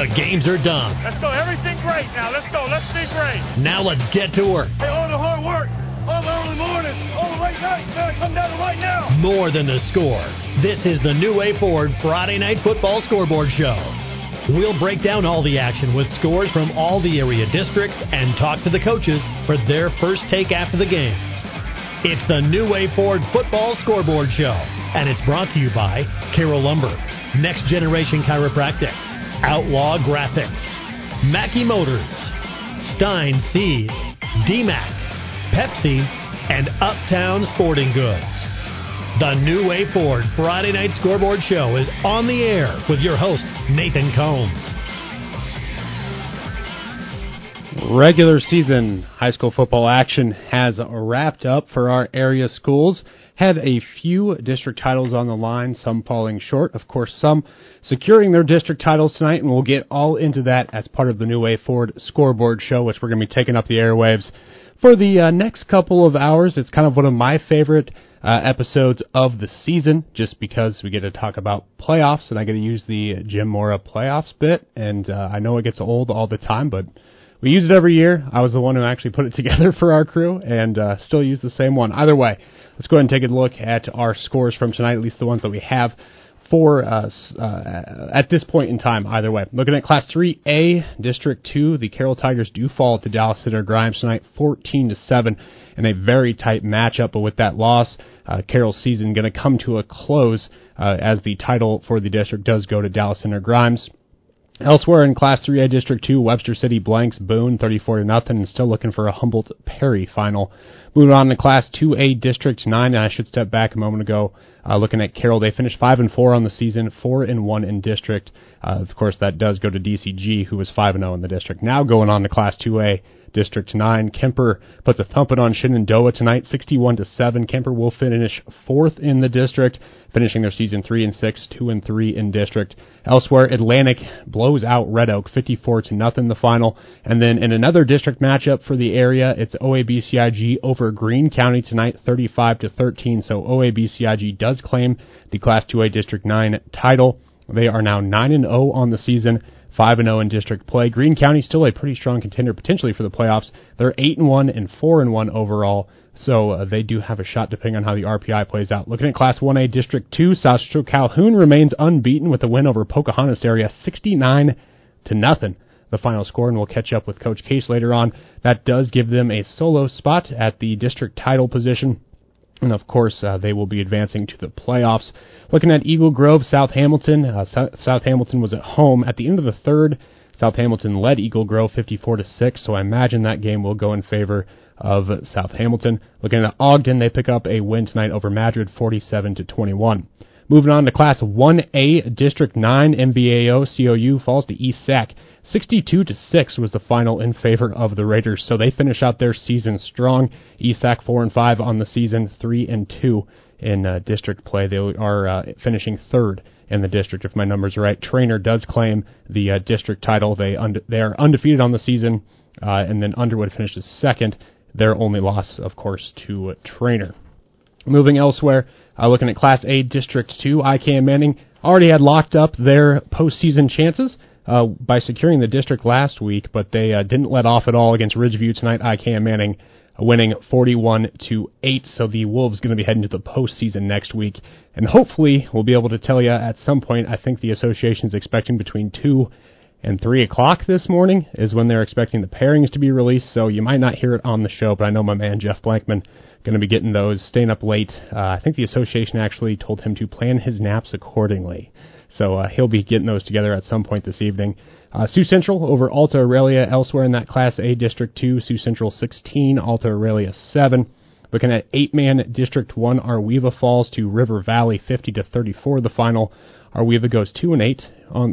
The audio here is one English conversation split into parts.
games are done. Let's go. Everything great now. Let's go. Let's be great. Now let's get to work. Hey, all the hard work, all the early morning, all the late nights, man, come down right now. More than the score. This is the New Way Ford Friday Night Football Scoreboard Show. We'll break down all the action with scores from all the area districts and talk to the coaches for their first take after the games. It's the New Way Ford Football Scoreboard Show, and it's brought to you by Carroll Lumber, Next Generation Chiropractic, Outlaw Graphics, Mackey Motors, Stein Seed, DMAC, Pepsi, and Uptown Sporting Goods. The New Way Ford Friday Night Scoreboard Show is on the air with your host, Nathan Combs. Regular season high school football action has wrapped up for our area schools. Had a few district titles on the line, some falling short. Of course, some securing their district titles tonight, and we'll get all into that as part of the New Way Ford Scoreboard Show, which we're going to be taking up the airwaves for the next couple of hours. It's kind of one of my favorite episodes of the season, just because we get to talk about playoffs, and I get to use the Jim Mora playoffs bit, and I know it gets old all the time, but we use it every year. I was the one who actually put it together for our crew, and still use the same one. Either way, let's go ahead and take a look at our scores from tonight, at least the ones that we have for us at this point in time. Either way, looking at Class 3A, District 2, the Carroll Tigers do fall to Dallas Center Grimes tonight, 14-7, in a very tight matchup. But with that loss, Carroll's season going to come to a close as the title for the district does go to Dallas Center Grimes. Elsewhere in Class 3A District 2, Webster City blanks Boone 34-0, and still looking for a Humboldt Perry final. Moving on to Class 2A District 9, and I should step back a moment ago, looking at Carroll. They finished 5-4 on the season, 4-1 in district. Of course, that does go to DCG, who was 5-0 in the district. Now going on to Class 2A District 9, Kemper puts a thumping on Shenandoah tonight, 61-7. Kemper will finish 4th in the district, finishing their season 3-6, 2-3 in district. Elsewhere, Atlantic blows out Red Oak, 54-0 the final. And then in another district matchup for the area, it's OABCIG over Greene County tonight, 35-13. So OABCIG does claim the Class 2A District 9 title. They are now 9-0 on the season, 5-0 in district play. Greene County still a pretty strong contender potentially for the playoffs. They're 8-1 and 4-1 overall, so they do have a shot depending on how the RPI plays out. Looking at Class 1A District 2, South Central Calhoun remains unbeaten with a win over Pocahontas area, 69-0. The final score, and we'll catch up with Coach Case later on. That does give them a solo spot at the district title position. And, of course, they will be advancing to the playoffs. Looking at Eagle Grove, South Hamilton. South Hamilton was at home. At the end of the third, South Hamilton led Eagle Grove 54-6, so I imagine that game will go in favor of South Hamilton. Looking at Ogden, they pick up a win tonight over Madrid, 47-21. Moving on to Class 1A, District 9, MVAO, COU falls to East Sac. 62-6 was the final in favor of the Raiders, so they finish out their season strong. East Sac 4-5 on the season, 3-2 in district play. They are finishing third in the district, if my numbers are right. Trainer does claim the district title. They are undefeated on the season, and then Underwood finishes second. Their only loss, of course, to Trainer. Moving elsewhere, looking at Class A District 2, IKM Manning already had locked up their postseason chances by securing the district last week, but they didn't let off at all against Ridgeview tonight. IKM Manning winning 41-8, so the Wolves going to be heading to the postseason next week, and hopefully we'll be able to tell you at some point. I think the association is expecting between 2 and 3 o'clock this morning is when they're expecting the pairings to be released, so you might not hear it on the show, but I know my man Jeff Blankman going to be getting those, staying up late. I think the association actually told him to plan his naps accordingly. So he'll be getting those together at some point this evening. Sioux Central over Alta Aurelia elsewhere in that Class A District 2. Sioux Central 16, Alta Aurelia 7. Looking at 8-man District 1, Arweva falls to River Valley 50-34 the final. Arweva goes 2-8 on,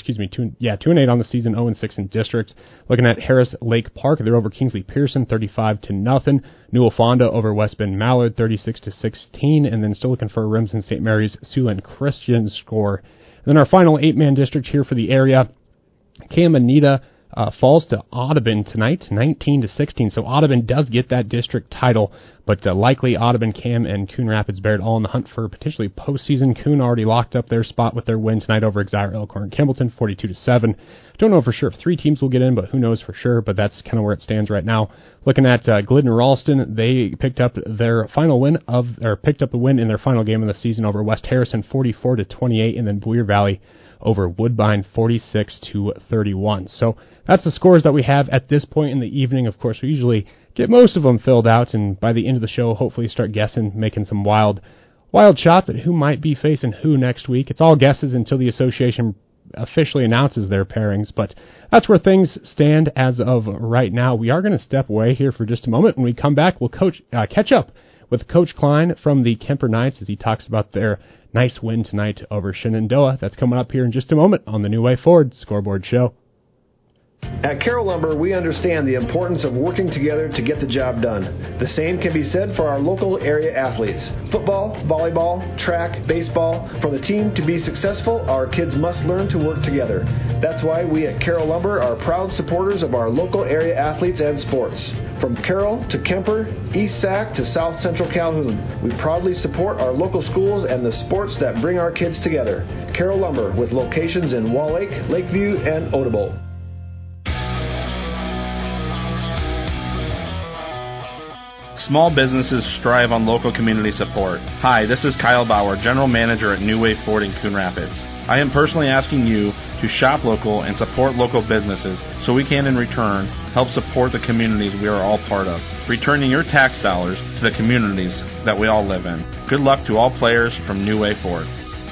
2-8 on the season, 0-6 in district. Looking at Harris Lake Park, they're over Kingsley Pearson 35-0. Newell Fonda over West Bend Mallard 36-16, and then still looking for a Remsen St. Mary's Siouxland Christian score. And then our final 8-man district here for the area, Camanita falls to Audubon tonight, 19-16. So Audubon does get that district title, but likely Audubon, Cam, and Coon Rapids Bayard all in the hunt for potentially postseason. Coon already locked up their spot with their win tonight over Exire Elkhorn Kimballton, 42-7. Don't know for sure if 3 teams will get in, but who knows for sure, but that's kind of where it stands right now. Looking at Glidden Ralston, they picked up the win in their final game of the season over West Harrison, 44-28, and then Boyer Valley over Woodbine, 46-31. So that's the scores that we have at this point in the evening. Of course, we usually get most of them filled out, and by the end of the show, hopefully start guessing, making some wild shots at who might be facing who next week. It's all guesses until the association officially announces their pairings, but that's where things stand as of right now. We are going to step away here for just a moment. When we come back, we'll catch up with Coach Klein from the Kemper Knights as he talks about their nice win tonight over Shenandoah. That's coming up here in just a moment on the New Way Forward Scoreboard Show. At Carroll Lumber, we understand the importance of working together to get the job done. The same can be said for our local area athletes. Football, volleyball, track, baseball. For the team to be successful, our kids must learn to work together. That's why we at Carroll Lumber are proud supporters of our local area athletes and sports. From Carroll to Kemper, East Sac to South Central Calhoun, we proudly support our local schools and the sports that bring our kids together. Carroll Lumber, with locations in Wall Lake, Lakeview, and Odebolt. Small businesses strive on local community support. Hi, this is Kyle Bauer, General Manager at New Way Ford in Coon Rapids. I am personally asking you to shop local and support local businesses so we can, in return, help support the communities we are all part of, returning your tax dollars to the communities that we all live in. Good luck to all players from New Way Ford.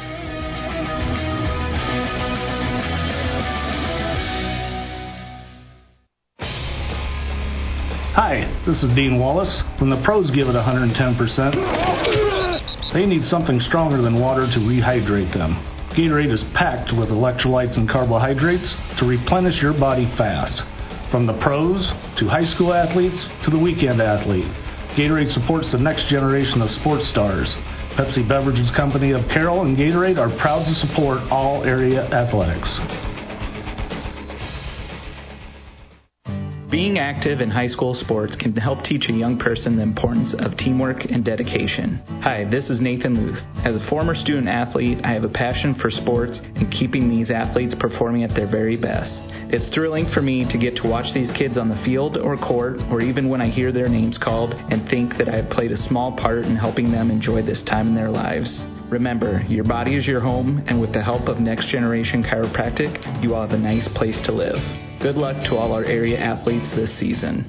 Hi, this is Dean Wallace. When the pros give it 110%, they need something stronger than water to rehydrate them. Gatorade is packed with electrolytes and carbohydrates to replenish your body fast. From the pros to high school athletes to the weekend athlete, Gatorade supports the next generation of sports stars. Pepsi Beverages Company of Carroll and Gatorade are proud to support all area athletics. Being active in high school sports can help teach a young person the importance of teamwork and dedication. Hi, this is Nathan Luth. As a former student athlete, I have a passion for sports and keeping these athletes performing at their very best. It's thrilling for me to get to watch these kids on the field or court, or even when I hear their names called, and think that I have played a small part in helping them enjoy this time in their lives. Remember, your body is your home, and with the help of Next Generation Chiropractic, you will have a nice place to live. Good luck to all our area athletes this season.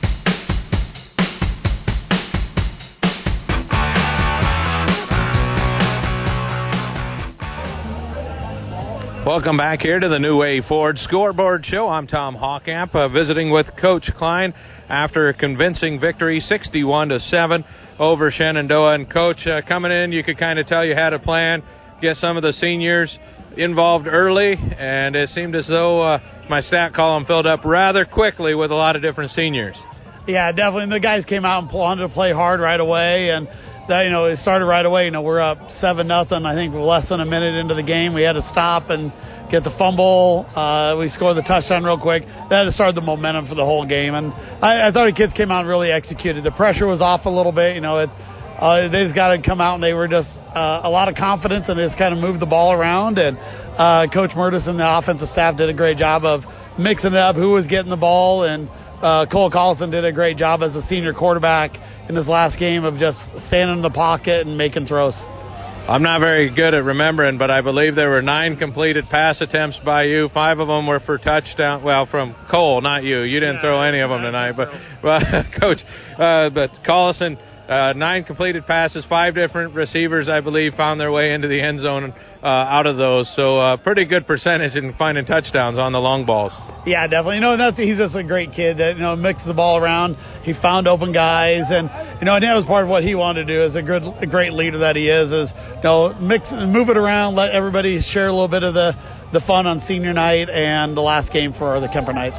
Welcome back here to the New Way Ford Scoreboard Show. I'm Tom Hawkamp, visiting with Coach Klein after a convincing victory, 61-7 over Shenandoah. And Coach, coming in, you could kind of tell you had a plan, get some of the seniors involved early, and it seemed as though my stat column filled up rather quickly with a lot of different seniors. Yeah, definitely. And the guys came out and wanted to play hard right away, and that, it started right away. We're up 7-0. I think less than a minute into the game, we had to stop and get the fumble. We scored the touchdown real quick. That had started the momentum for the whole game, and I thought the kids came out and really executed. The pressure was off a little bit. They just got to come out, and they were just a lot of confidence, and they just kind of moved the ball around. And Coach Murtis and the offensive staff did a great job of mixing it up, who was getting the ball, and Cole Collison did a great job as a senior quarterback in his last game of just standing in the pocket and making throws. I'm not very good at remembering, but I believe there were 9 completed pass attempts by you. 5 of them were for touchdown. Well, from Cole, not you. You didn't throw any of them tonight. But Coach, but Collison, 9 completed passes, 5 different receivers, I believe, found their way into the end zone out of those. So pretty good percentage in finding touchdowns on the long balls. Yeah, definitely. He's just a great kid that, mixed the ball around. He found open guys, and, and that was part of what he wanted to do as a great leader that he is mix and move it around, let everybody share a little bit of the fun on senior night and the last game for the Kemper Knights.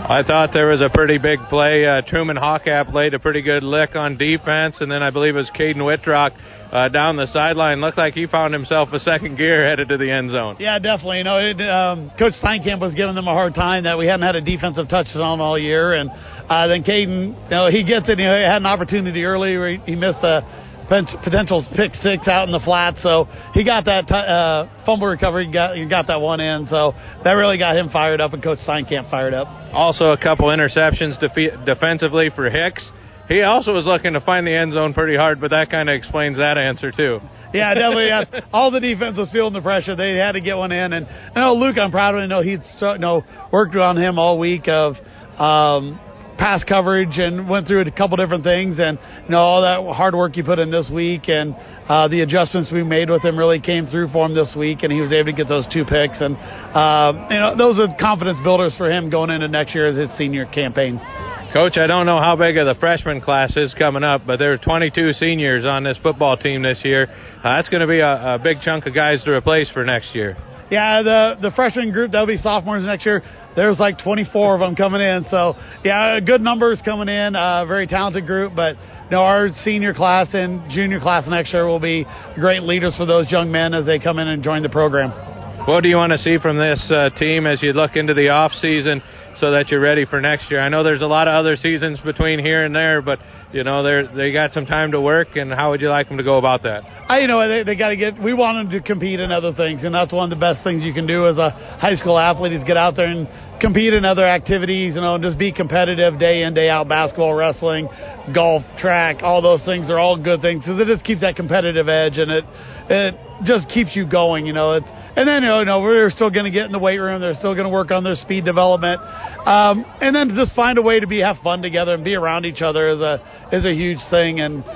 I thought there was a pretty big play. Truman Hawkap laid a pretty good lick on defense, and then I believe it was Caden Whitrock down the sideline. Looked like he found himself a second gear headed to the end zone. Yeah, definitely. Coach Steinkamp was giving them a hard time that we hadn't had a defensive touchdown all year, and then Caden, he gets it. He had an opportunity early where he missed a potential pick six out in the flat, so he got that fumble recovery, he got that one in, so that really got him fired up and Coach Steinkamp fired up. Also a couple interceptions defensively for Hicks. He also was looking to find the end zone pretty hard, but that kind of explains that answer too. Yeah, definitely. All the defense was feeling the pressure. They had to get one in, and Luke, I'm proud of him. He'd worked on him all week of pass coverage and went through a couple different things, and all that hard work you put in this week and the adjustments we made with him really came through for him this week, and he was able to get those 2 picks, and those are confidence builders for him going into next year as his senior campaign. Coach, I don't know how big of the freshman class is coming up, but there are 22 seniors on this football team this year. That's going to be a big chunk of guys to replace for next year. Yeah, the freshman group, they'll be sophomores next year. There's like 24 of them coming in. So, yeah, good numbers coming in, very talented group. But, our senior class and junior class next year will be great leaders for those young men as they come in and join the program. What do you want to see from this team as you look into the off season so that you're ready for next year? I know there's a lot of other seasons between here and there, but they got some time to work, and how would you like them to go about that? They got to we want them to compete in other things, and that's one of the best things you can do as a high school athlete is get out there and compete in other activities, just be competitive day in, day out, basketball, wrestling, golf, track, all those things are all good things because it just keeps that competitive edge, and it just keeps you going, And then, we're still going to get in the weight room. They're still going to work on their speed development. And then to just find a way to have fun together and be around each other is a huge thing. And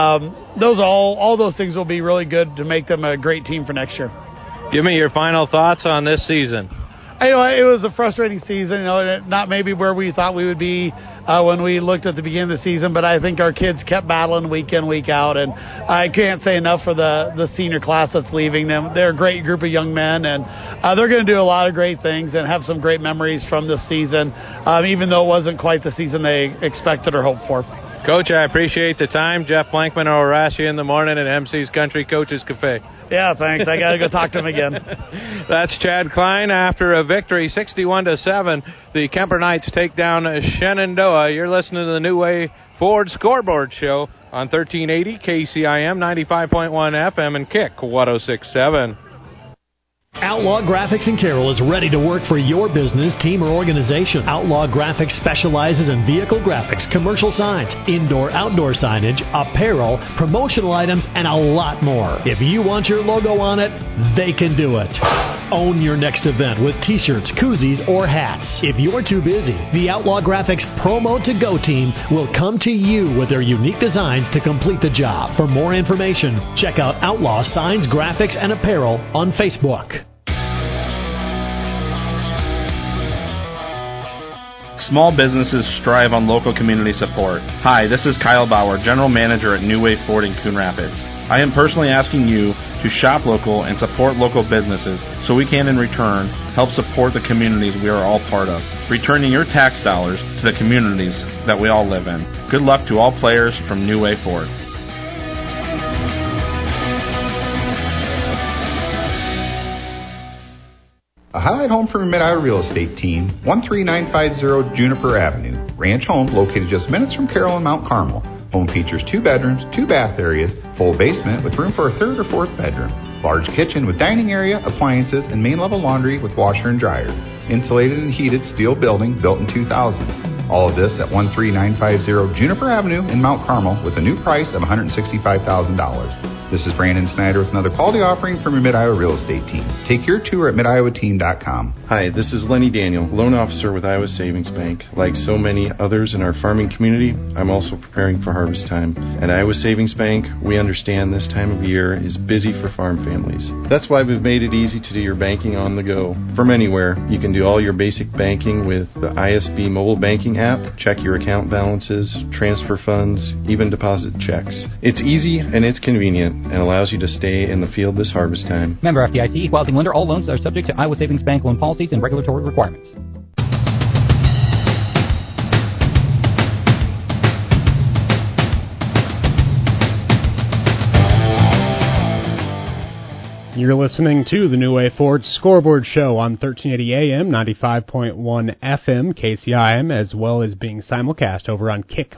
all those things will be really good to make them a great team for next year. Give me your final thoughts on this season. It was a frustrating season, not maybe where we thought we would be when we looked at the beginning of the season, but I think our kids kept battling week in, week out, and I can't say enough for the senior class that's leaving them. They're a great group of young men, and they're going to do a lot of great things and have some great memories from this season, even though it wasn't quite the season they expected or hoped for. Coach, I appreciate the time. Jeff Blankman will harass you in the morning at MC's Country Coaches Cafe. Yeah, thanks. I got to go talk to him again. That's Chad Klein. After a victory 61-7, the Kemper Knights take down Shenandoah. You're listening to the New Way Ford Scoreboard Show on 1380 KCIM 95.1 FM and Kick 106.7. Outlaw Graphics in Carroll is ready to work for your business, team, or organization. Outlaw Graphics specializes in vehicle graphics, commercial signs, indoor-outdoor signage, apparel, promotional items, and a lot more. If you want your logo on it, they can do it. Own your next event with t-shirts, koozies, or hats. If you're too busy, the Outlaw Graphics Promo to Go team will come to you with their unique designs to complete the job. For more information, check out Outlaw Signs, Graphics, and Apparel on Facebook. Small businesses strive on local community support. Hi, this is Kyle Bauer, General Manager at New Way Ford in Coon Rapids. I am personally asking you to shop local and support local businesses so we can, in return, help support the communities we are all part of, returning your tax dollars to the communities that we all live in. Good luck to all players from New Way Ford. A highlight home for Mid-Iowa Real Estate Team, 13950 Juniper Avenue. Ranch home located just minutes from Carroll and Mount Carmel. Home features 2 bedrooms, 2 bath areas, full basement with room for a 3rd or 4th bedroom. Large kitchen with dining area, appliances, and main level laundry with washer and dryer. Insulated and heated steel building built in 2000. All of this at 13950 Juniper Avenue in Mount Carmel with a new price of $165,000. This is Brandon Snyder with another quality offering from your Mid-Iowa Real Estate Team. Take your tour at midiowateam.com. Hi, this is Lenny Daniel, loan officer with Iowa Savings Bank. Like so many others in our farming community, I'm also preparing for harvest time. At Iowa Savings Bank, we understand this time of year is busy for farm families. That's why we've made it easy to do your banking on the go. From anywhere, you can do all your basic banking with the ISB mobile banking app, check your account balances, transfer funds, even deposit checks. It's easy and it's convenient and allows you to stay in the field this harvest time. Member FDIC, equal housing lender. All loans are subject to Iowa Savings Bank loan policies and regulatory requirements. You're listening to the New Way Ford Scoreboard Show on 1380 AM, 95.1 FM, KCIM, as well as being simulcast over on Kick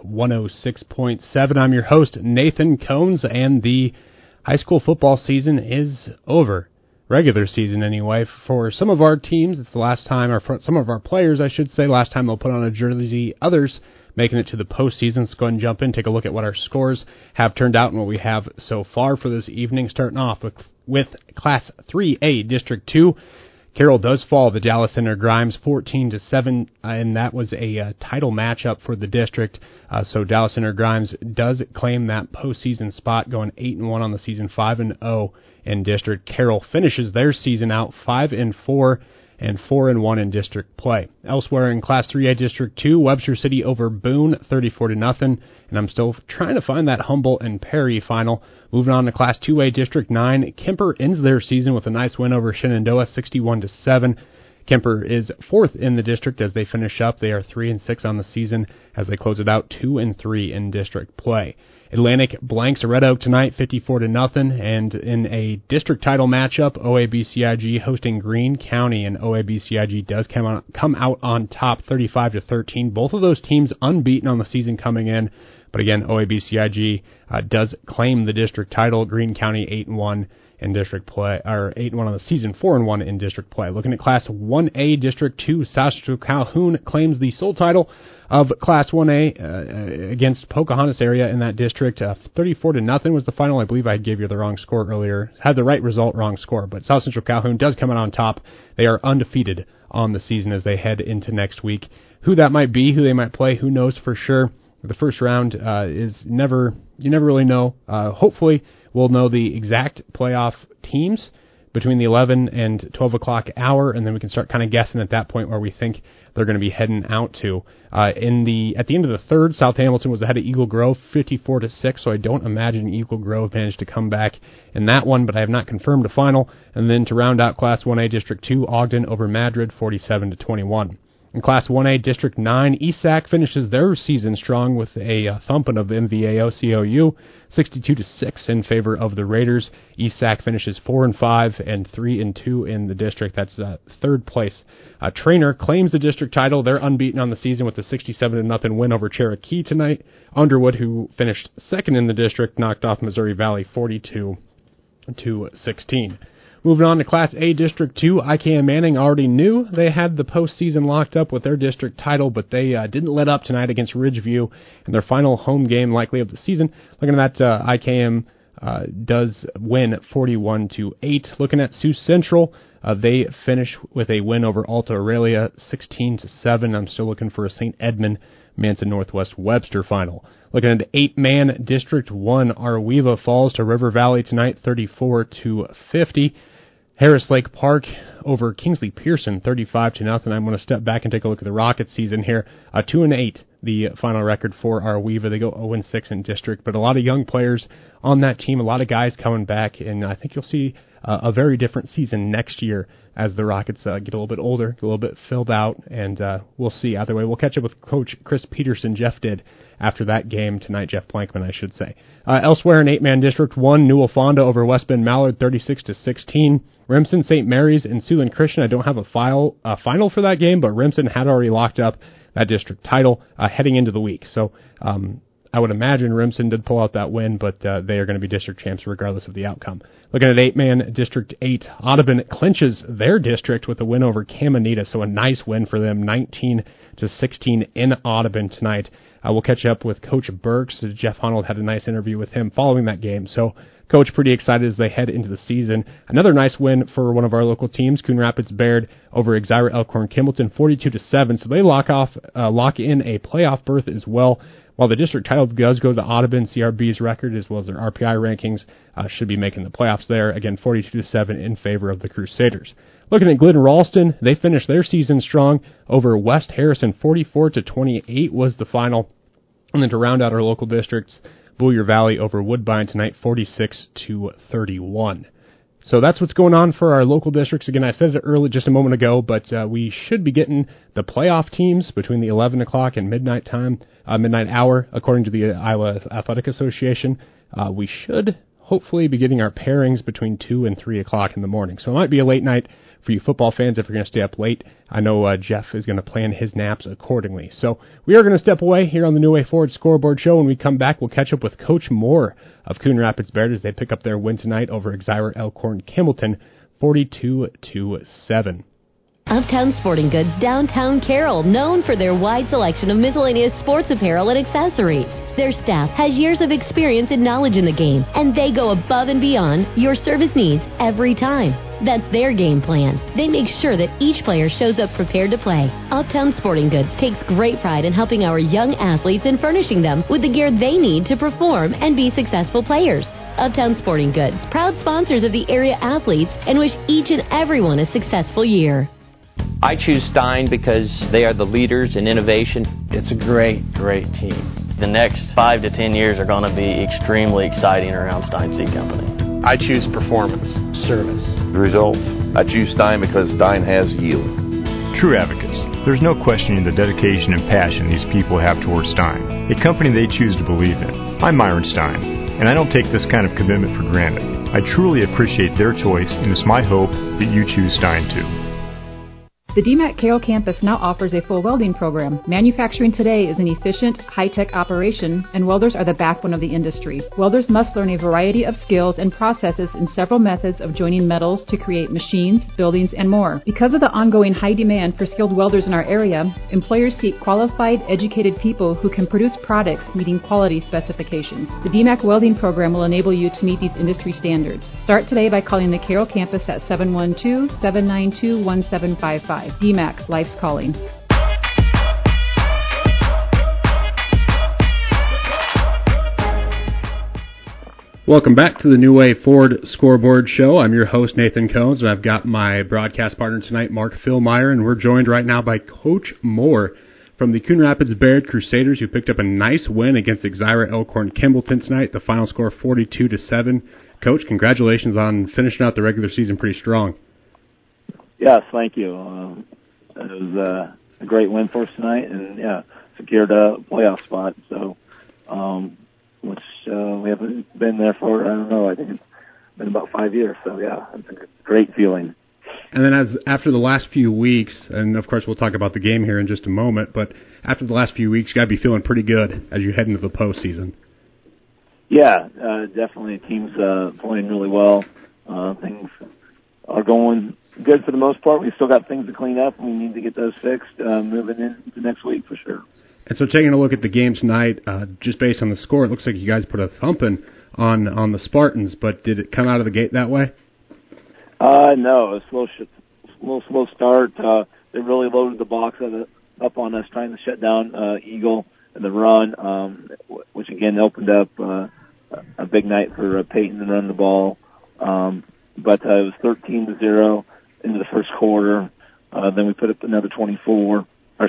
106.7. I'm your host, Nathan Cones, and the high school football season is over. Regular season, anyway. For some of our teams, it's the last time, or for some of our players, I should say, last time they'll put on a jersey. Others making it to the postseason. Let's go ahead and jump in, take a look at what our scores have turned out and what we have so far for this evening. Starting off with Class 3A District 2. Carroll does fall the Dallas Center Grimes 14-7, and that was a title matchup for the district. So Dallas Center Grimes does claim that postseason spot, going 8-1 on the season, 5-0 in district. Carroll finishes their season out 5-4 and 4-1 in district play. Elsewhere in Class 3A District 2, Webster City over Boone 34-0, and I'm still trying to find that Humboldt and Perry final. Moving on to Class 2A District 9, Kemper ends their season with a nice win over Shenandoah 61-7. Kemper is fourth in the district as they finish up. They are 3-6 on the season as they close it out 2-3 in district play. Atlantic blanks Red Oak tonight 54-0, and in a district title matchup, OABCIG hosting Greene County, and OABCIG does come out on top 35-13. Both of those teams unbeaten on the season coming in, but again, OABCIG does claim the district title. Greene County 8-1 in district play, or 8-1 on the season, 4-1 in district play. Looking at Class 1A District 2, South Central Calhoun claims the sole title of Class 1A against Pocahontas area in that district. 34-0 was the final. I believe I gave you the wrong score earlier. Had the right result, wrong score. But South Central Calhoun does come out on top. They are undefeated on the season as they head into next week. Who that might be, who they might play, who knows for sure. The first round you never really know. Hopefully we'll know the exact playoff teams between the 11 and 12 o'clock hour, and then we can start kind of guessing at that point where we think they're going to be heading out to. At the end of the third, South Hamilton was ahead of Eagle Grove 54-6, so I don't imagine Eagle Grove managed to come back in that one, but I have not confirmed a final. And then to round out Class 1A District 2, Ogden over Madrid 47-21. In Class 1A District 9, ESAC finishes their season strong with a thumping of MVAO-COU, 62-6 in favor of the Raiders. ESAC finishes 4-5 and 3-2 in the district. That's third place. Trainer claims the district title. They're unbeaten on the season with a 67-0 win over Cherokee tonight. Underwood, who finished second in the district, knocked off Missouri Valley 42-16. Moving on to Class A District 2, IKM Manning already knew they had the postseason locked up with their district title, but they didn't let up tonight against Ridgeview in their final home game likely of the season. Looking at that, IKM does win 41-8. Looking at Sioux Central, they finish with a win over Alta Aurelia 16-7. I'm still looking for a St. Edmund Manson Northwest Webster final. Looking at the 8-man District 1, Arweva falls to River Valley tonight 34-50. Harris Lake Park over Kingsley Pearson 35-0. I'm going to step back and take a look at the Rocket season here. 2-8, the final record for Arweva. They go 0-6 in district, but a lot of young players on that team, a lot of guys coming back, and I think you'll see a very different season next year as the Rockets get a little bit older, get a little bit filled out, and we'll see. Either way, we'll catch up with Coach Chris Peterson. Jeff did after that game tonight, Jeff Blankman, I should say. Elsewhere in 8-man District 1, Newell Fonda over West Bend Mallard 36-16. Remsen St. Mary's and Siouxland Christian, I don't have a final for that game, but Remsen had already locked up that district title heading into the week. So I would imagine Remsen did pull out that win, but they are going to be district champs regardless of the outcome. Looking at 8-man District 8, Audubon clinches their district with a win over Caminita, so a nice win for them, 19-16 in Audubon tonight. We'll catch up with Coach Burks. Jeff Honnold had a nice interview with him following that game, so Coach pretty excited as they head into the season. Another nice win for one of our local teams, Coon Rapids Baird over Exira Elkhorn Kimballton 42-7, so they lock in a playoff berth as well. While the district title does go to Audubon, CRB's record as well as their RPI rankings should be making the playoffs there. Again, 42-7 in favor of the Crusaders. Looking at Glidden Ralston, they finished their season strong over West Harrison. 44-28 was the final. And then to round out our local districts, Boyer Valley over Woodbine tonight, 46-31. So that's what's going on for our local districts. Again, I said it early just a moment ago, but we should be getting the playoff teams between the 11 o'clock and midnight hour, according to the Iowa Athletic Association. We should hopefully be getting our pairings between 2 and 3 o'clock in the morning. So it might be a late night for you football fans if you're going to stay up late. I know Jeff is going to plan his naps accordingly. So we are going to step away here on the New Way Forward Scoreboard Show. When we come back, we'll catch up with Coach Moore of Coon Rapids Bayard as they pick up their win tonight over Exira Elkhorn Kimballton 42-7. Uptown Sporting Goods, downtown Carroll, known for their wide selection of miscellaneous sports apparel and accessories. Their staff has years of experience and knowledge in the game, and they go above and beyond your service needs every time. That's their game plan. They make sure that each player shows up prepared to play. Uptown Sporting Goods takes great pride in helping our young athletes and furnishing them with the gear they need to perform and be successful players. Uptown Sporting Goods, proud sponsors of the area athletes, and wish each and everyone a successful year. I choose Stein because they are the leaders in innovation. It's a great team. The next 5 to 10 years are going to be extremely exciting around Stein Seed Company. I choose performance, service, results. I choose Stein because Stein has yield. True advocates. There's no questioning the dedication and passion these people have towards Stein, a company they choose to believe in. I'm Myron Stein, and I don't take this kind of commitment for granted. I truly appreciate their choice, and it's my hope that you choose Stein too. The DMAC Carroll campus now offers a full welding program. Manufacturing today is an efficient, high-tech operation, and welders are the backbone of the industry. Welders must learn a variety of skills and processes in several methods of joining metals to create machines, buildings, and more. Because of the ongoing high demand for skilled welders in our area, employers seek qualified, educated people who can produce products meeting quality specifications. The DMAC welding program will enable you to meet these industry standards. Start today by calling the Carroll campus at 712-792-1755. DMAC, life's calling. Welcome back to the New Way Forward Scoreboard Show. I'm your host, Nathan Cones, and I've got my broadcast partner tonight, Mark Philmeyer, and we're joined right now by Coach Moore from the Coon Rapids Bayard Crusaders, who picked up a nice win against Exira Elkhorn Kimballton tonight. The final score 42-7. Coach, congratulations on finishing out the regular season pretty strong. Yes, thank you. It was a great win for us tonight, and secured a playoff spot. So, which we haven't been there for, I don't know, I think it's been about 5 years. So it's a great feeling. And then after the last few weeks, and of course we'll talk about the game here in just a moment, but after the last few weeks, you got to be feeling pretty good as you head into the postseason. Yeah, definitely. The team's playing really well. Things are going good for the most part. We've still got things to clean up, and we need to get those fixed moving into next week for sure. And so taking a look at the game tonight, just based on the score, it looks like you guys put a thumping on the Spartans, but did it come out of the gate that way? No, a slow start. They really loaded the box up on us, trying to shut down Eagle and the run, which again opened up a big night for Peyton to run the ball. But it was 13-0 into the first quarter. Then we put up another 14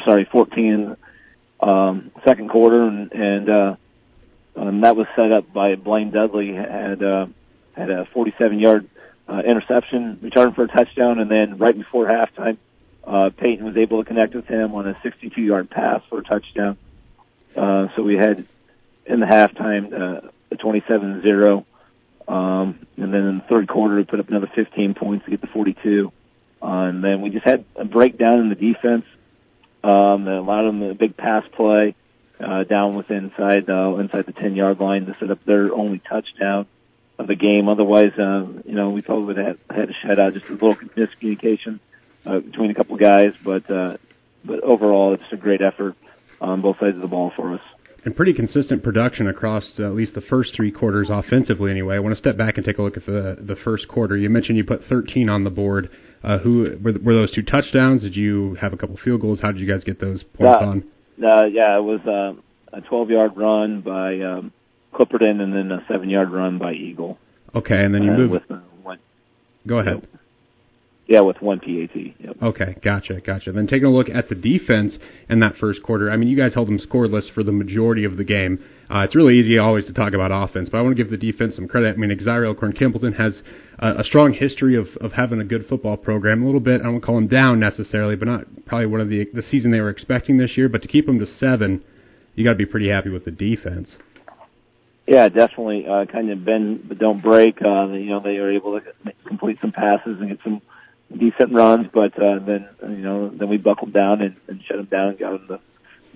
second quarter, and that was set up by Blaine Dudley. Had a 47-yard interception, returned for a touchdown, and then right before halftime, Peyton was able to connect with him on a 62-yard pass for a touchdown. So we had in the halftime a 27-0. And then in the third quarter, we put up another 15 points to get to 42. And then we just had a breakdown in the defense that allowed them a big pass play down inside the 10-yard line to set up their only touchdown of the game. Otherwise, we probably would have had a shutout, just a little miscommunication between a couple of guys. But overall, it's a great effort on both sides of the ball for us. And pretty consistent production across at least the first three quarters offensively anyway. I want to step back and take a look at the first quarter. You mentioned you put 13 on the board. Were those two touchdowns? Did you have a couple field goals? How did you guys get those points on? It was a 12-yard run by Clipperton and then a 7-yard run by Eagle. Okay, and then you moved. Go ahead. Yep. Yeah, with one PAT. Yep. Okay, gotcha. Then taking a look at the defense in that first quarter, I mean, you guys held them scoreless for the majority of the game. It's really easy always to talk about offense, but I want to give the defense some credit. I mean, Exira Elkhorn Kimballton has a strong history of having a good football program. A little bit, I won't call them down necessarily, but not probably one of the season they were expecting this year. But to keep them to 7, you got to be pretty happy with the defense. Yeah, definitely. Kind of bend but don't break. They are able to complete some passes and get some decent runs, but then we buckled down and shut them down and got them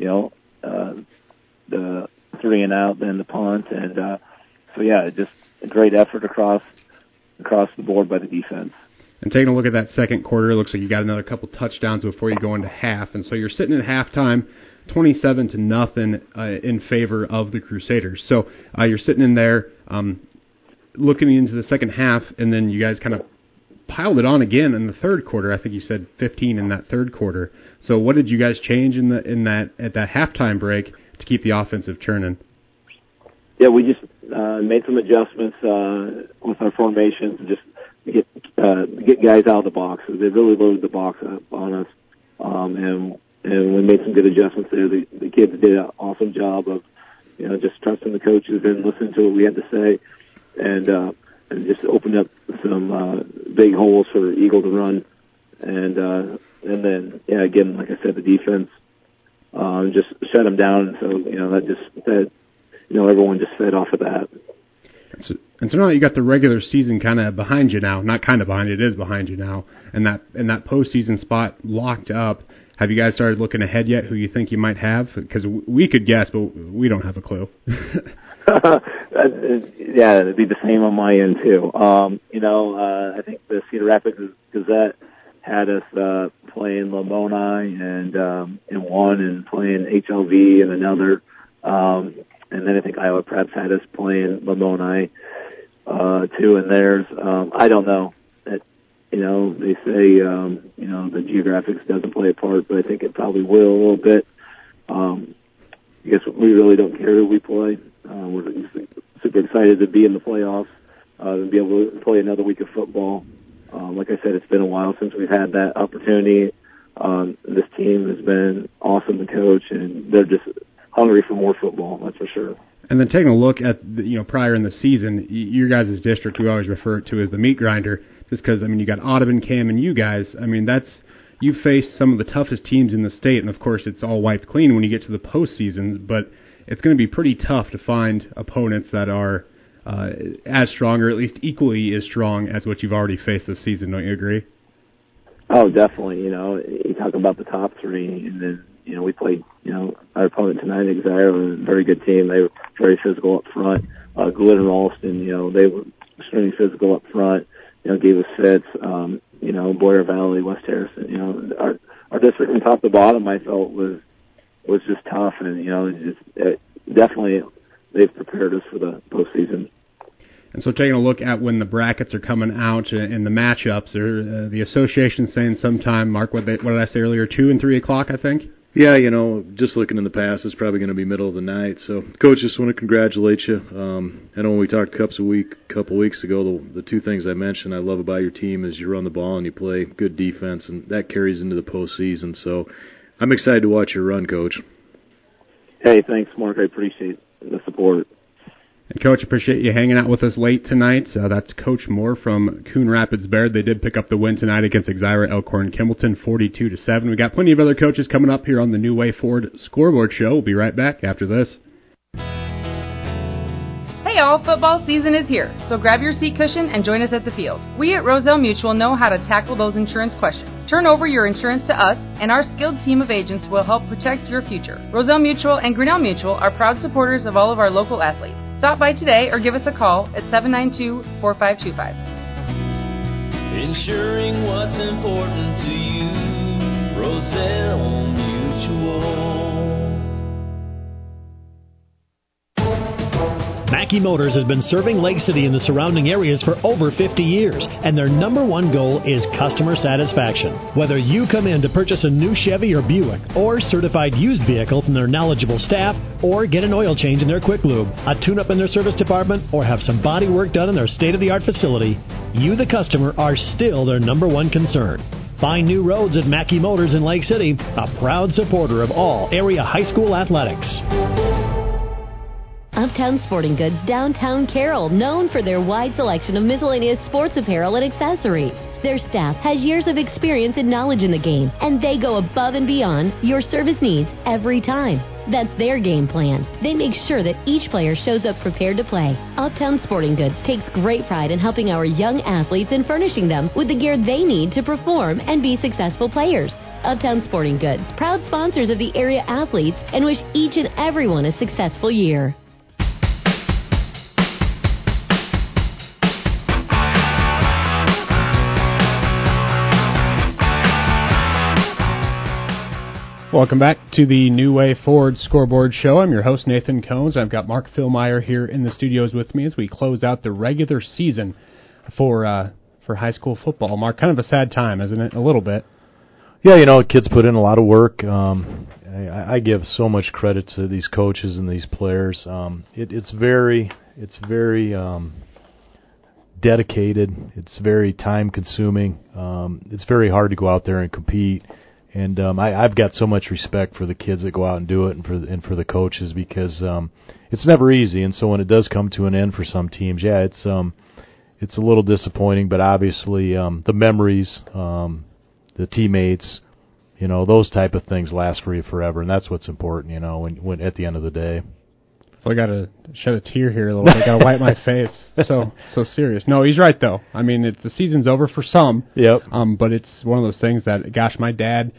the 3 and out, then the punt, and just a great effort across the board by the defense. And taking a look at that second quarter, it looks like you got another couple touchdowns before you go into half, and so you're sitting at halftime, 27-0 in favor of the Crusaders. So you're sitting in there, looking into the second half, and then you guys kind of piled it on again in the third quarter. I think you said 15 in that third quarter. So what did you guys change at that halftime break to keep the offensive churning? Yeah, we just made some adjustments with our formations and just get guys out of the box. They really loaded the box up on us, and we made some good adjustments there. The kids did an awesome job of just trusting the coaches and listening to what we had to say, and just opened up some big holes for Eagle to run, and then again, like I said, the defense just shut them down. So everyone just fed off of that. And so now you got the regular season kind of behind you now. Not kind of behind you, it is behind you now. And that postseason spot locked up. Have you guys started looking ahead yet? Who you think you might have? Because we could guess, but we don't have a clue. Yeah, it'd be the same on my end too. I think the Cedar Rapids Gazette had us playing Lamoni and one, and playing HLV and another. And then I think Iowa Preps had us playing Lamoni too in theirs. I don't know. They say the geographics doesn't play a part, but I think it probably will a little bit. I guess we really don't care who we play. We're super excited to be in the playoffs, and be able to play another week of football. Like I said, it's been a while since we've had that opportunity. This team has been awesome to coach, and they're just hungry for more football, that's for sure. And then taking a look at prior in the season, your guys' district, we always refer to as the meat grinder, just because you got Audubon, Cam, and you guys. You faced some of the toughest teams in the state, and of course it's all wiped clean when you get to the postseason. But it's going to be pretty tough to find opponents that are as strong, or at least equally as strong as what you've already faced this season. Don't you agree? Oh, definitely. You talk about the top three, and then we played, our opponent tonight, Exire, was a very good team. They were very physical up front. Glidden Ralston, they were extremely physical up front, gave us fits. Boyer Valley, West Harrison, our district from top to bottom, I felt was just tough, and, definitely they've prepared us for the postseason. And so taking a look at when the brackets are coming out and the matchups, the association saying sometime, Mark, what did I say earlier, 2 and 3 o'clock, I think? Yeah, just looking in the past, it's probably going to be middle of the night. So, Coach, just want to congratulate you. I know when we talked Cups a couple weeks ago, the two things I mentioned I love about your team is you run the ball and you play good defense, and that carries into the postseason. So I'm excited to watch your run, Coach. Hey, thanks, Mark. I appreciate the support. And Coach, appreciate you hanging out with us late tonight. That's Coach Moore from Coon Rapids Baird. They did pick up the win tonight against Exira Elkhorn Kimballton, 42-7. We got plenty of other coaches coming up here on the New Way Forward Scoreboard Show. We'll be right back after this. Hey all, football season is here, so grab your seat cushion and join us at the field. We at Roselle Mutual know how to tackle those insurance questions. Turn over your insurance to us, and our skilled team of agents will help protect your future. Roselle Mutual and Grinnell Mutual are proud supporters of all of our local athletes. Stop by today or give us a call at 792-4525. Ensuring what's important to you, Roselle Mutual. Mackey Motors has been serving Lake City and the surrounding areas for over 50 years, and their number one goal is customer satisfaction. Whether you come in to purchase a new Chevy or Buick, or certified used vehicle from their knowledgeable staff, or get an oil change in their Quick Lube, a tune-up in their service department, or have some body work done in their state-of-the-art facility, you, the customer, are still their number one concern. Find new roads at Mackey Motors in Lake City, a proud supporter of all area high school athletics. Uptown Sporting Goods, downtown Carroll, known for their wide selection of miscellaneous sports apparel and accessories. Their staff has years of experience and knowledge in the game, and they go above and beyond your service needs every time. That's their game plan. They make sure that each player shows up prepared to play. Uptown Sporting Goods takes great pride in helping our young athletes and furnishing them with the gear they need to perform and be successful players. Uptown Sporting Goods, proud sponsors of the area athletes, and wish each and everyone a successful year. Welcome back to the New Way Forward Scoreboard Show. I'm your host, Nathan Cones. I've got Mark Philmeyer here in the studios with me as we close out the regular season for high school football. Mark, kind of a sad time, isn't it? A little bit. Yeah, kids put in a lot of work. I give so much credit to these coaches and these players. It's very dedicated. It's very time consuming. It's very hard to go out there and compete. And I've got so much respect for the kids that go out and do it, and for the coaches, because it's never easy. And so when it does come to an end for some teams, it's a little disappointing. But obviously, the memories, the teammates, those type of things last for you forever, and that's what's important. When at the end of the day. I got to shed a tear here a little bit. I got to wipe my face. So serious. No, he's right though. I mean, the season's over for some. Yep. But it's one of those things that, gosh, my dad.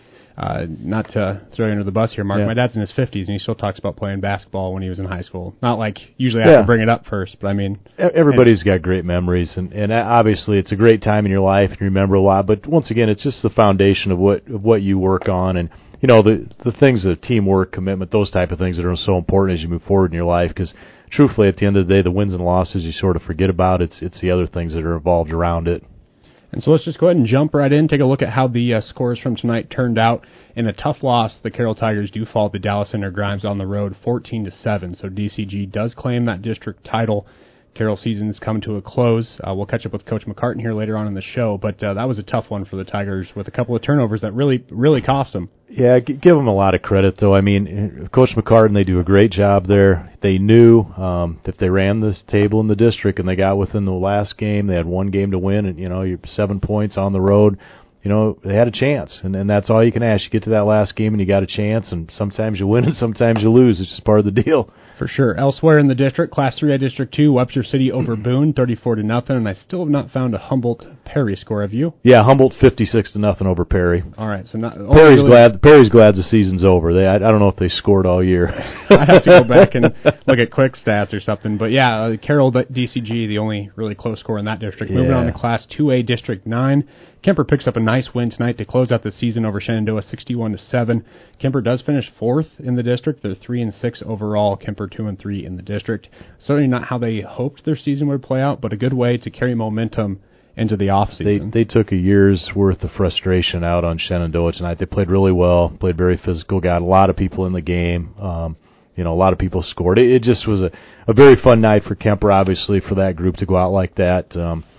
Not to throw you under the bus here, Mark. Yeah. My dad's in his 50s, and he still talks about playing basketball when he was in high school. Not like usually I have to bring it up first, but I mean, everybody's got great memories, and obviously it's a great time in your life, and you remember a lot. But once again, it's just the foundation of what you work on, and the things of teamwork, commitment, those type of things that are so important as you move forward in your life. Because truthfully, at the end of the day, the wins and losses you sort of forget about. It's the other things that are involved around it. And so let's just go ahead and jump right in, take a look at how the scores from tonight turned out. In a tough loss, the Carroll Tigers do fall to Dallas Center Grimes on the road 14-7. So DCG does claim that district title. Carroll season's come to a close. We'll catch up with Coach McCartan here later on in the show, but that was a tough one for the Tigers with a couple of turnovers that really cost them. Yeah, give them a lot of credit, though. I mean, Coach McCartan, they do a great job there. They knew if they ran this table in the district and they got within the last game, they had one game to win, and, you're 7 points on the road. They had a chance, and that's all you can ask. You get to that last game and you got a chance, and sometimes you win and sometimes you lose. It's just part of the deal. For sure. Elsewhere in the district, Class 3A District 2, Webster City over Boone, 34-0, and I still have not found a Humboldt-Perry score. Have you? Yeah, Humboldt 56-0 over Perry. All right, so not Perry's glad the season's over. I don't know if they scored all year. I'd have to go back and look at quick stats or something. But yeah, Carroll DCG, the only really close score in that district. Moving on to Class 2A District 9. Kemper picks up a nice win tonight to close out the season over Shenandoah, 61-7. Kemper does finish fourth in the district. They're 3-6 overall. Kemper 2-3 in the district. Certainly not how they hoped their season would play out, but a good way to carry momentum into the offseason. They took a year's worth of frustration out on Shenandoah tonight. They played really well, played very physical, got a lot of people in the game. A lot of people scored. It just was a very fun night for Kemper, obviously, for that group to go out like that.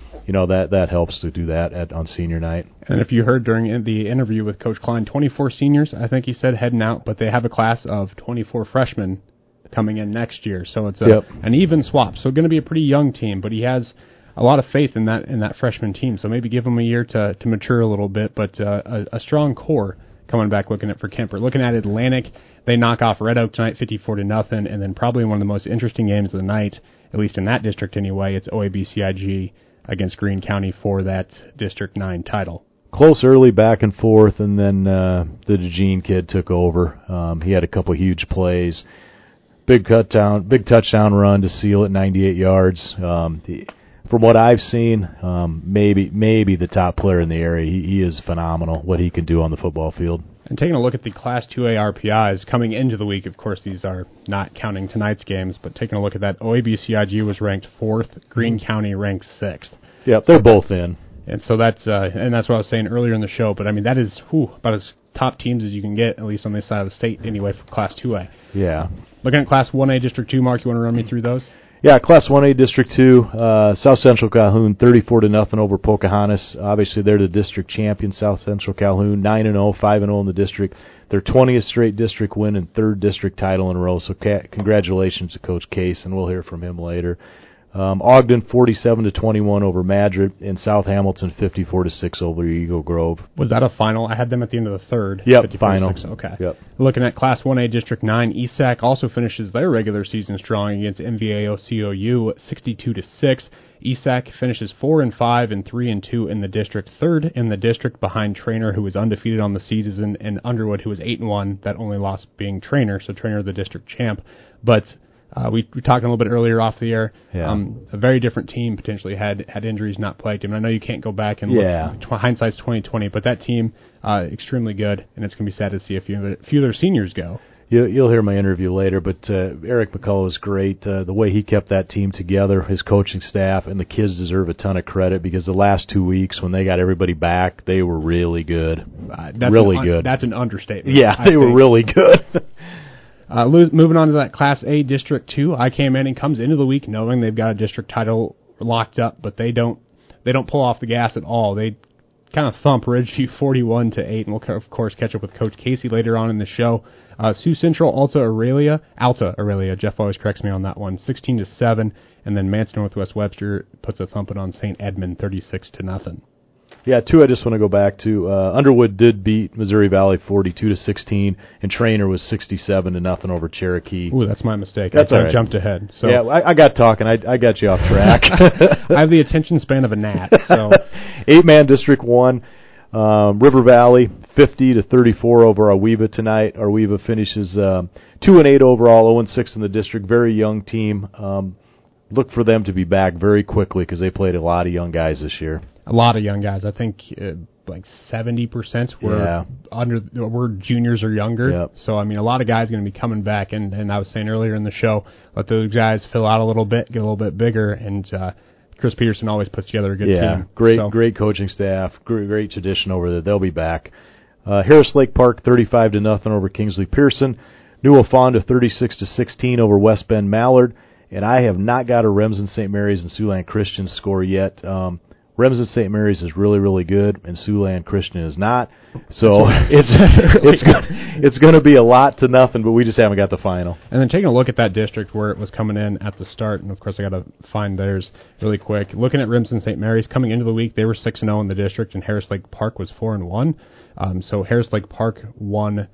That helps to do that on senior night. And if you heard during the interview with Coach Klein, 24 seniors, I think he said, heading out, but they have a class of 24 freshmen coming in next year. So it's an even swap. So going to be a pretty young team, but he has a lot of faith in that freshman team. So maybe give them a year to mature a little bit, but a strong core coming back looking at for Kemper. Looking at Atlantic, they knock off Red Oak tonight 54-0, and then probably one of the most interesting games of the night, at least in that district anyway, it's OABCIG against Greene County for that District 9 title. Close early back and forth, and then the DeJean kid took over. He had a couple huge plays. Big touchdown run to seal it, 98 yards. From what I've seen, maybe the top player in the area. He is phenomenal, what he can do on the football field. And taking a look at the Class 2A RPIs coming into the week, of course, these are not counting tonight's games, but taking a look at that, OABCIG was ranked 4th, Greene County ranked 6th. Yep, they're both in. And so that's what I was saying earlier in the show, but I mean, that is about as top teams as you can get, at least on this side of the state anyway, for Class 2A. Yeah. Looking at Class 1A District 2, Mark, you want to run me through those? Yeah, Class 1A District 2, South Central Calhoun, 34-0 over Pocahontas. Obviously, they're the district champion, South Central Calhoun, 9-0, 5-0 in the district. Their 20th straight district win and 3rd district title in a row, so congratulations to Coach Case, and we'll hear from him later. Ogden 47-21 over Madrid, and South Hamilton 54-6 over Eagle Grove. Was that a final? I had them at the end of the third. Yep, final. Okay. Yep. Looking at Class 1A District 9, ESAC also finishes their regular season strong against MVAO-COU 62-6. ESAC finishes 4-5 and 3-2 in the district, third in the district behind Trainer, who was undefeated on the season, and Underwood, who was 8-1. That only lost being Trainer, so Trainer the district champ. But we were talking a little bit earlier off the air. Yeah. A very different team potentially had injuries not plagued him. I know you can't go back and look. Hindsight's 20/20, but that team extremely good, and it's going to be sad to see a few of their seniors go. You'll hear my interview later, but Eric McCullough was great. The way he kept that team together, his coaching staff, and the kids deserve a ton of credit because the last 2 weeks when they got everybody back, they were really good. Good. That's an understatement. Yeah, they were really good. Moving on to that Class A District 2, IK Manning comes into the week knowing they've got a district title locked up, but they don't pull off the gas at all. They kind of thump Ridgeview 41-8, and we'll of course catch up with Coach Casey later on in the show. Sioux Central, Alta Aurelia, Jeff always corrects me on that one, 16-7, and then Manson Northwest Webster puts a thumping on St. Edmund 36-0. Yeah, two I just want to go back to. Underwood did beat Missouri Valley 42-16, and Trainer was 67-0 over Cherokee. Ooh, that's my mistake. That's I jumped ahead. So yeah, I got talking. I got you off track. I have the attention span of a gnat. So 8-man District 1, River Valley 50-34 over Arweva tonight. Arweva finishes 2-8 overall, 0-6 in the district. Very young team. Look for them to be back very quickly because they played a lot of young guys this year. A lot of young guys. I think like 70% were juniors or younger. Yep. So, I mean, a lot of guys going to be coming back. And I was saying earlier in the show, let those guys fill out a little bit, get a little bit bigger. And Chris Peterson always puts together a good team. Great coaching staff, great tradition over there. They'll be back. Harris Lake Park 35-0 over Kingsley Pearson. Newell Fonda 36-16 over West Bend Mallard. And I have not got a Remsen St. Mary's and Siouxland Christian score yet. Remsen St. Mary's is really, really good, and Siouxland Christian is not. So it's going to be a lot to nothing, but we just haven't got the final. And then taking a look at that district where it was coming in at the start, and of course I got to find theirs really quick. Looking at Remsen St. Mary's coming into the week, they were 6-0 in the district, and Harris Lake Park was 4-1. So Harris Lake Park won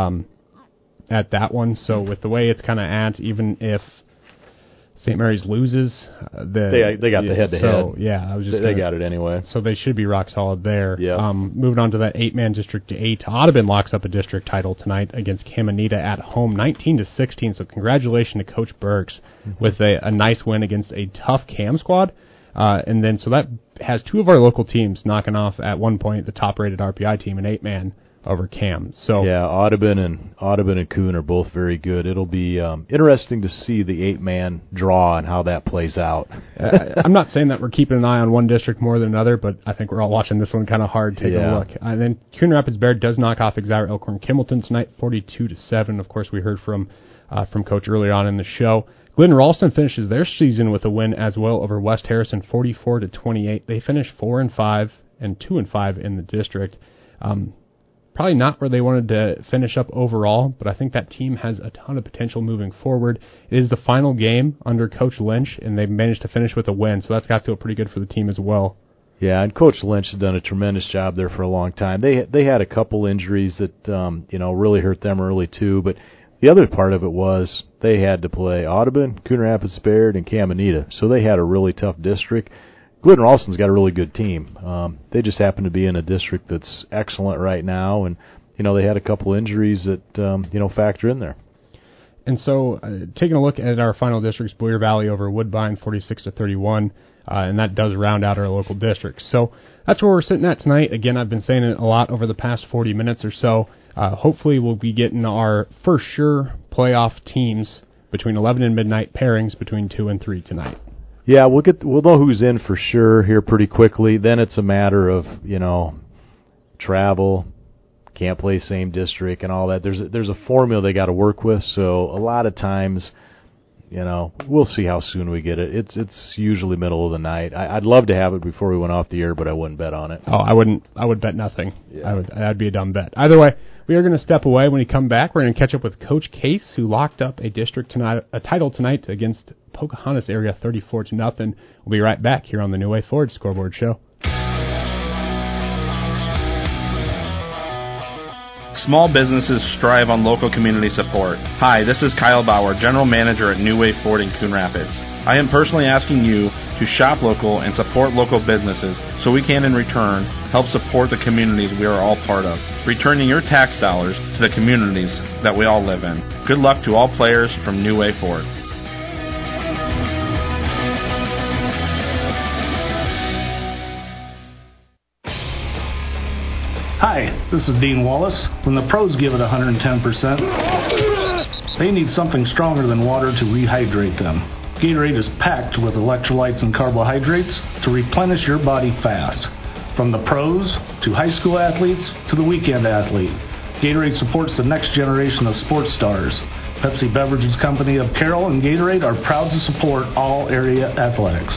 at that one. So with the way it's kind of at, even if St. Mary's loses, they got the head-to-head. So, yeah, they got it anyway. So they should be rock solid there. Yeah. Moving on to that 8-man District 8, Audubon locks up a district title tonight against Caminita at home, 19-16. So congratulations to Coach Burks with a nice win against a tough Cam squad. And then so that has two of our local teams knocking off at one point the top-rated RPI team, an 8-man over Cam. So yeah, Audubon and Coon are both very good. It'll be interesting to see the 8-man draw and how that plays out. I'm not saying that we're keeping an eye on one district more than another, but I think we're all watching this one kind of hard, taking a look. And then Coon Rapids Bear does knock off Exira Elkhorn Kimballton tonight, 42-7. Of course, we heard from Coach earlier on in the show. Glidden Ralston finishes their season with a win as well over West Harrison, 44-28. They finished 4-5 and 2-5 in the district. Probably not where they wanted to finish up overall, but I think that team has a ton of potential moving forward. It is the final game under Coach Lynch, and they've managed to finish with a win, so that's got to feel pretty good for the team as well. Yeah, and Coach Lynch has done a tremendous job there for a long time. They had a couple injuries that really hurt them early too, but the other part of it was they had to play Audubon, Coon Rapids Bayard, and Caminita, so they had a really tough district. Glidden Ralston's got a really good team. They just happen to be in a district that's excellent right now, and they had a couple injuries that factor in there. And so, taking a look at our final districts, Boyer Valley over Woodbine, 46-31, and that does round out our local districts. So that's where we're sitting at tonight. Again, I've been saying it a lot over the past 40 minutes or so. Hopefully, we'll be getting our for sure playoff teams between 11 and midnight pairings between 2 and 3 tonight. Yeah, we'll know who's in for sure here pretty quickly. Then it's a matter of travel, can't play same district and all that. There's a formula they got to work with. So a lot of times, we'll see how soon we get it. It's usually middle of the night. I'd love to have it before we went off the air, but I wouldn't bet on it. Oh, I wouldn't. I would bet nothing. Yeah. That'd be a dumb bet. Either way, we are going to step away. When we come back, we're going to catch up with Coach Case, who locked up a title tonight against Pocahontas area 34-0. We'll be right back here on the New Way Forward Scoreboard Show. Small businesses strive on local community support. Hi, this is Kyle Bauer, General Manager at New Way Ford in Coon Rapids. I am personally asking you to shop local and support local businesses so we can, in return, help support the communities we are all part of, returning your tax dollars to the communities that we all live in. Good luck to all players from New Way Ford. Hi, this is Dean Wallace. When the pros give it 110%, they need something stronger than water to rehydrate them. Gatorade is packed with electrolytes and carbohydrates to replenish your body fast. From the pros to high school athletes to the weekend athlete, Gatorade supports the next generation of sports stars. Pepsi Beverages Company of Carroll and Gatorade are proud to support all area athletics.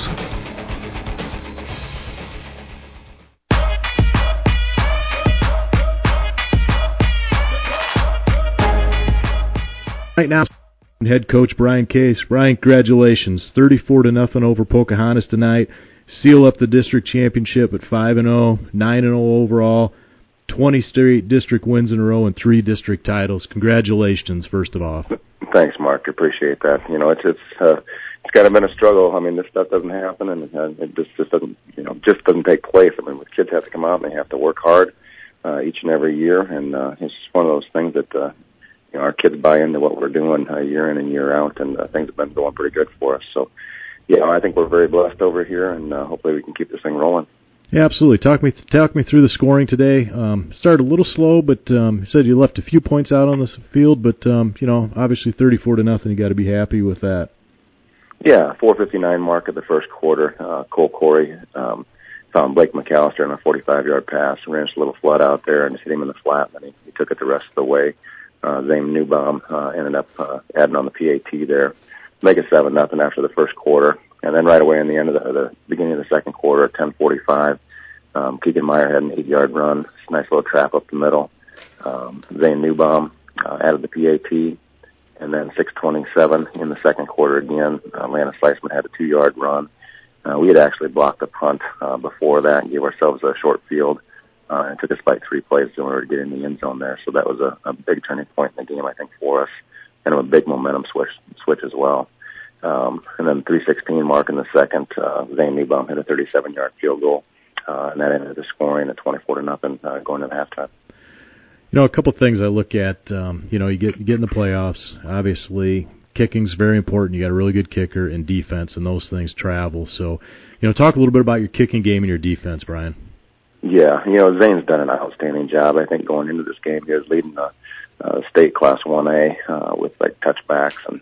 Right now, head coach Brian Case. Brian, congratulations. 34-0 over Pocahontas tonight. Seal up the district championship at 5-0, 9-0 overall, 20 straight district wins in a row, and 3 district titles. Congratulations, first of all. Thanks, Mark. Appreciate that. You know, it's kind of been a struggle. I mean, this stuff doesn't happen, and it just doesn't take place. I mean, the kids have to come out and they have to work hard each and every year, and it's just one of those things that our kids buy into what we're doing year in and year out, and things have been going pretty good for us. So, I think we're very blessed over here, and hopefully we can keep this thing rolling. Yeah, absolutely. Talk me through the scoring today. Started a little slow, but you said you left a few points out on the field, but obviously 34-0, you got to be happy with that. Yeah, 4:59 mark of the first quarter. Cole Corey found Blake McAllister in a 45-yard pass, ran a little flood out there, and just hit him in the flat, and he took it the rest of the way. Zane Newbaum ended up adding on the PAT there, make it 7-0 after the first quarter, and then right away in the end of the beginning of the second quarter at 10:45, Keegan Meyer had an 8-yard run, nice little trap up the middle. Zane Newbaum added the PAT, and then 6:27 in the second quarter again, Lana Sliceman had a 2-yard run. We had actually blocked the punt before that and gave ourselves a short field. It took us about 3 plays in order to get in the end zone there. So that was a big turning point in the game, I think, for us, and a big momentum switch as well. And then 3:16 mark in the second, Zane Newbaum hit a 37-yard field goal, and that ended the scoring at 24-0 going into halftime. A couple things I look at. You get in the playoffs. Obviously, kicking's very important. You got a really good kicker, and defense, and those things travel. So, talk a little bit about your kicking game and your defense, Brian. Yeah, Zane's done an outstanding job. I think going into this game, he was leading the state Class 1A with touchbacks, and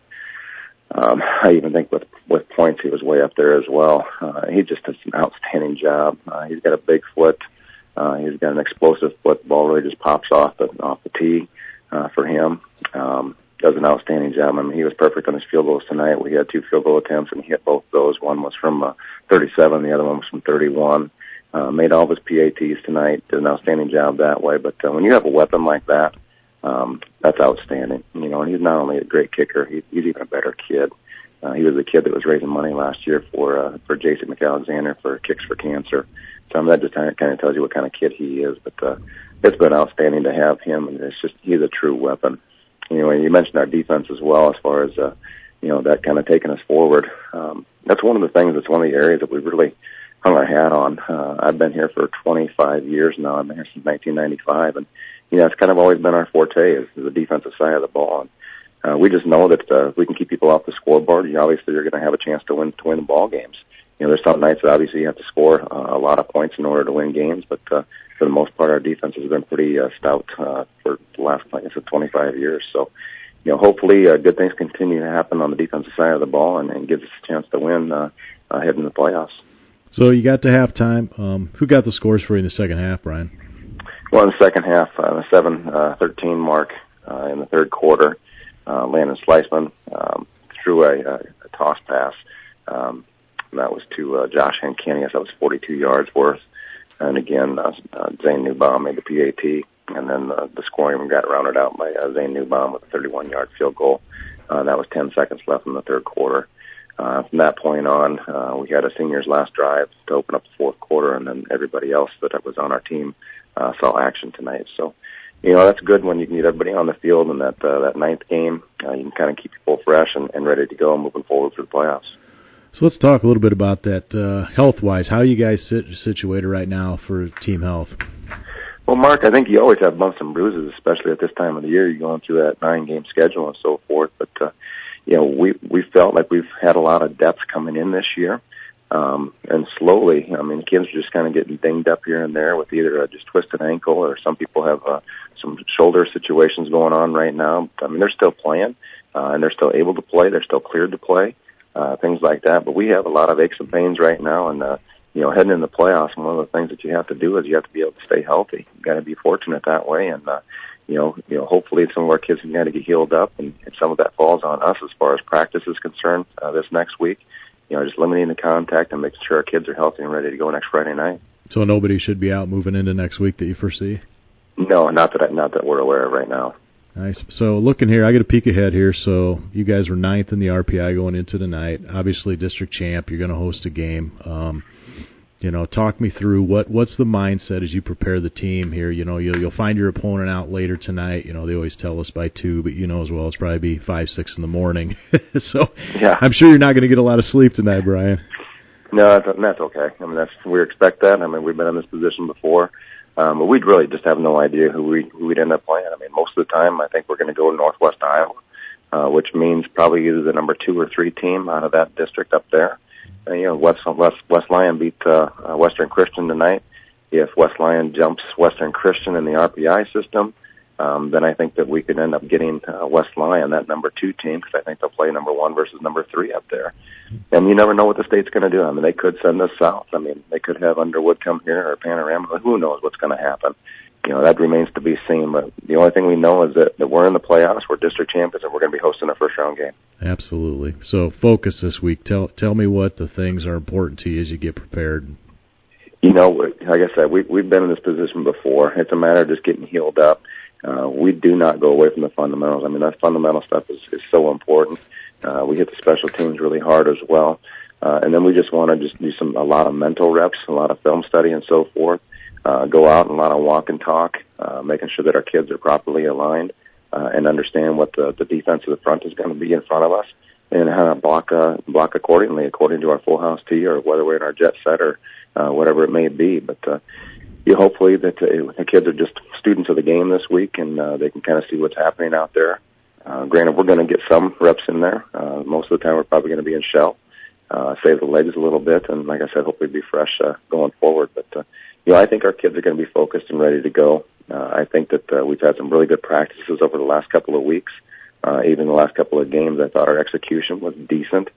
I even think with points he was way up there as well. He just does an outstanding job. He's got a big foot. He's got an explosive foot. The ball really just pops off the tee for him. Does an outstanding job. I mean, he was perfect on his field goals tonight. We had 2 field goal attempts, and he hit both of those. One was from 37, the other one was from 31. Made all of his PATs tonight, did an outstanding job that way. But when you have a weapon like that, that's outstanding. And he's not only a great kicker, he's even a better kid. He was the kid that was raising money last year for J.C. McAlexander for Kicks for Cancer. So that just kind of tells you what kind of kid he is. But it's been outstanding to have him, and he's a true weapon. And you mentioned our defense as well, as far as that kind of taking us forward. That's one of the things. That's one of the areas that we've really hung our hat on. I've been here for 25 years now. I've been here since 1995, and it's kind of always been our forte is the defensive side of the ball. And we just know that if we can keep people off the scoreboard, obviously you're going to have a chance to win the ball games. There's some nights that obviously you have to score a lot of points in order to win games, but for the most part, our defense has been pretty stout for the last, like I said, 25 years. So, hopefully good things continue to happen on the defensive side of the ball and gives us a chance to win heading into the playoffs. So you got to halftime. Who got the scores for you in the second half, Brian? Well, in the second half, the 7:13 mark in the third quarter, Landon Sliceman threw a toss pass. That was to Josh Hankinius. That was 42 yards worth. And again, Zane Newbaum made the PAT. And then the scoring got rounded out by Zane Newbaum with a 31-yard field goal. That was 10 seconds left in the third quarter. From that point on, we had a seniors last drive to open up the fourth quarter, and then everybody else that was on our team saw action tonight. So, that's good when you can get everybody on the field, and that ninth game, you can kind of keep people fresh and ready to go moving forward for the playoffs. So let's talk a little bit about that health-wise. How are you guys situated right now for team health? Well, Mark, I think you always have bumps and bruises, especially at this time of the year. You're going through that 9-game schedule and so forth. But, we felt like we've had a lot of depth coming in this year. And slowly, kids are just kind of getting dinged up here and there with either just twisted ankle, or some people have some shoulder situations going on right now. They're still playing, and they're still able to play. They're still cleared to play, things like that. But we have a lot of aches and pains right now, and heading into the playoffs, one of the things that you have to do is you have to be able to stay healthy. You got to be fortunate that way, and hopefully some of our kids can kind of get healed up, and some of that falls on us as far as practice is concerned this next week. Just limiting the contact and making sure our kids are healthy and ready to go next Friday night. So nobody should be out moving into next week that you foresee? No, not that we're aware of right now. Nice. So looking here, I get a peek ahead here. So you guys were 9th in the RPI going into tonight. Obviously, district champ. You're going to host a game. Talk me through what's the mindset as you prepare the team here. You'll find your opponent out later tonight. They always tell us by 2, but as well, it's probably be 5, 6 in the morning. So yeah. I'm sure you're not going to get a lot of sleep tonight, Brian. No, that's okay. We expect that. We've been in this position before. But we'd really just have no idea who we'd end up playing. Most of the time, I think we're going to go to Northwest Iowa, which means probably either the number 2 or 3 team out of that district up there. West Lyon beat Western Christian tonight. If West Lyon jumps Western Christian in the RPI system, then I think that we could end up getting West Lyon, that number 2 team, because I think they'll play number 1 versus number 3 up there. And you never know what the state's going to do. They could send us south. They could have Underwood come here or Panorama. Who knows what's going to happen? That remains to be seen. But the only thing we know is that we're in the playoffs, we're district champions, and we're going to be hosting a first-round game. Absolutely. So focus this week. Tell me what the things are important to you as you get prepared. Like I said, we've been in this position before. It's a matter of just getting healed up. We do not go away from the fundamentals. That fundamental stuff is so important. We hit the special teams really hard as well. And then we just want to just do a lot of mental reps, a lot of film study and so forth. Go out and a lot of walk and talk, making sure that our kids are properly aligned and understand what the defense of the front is going to be in front of us, and how to block accordingly, according to our full house tee, or whether we're in our jet set or whatever it may be. But hopefully that the kids are just students of the game this week, and they can kind of see what's happening out there. Granted, we're going to get some reps in there. Most of the time we're probably going to be in shell, save the legs a little bit, and like I said, hopefully be fresh going forward. But I think our kids are going to be focused and ready to go. I think that we've had some really good practices over the last couple of weeks. Even the last couple of games, I thought our execution was decent.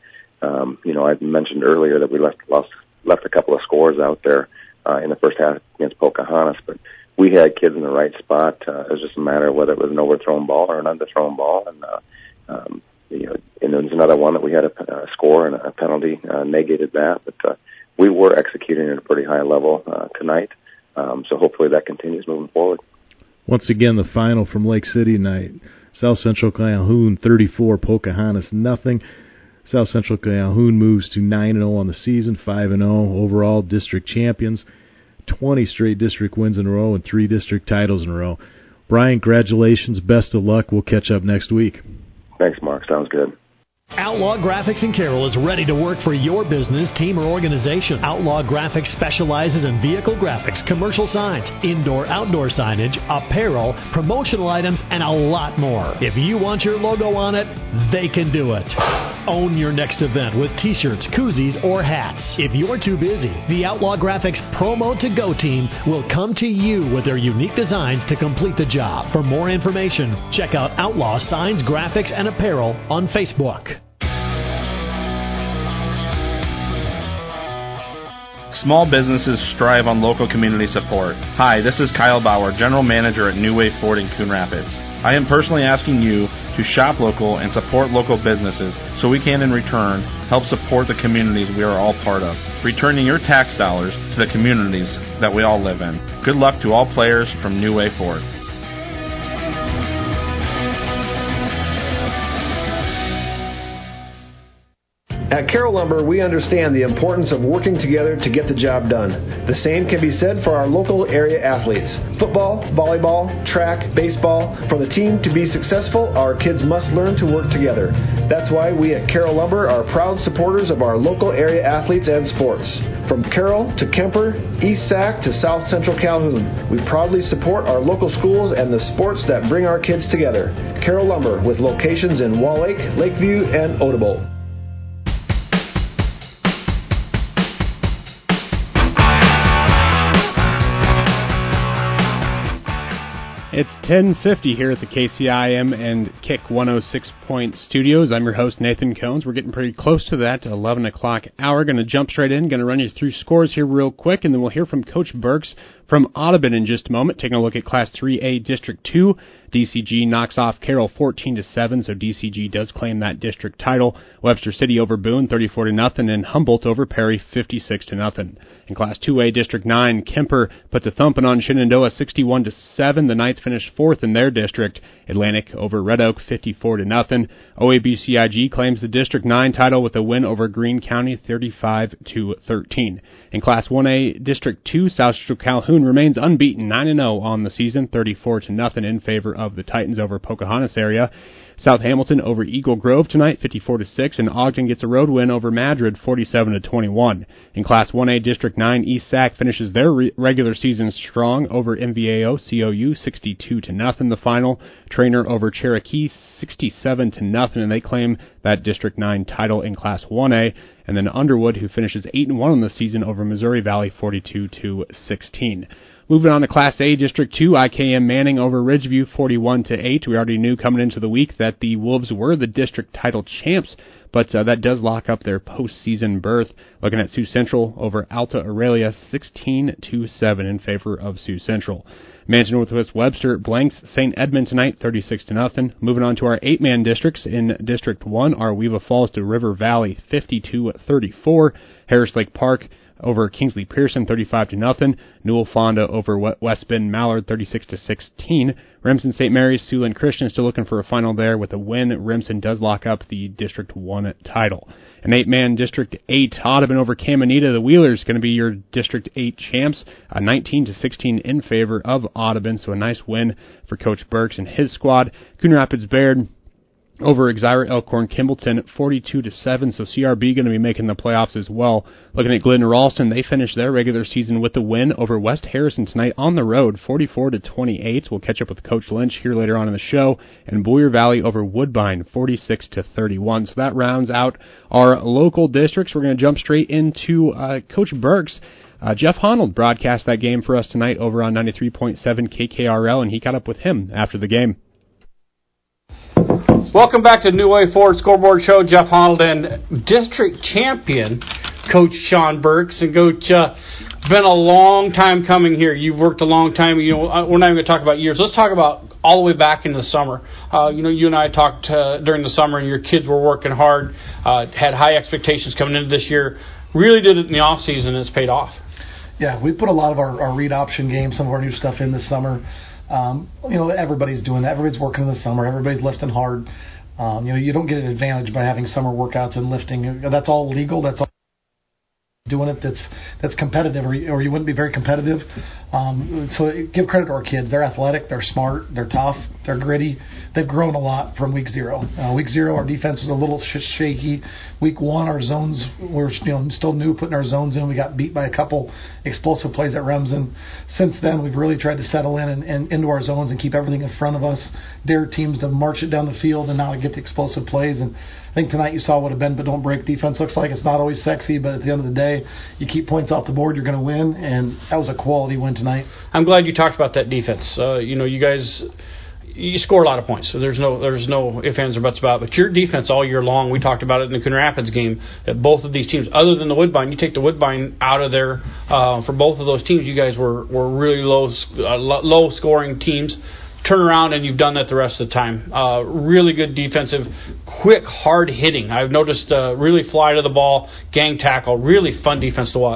I mentioned earlier that we left a couple of scores out there in the first half against Pocahontas, but we had kids in the right spot. It was just a matter of whether it was an overthrown ball or an underthrown ball, and and there was another one that we had a score and a penalty negated that, but we were executing at a pretty high level tonight, so hopefully that continues moving forward. Once again, the final from Lake City tonight. South Central Calhoun 34, Pocahontas nothing. South Central Calhoun moves to 9-0 on the season, 5-0 overall, district champions, 20 straight district wins in a row, and 3 district titles in a row. Brian, congratulations, best of luck. We'll catch up next week. Thanks, Mark. Sounds good. Outlaw Graphics in Carroll is ready to work for your business, team, or organization. Outlaw Graphics specializes in vehicle graphics, commercial signs, indoor-outdoor signage, apparel, promotional items, and a lot more. If you want your logo on it, they can do it. Own your next event with t-shirts, koozies, or hats. If you're too busy, the Outlaw Graphics Promo to Go team will come to you with their unique designs to complete the job. For more information, check out Outlaw Signs, Graphics, and Apparel on Facebook. Small businesses strive on local community support. Hi, this is Kyle Bauer, General Manager at New Wave Ford in Coon Rapids. I am personally asking you to shop local and support local businesses so we can, in return, help support the communities we are all part of, returning your tax dollars to the communities that we all live in. Good luck to all players from New Wave Ford. At Carroll Lumber, we understand the importance of working together to get the job done. The same can be said for our local area athletes. Football, volleyball, track, baseball. For the team to be successful, our kids must learn to work together. That's why we at Carroll Lumber are proud supporters of our local area athletes and sports. From Carroll to Kemper, East Sac to South Central Calhoun, we proudly support our local schools and the sports that bring our kids together. Carroll Lumber, with locations in Wall Lake, Lakeview, and Odebolt. It's 10:50 here at the KCIM and Kick 106 Point Studios. I'm your host, Nathan Cones. We're getting pretty close to that 11 o'clock hour. Going to jump straight in, going to run you through scores here real quick, and then we'll hear from Coach Burks from Audubon in just a moment. Taking a look at Class 3A District 2. DCG knocks off Carroll 14-7, so DCG does claim that district title. Webster City over Boone 34-0, and Humboldt over Perry 56-0. In Class 2A District 9, Kemper puts a thumping on Shenandoah 61-7. The Knights finished fourth in their district. Atlantic over Red Oak 54-0. OABCIG claims the District 9 title with a win over Greene County 35-13. In Class 1A District 2, South Central Calhoun remains unbeaten 9-0 on the season, 34-0 in favor of the Titans over Pocahontas area. South Hamilton over Eagle Grove tonight, 54-6, and Ogden gets a road win over Madrid, 47-21. In Class 1A District 9, East Sac finishes their regular season strong over MVAO COU, 62-0 the final. Trainer over Cherokee, 67-0, and they claim that District 9 title in Class 1A. And then Underwood, who finishes 8-1 on the season over Missouri Valley, 42-16. Moving on to Class A District 2, IKM Manning over Ridgeview, 41-8. We already knew coming into the week that the Wolves were the district title champs, but that does lock up their postseason berth. Looking at Sioux Central over Alta Aurelia, 16-7 in favor of Sioux Central. Mansion Northwest Webster blanks St. Edmund tonight, 36-0. Moving on to our 8-man districts. In District 1, our Weeva Falls to River Valley, 52-34. Harris Lake Park over Kingsley Pearson, 35-0. Newell Fonda over West Bend Mallard, 36-16. Remsen St. Mary's, Siouxland Christian still looking for a final there. With a win, Remsen does lock up the District 1 title. An 8-man District 8, Audubon over Caminita. The Wheelers going to be your District 8 champs, 19-16 in favor of Audubon, so a nice win for Coach Burks and his squad. Coon Rapids Baird over Exira Elkhorn Kimballton, 42-7, so CRB going to be making the playoffs as well. Looking at Glidden Ralston, they finished their regular season with a win over West Harrison tonight on the road, 44-28. We'll catch up with Coach Lynch here later on in the show. And Boyer Valley over Woodbine, 46-31. So that rounds out our local districts. We're going to jump straight into Coach Burks. Jeff Honnold broadcast that game for us tonight over on 93.7 KKRL, and he caught up with him after the game. Welcome back to New Way Forward Scoreboard Show. Jeff Honnold and district champion Coach Sean Burks. And Coach, been a long time coming here. You've worked a long time. You know, we're not even going to talk about years. Let's talk about all the way back in the summer. You and I talked during the summer, and your kids were working hard, had high expectations coming into this year. Really did it in the off season, and it's paid off. Yeah, we put a lot of our read option games, some of our new stuff in this summer. Everybody's doing that. Everybody's working in the summer. Everybody's lifting hard. You don't get an advantage by having summer workouts and lifting. That's all legal. That's all doing it. That's competitive, or you wouldn't be very competitive. So give credit to our kids. They're athletic. They're smart. They're tough. They're gritty. They've grown a lot from week 0. Week 0, our defense was a little shaky. Week 1, our zones were still new, putting our zones in. We got beat by a couple explosive plays at Remsen. Since then, we've really tried to settle in and into our zones and keep everything in front of us. Dare teams to march it down the field and not get the explosive plays. And I think tonight you saw what a bend but don't break defense looks like. It's not always sexy, but at the end of the day, you keep points off the board, you're going to win, and that was a quality win tonight. I'm glad you talked about that defense. You guys, you score a lot of points, so there's no ifs, ands, or buts about it. But your defense all year long, we talked about it in the Coon Rapids game, that both of these teams, other than the Woodbine, you take the Woodbine out of there, for both of those teams, you guys were really low scoring teams. Turn around, and you've done that the rest of the time. Really good defensive, quick, hard hitting. I've noticed really fly to the ball, gang tackle, really fun defense to watch.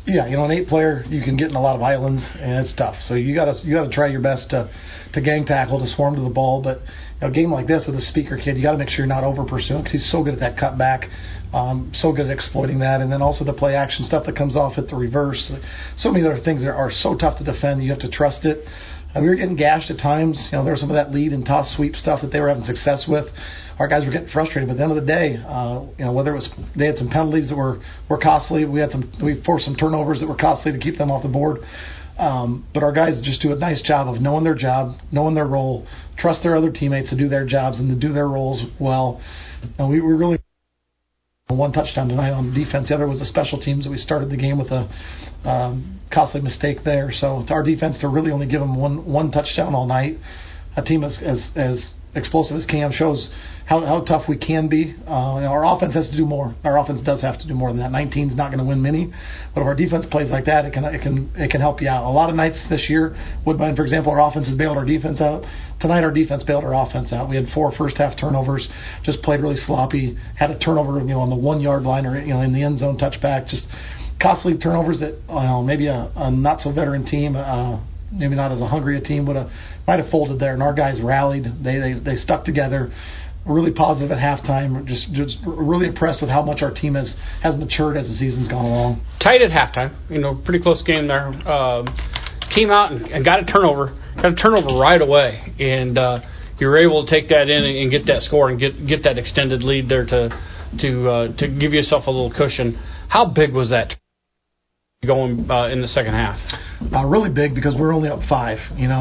Yeah, an 8 player, you can get in a lot of islands, and it's tough. So you gotta try your best to gang tackle, to swarm to the ball. But a game like this with a speaker kid, you got to make sure you're not over pursuing, because he's so good at that cutback, so good at exploiting that, and then also the play action stuff that comes off at the reverse. So many other things that are so tough to defend. You have to trust it. We were getting gashed at times. There was some of that lead and toss sweep stuff that they were having success with. Our guys were getting frustrated. But at the end of the day, whether it was they had some penalties that were costly, we forced some turnovers that were costly to keep them off the board. But our guys just do a nice job of knowing their job, knowing their role, trust their other teammates to do their jobs and to do their roles well. And we really one touchdown tonight on defense. The other was the special teams that we started the game with a costly mistake there. So it's our defense to really only give them one touchdown all night. A team as explosive as Cam shows how tough we can be. Our offense has to do more. Our offense does have to do more than that. 19 is not going to win many, but if our defense plays like that, it can help you out. A lot of nights this year, Woodbine, for example, our offense has bailed our defense out. Tonight, our defense bailed our offense out. We had 4 first-half turnovers, just played really sloppy, had a turnover on the 1-yard line or in the end zone touchback, just costly turnovers that maybe a not-so-veteran team, maybe not as a hungry a team, might have folded there. And our guys rallied. They stuck together. Really positive at halftime. Just really impressed with how much our team has matured as the season's gone along. Tight at halftime. Pretty close game there. Came out and got a turnover. Got a turnover right away, and you were able to take that in and get that score and get that extended lead there to give yourself a little cushion. How big was that going in the second half? Really big, because we were only up 5.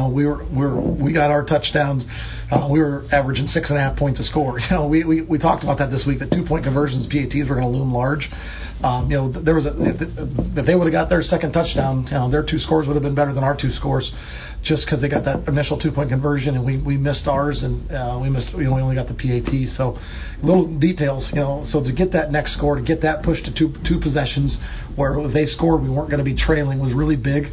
We got our touchdowns. We were averaging 6.5 points a score. We talked about that this week. That 2-point conversions, PATs were going to loom large. There was if they would have got their second touchdown, their 2 scores would have been better than our 2 scores, just because they got that initial 2-point conversion and we missed ours, and we only got the PAT. So little details, So to get that next score, to get that push to two possessions, where if they scored, we weren't going to be trailing, was really big.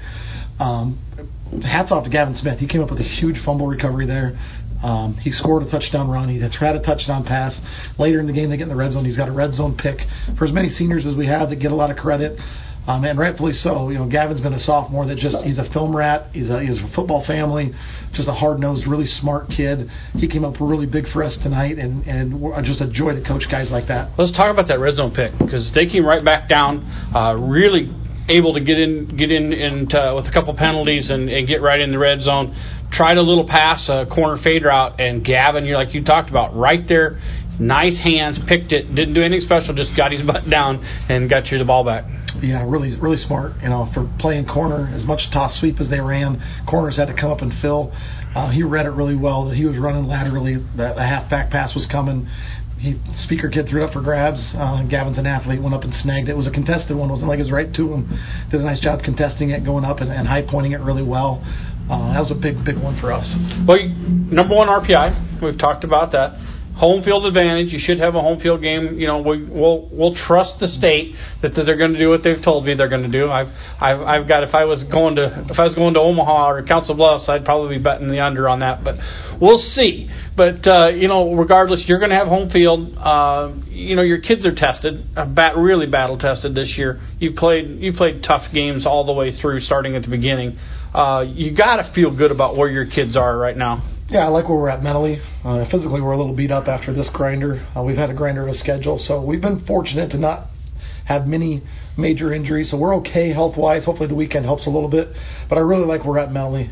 Hats off to Gavin Smith. He came up with a huge fumble recovery there. He scored a touchdown run. He had a touchdown pass. Later in the game, they get in the red zone. He's got a red zone pick. For as many seniors as we have that get a lot of credit, and rightfully so. Gavin's been a sophomore that he's a film rat. He's a football family, just a hard-nosed, really smart kid. He came up really big for us tonight, and just a joy to coach guys like that. Let's talk about that red zone pick, because they came right back down, really able to get in with a couple penalties and get right in the red zone. Tried a little pass, a corner fade route, and Gavin, like you talked about, right there, nice hands, picked it, didn't do anything special, just got his butt down and got you the ball back. Yeah, really, really smart. For playing corner, as much toss sweep as they ran, corners had to come up and fill. He read it really well. He was running laterally. The halfback pass was coming. Speaker kid threw it up for grabs. Gavin's an athlete, went up and snagged it. It was a contested one. It wasn't like it was right to him. Did a nice job contesting it, going up and high pointing it really well. That was a big one for us. Well, number 1 RPI. We've talked about that. Home field advantage. You should have a home field game. We'll trust the state that they're going to do what they've told me they're going to do. I've got if I was going to Omaha or Council Bluffs, I'd probably be betting the under on that. But we'll see. But regardless, you're going to have home field. Your kids are tested, really battle tested this year. You've played tough games all the way through, starting at the beginning. You got to feel good about where your kids are right now. Yeah, I like where we're at mentally. Physically, we're a little beat up after this grinder. We've had a grinder of a schedule, so we've been fortunate to not have many major injuries, so we're okay health-wise. Hopefully the weekend helps a little bit, but I really like where we're at mentally.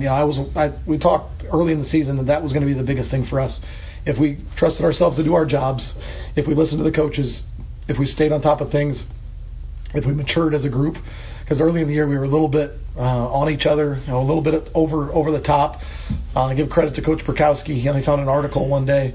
We talked early in the season that was going to be the biggest thing for us. If we trusted ourselves to do our jobs, if we listened to the coaches, if we stayed on top of things, if we matured as a group, because early in the year we were a little bit on each other, a little bit over the top. I give credit to Coach Perkowski. He only found an article one day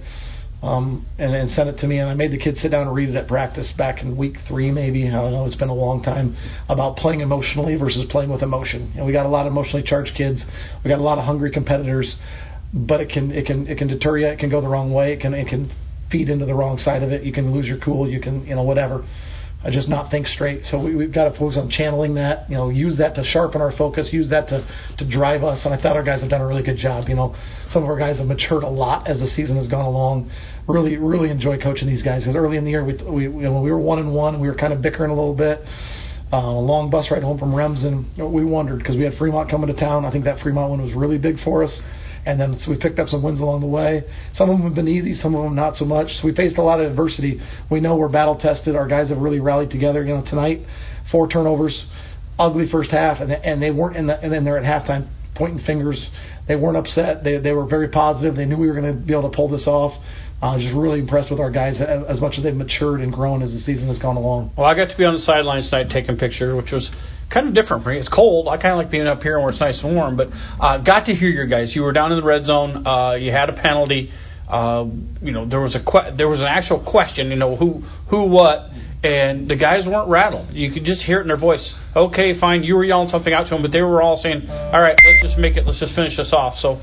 and sent it to me, and I made the kids sit down and read it at practice back in week 3 maybe. I don't know, it's been a long time, about playing emotionally versus playing with emotion. We got a lot of emotionally charged kids. We got a lot of hungry competitors, but it can deter you. It can go the wrong way. It can feed into the wrong side of it. You can lose your cool. You can whatever. Just not think straight. So we've got to focus on channeling that, use that to sharpen our focus, use that to drive us. And I thought our guys have done a really good job. Some of our guys have matured a lot as the season has gone along. Really, really enjoy coaching these guys, because early in the year we were 1-1. We were kind of bickering a little bit. A long bus ride home from Remsen. We wondered because we had Fremont coming to town. I think that Fremont one was really big for us. And then so we picked up some wins along the way. Some of them have been easy, some of them not so much. So we faced a lot of adversity. We know we're battle tested. Our guys have really rallied together. Tonight, 4 turnovers, ugly first half, and they weren't and then they're at halftime pointing fingers. They weren't upset. They were very positive. They knew we were going to be able to pull this off. Just really impressed with our guys as much as they've matured and grown as the season has gone along. Well, I got to be on the sidelines tonight taking pictures, which was kind of different for me. It's cold. I kind of like being up here where it's nice and warm, but got to hear your guys. You were down in the red zone. You had a penalty. There was an actual question. Who, what, and the guys weren't rattled. You could just hear it in their voice. Okay, fine. You were yelling something out to them, but they were all saying, "All right, let's just make it. Let's just finish this off." So,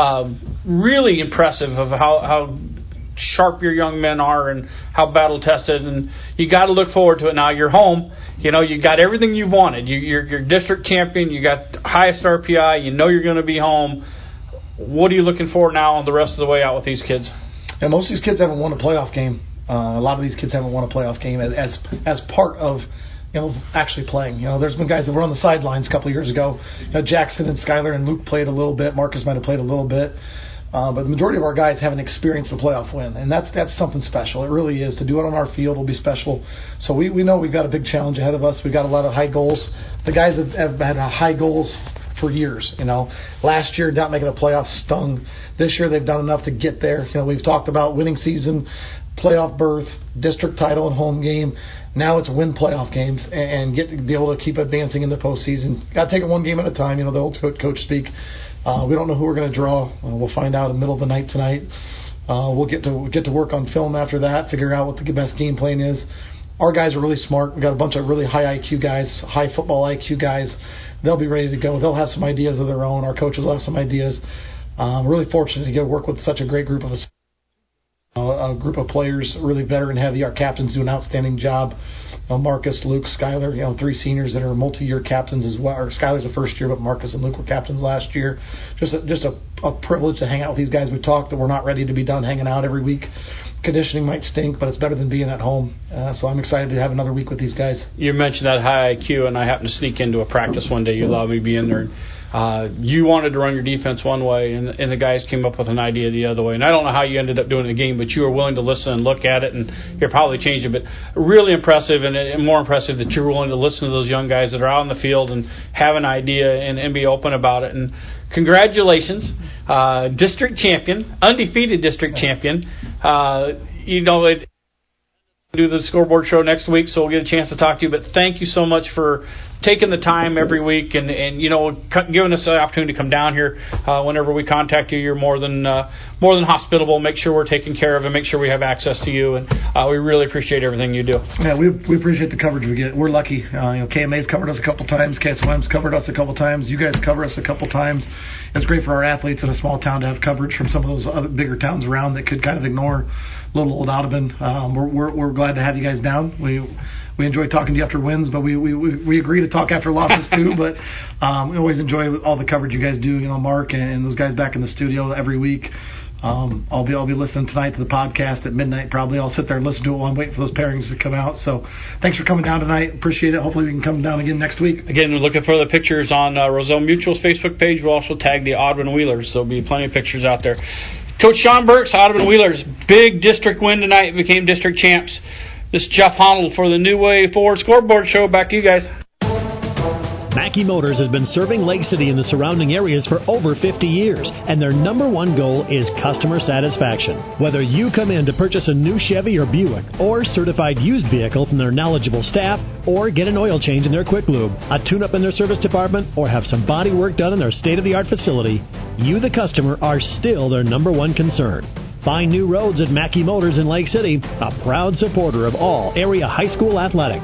really impressive of how sharp your young men are and how battle tested, and you got to look forward to it now. You're home. You got everything you've wanted. You're district champion. You got highest RPI. You're going to be home. What are you looking for now the rest of the way out with these kids? Yeah, most of these kids haven't won a playoff game. A lot of these kids haven't won a playoff game as part of actually playing. There's been guys that were on the sidelines a couple of years ago. Jackson and Skyler and Luke played a little bit. Marcus might have played a little bit. But the majority of our guys haven't experienced a playoff win, and that's something special. It really is. To do it on our field will be special. So we know we've got a big challenge ahead of us. We've got a lot of high goals. The guys have had high goals for years. Last year not making a playoff stung. This year they've done enough to get there. We've talked about winning season, playoff berth, district title, and home game. Now it's win playoff games and be able to keep advancing in the postseason. Got to take it one game at a time. The old coach speak. We don't know who we're going to draw. We'll find out in the middle of the night tonight. We'll get to work on film after that, figure out what the best game plan is. Our guys are really smart. We've got a bunch of really high IQ guys, high football IQ guys. They'll be ready to go. They'll have some ideas of their own. Our coaches will have some ideas. We're really fortunate to get to work with such a great group of us. A group of players, really veteran heavy. Our captains do an outstanding job. Marcus, Luke, Skyler, 3 seniors that are multi-year captains as well. Or Skyler's the first year, but Marcus and Luke were captains last year. Just a privilege to hang out with these guys. We've talked that we're not ready to be done hanging out every week. Conditioning might stink, but it's better than being at home. So I'm excited to have another week with these guys. You mentioned that high IQ, and I happened to sneak into a practice one day. You allowed me to be in there. You wanted to run your defense one way, and the guys came up with an idea the other way. And I don't know how you ended up doing the game, but you were willing to listen and look at it, and you'll probably change it. But really impressive, and more impressive that you're willing to listen to those young guys that are out in the field and have an idea and be open about it. And congratulations, district champion, undefeated district champion. Do the scoreboard show next week, so we'll get a chance to talk to you. But thank you so much for taking the time every week and giving us the opportunity to come down here. Whenever we contact you, you're more than hospitable. Make sure we're taken care of and make sure we have access to you. And we really appreciate everything you do. Yeah, we appreciate the coverage we get. We're lucky. KMA's covered us a couple times. KSOM's covered us a couple times. You guys cover us a couple times. It's great for our athletes in a small town to have coverage from some of those other bigger towns around that could kind of ignore little old Audubon. We're glad to have you guys down. We enjoy talking to you after wins, but we agree to talk after losses too. But we always enjoy all the coverage you guys do. Mark and those guys back in the studio every week. I'll be listening tonight to the podcast at midnight probably. I'll sit there and listen to it while I'm waiting for those pairings to come out. So thanks for coming down tonight. Appreciate it. Hopefully we can come down again next week. Again, we're looking for the pictures on Roselle Mutual's Facebook page. We'll also tag the Audubon Wheelers, so there'll be plenty of pictures out there. Coach Sean Burks, Audubon Wheelers, big district win tonight, became district champs. This is Jeff Honnold for the New Way Forward Scoreboard Show. Back to you guys. Mackey Motors has been serving Lake City and the surrounding areas for over 50 years, and their number one goal is customer satisfaction. Whether you come in to purchase a new Chevy or Buick, or certified used vehicle from their knowledgeable staff, or get an oil change in their Quick Lube, a tune-up in their service department, or have some body work done in their state-of-the-art facility, you, the customer, are still their number one concern. Find new roads at Mackey Motors in Lake City, a proud supporter of all area high school athletics.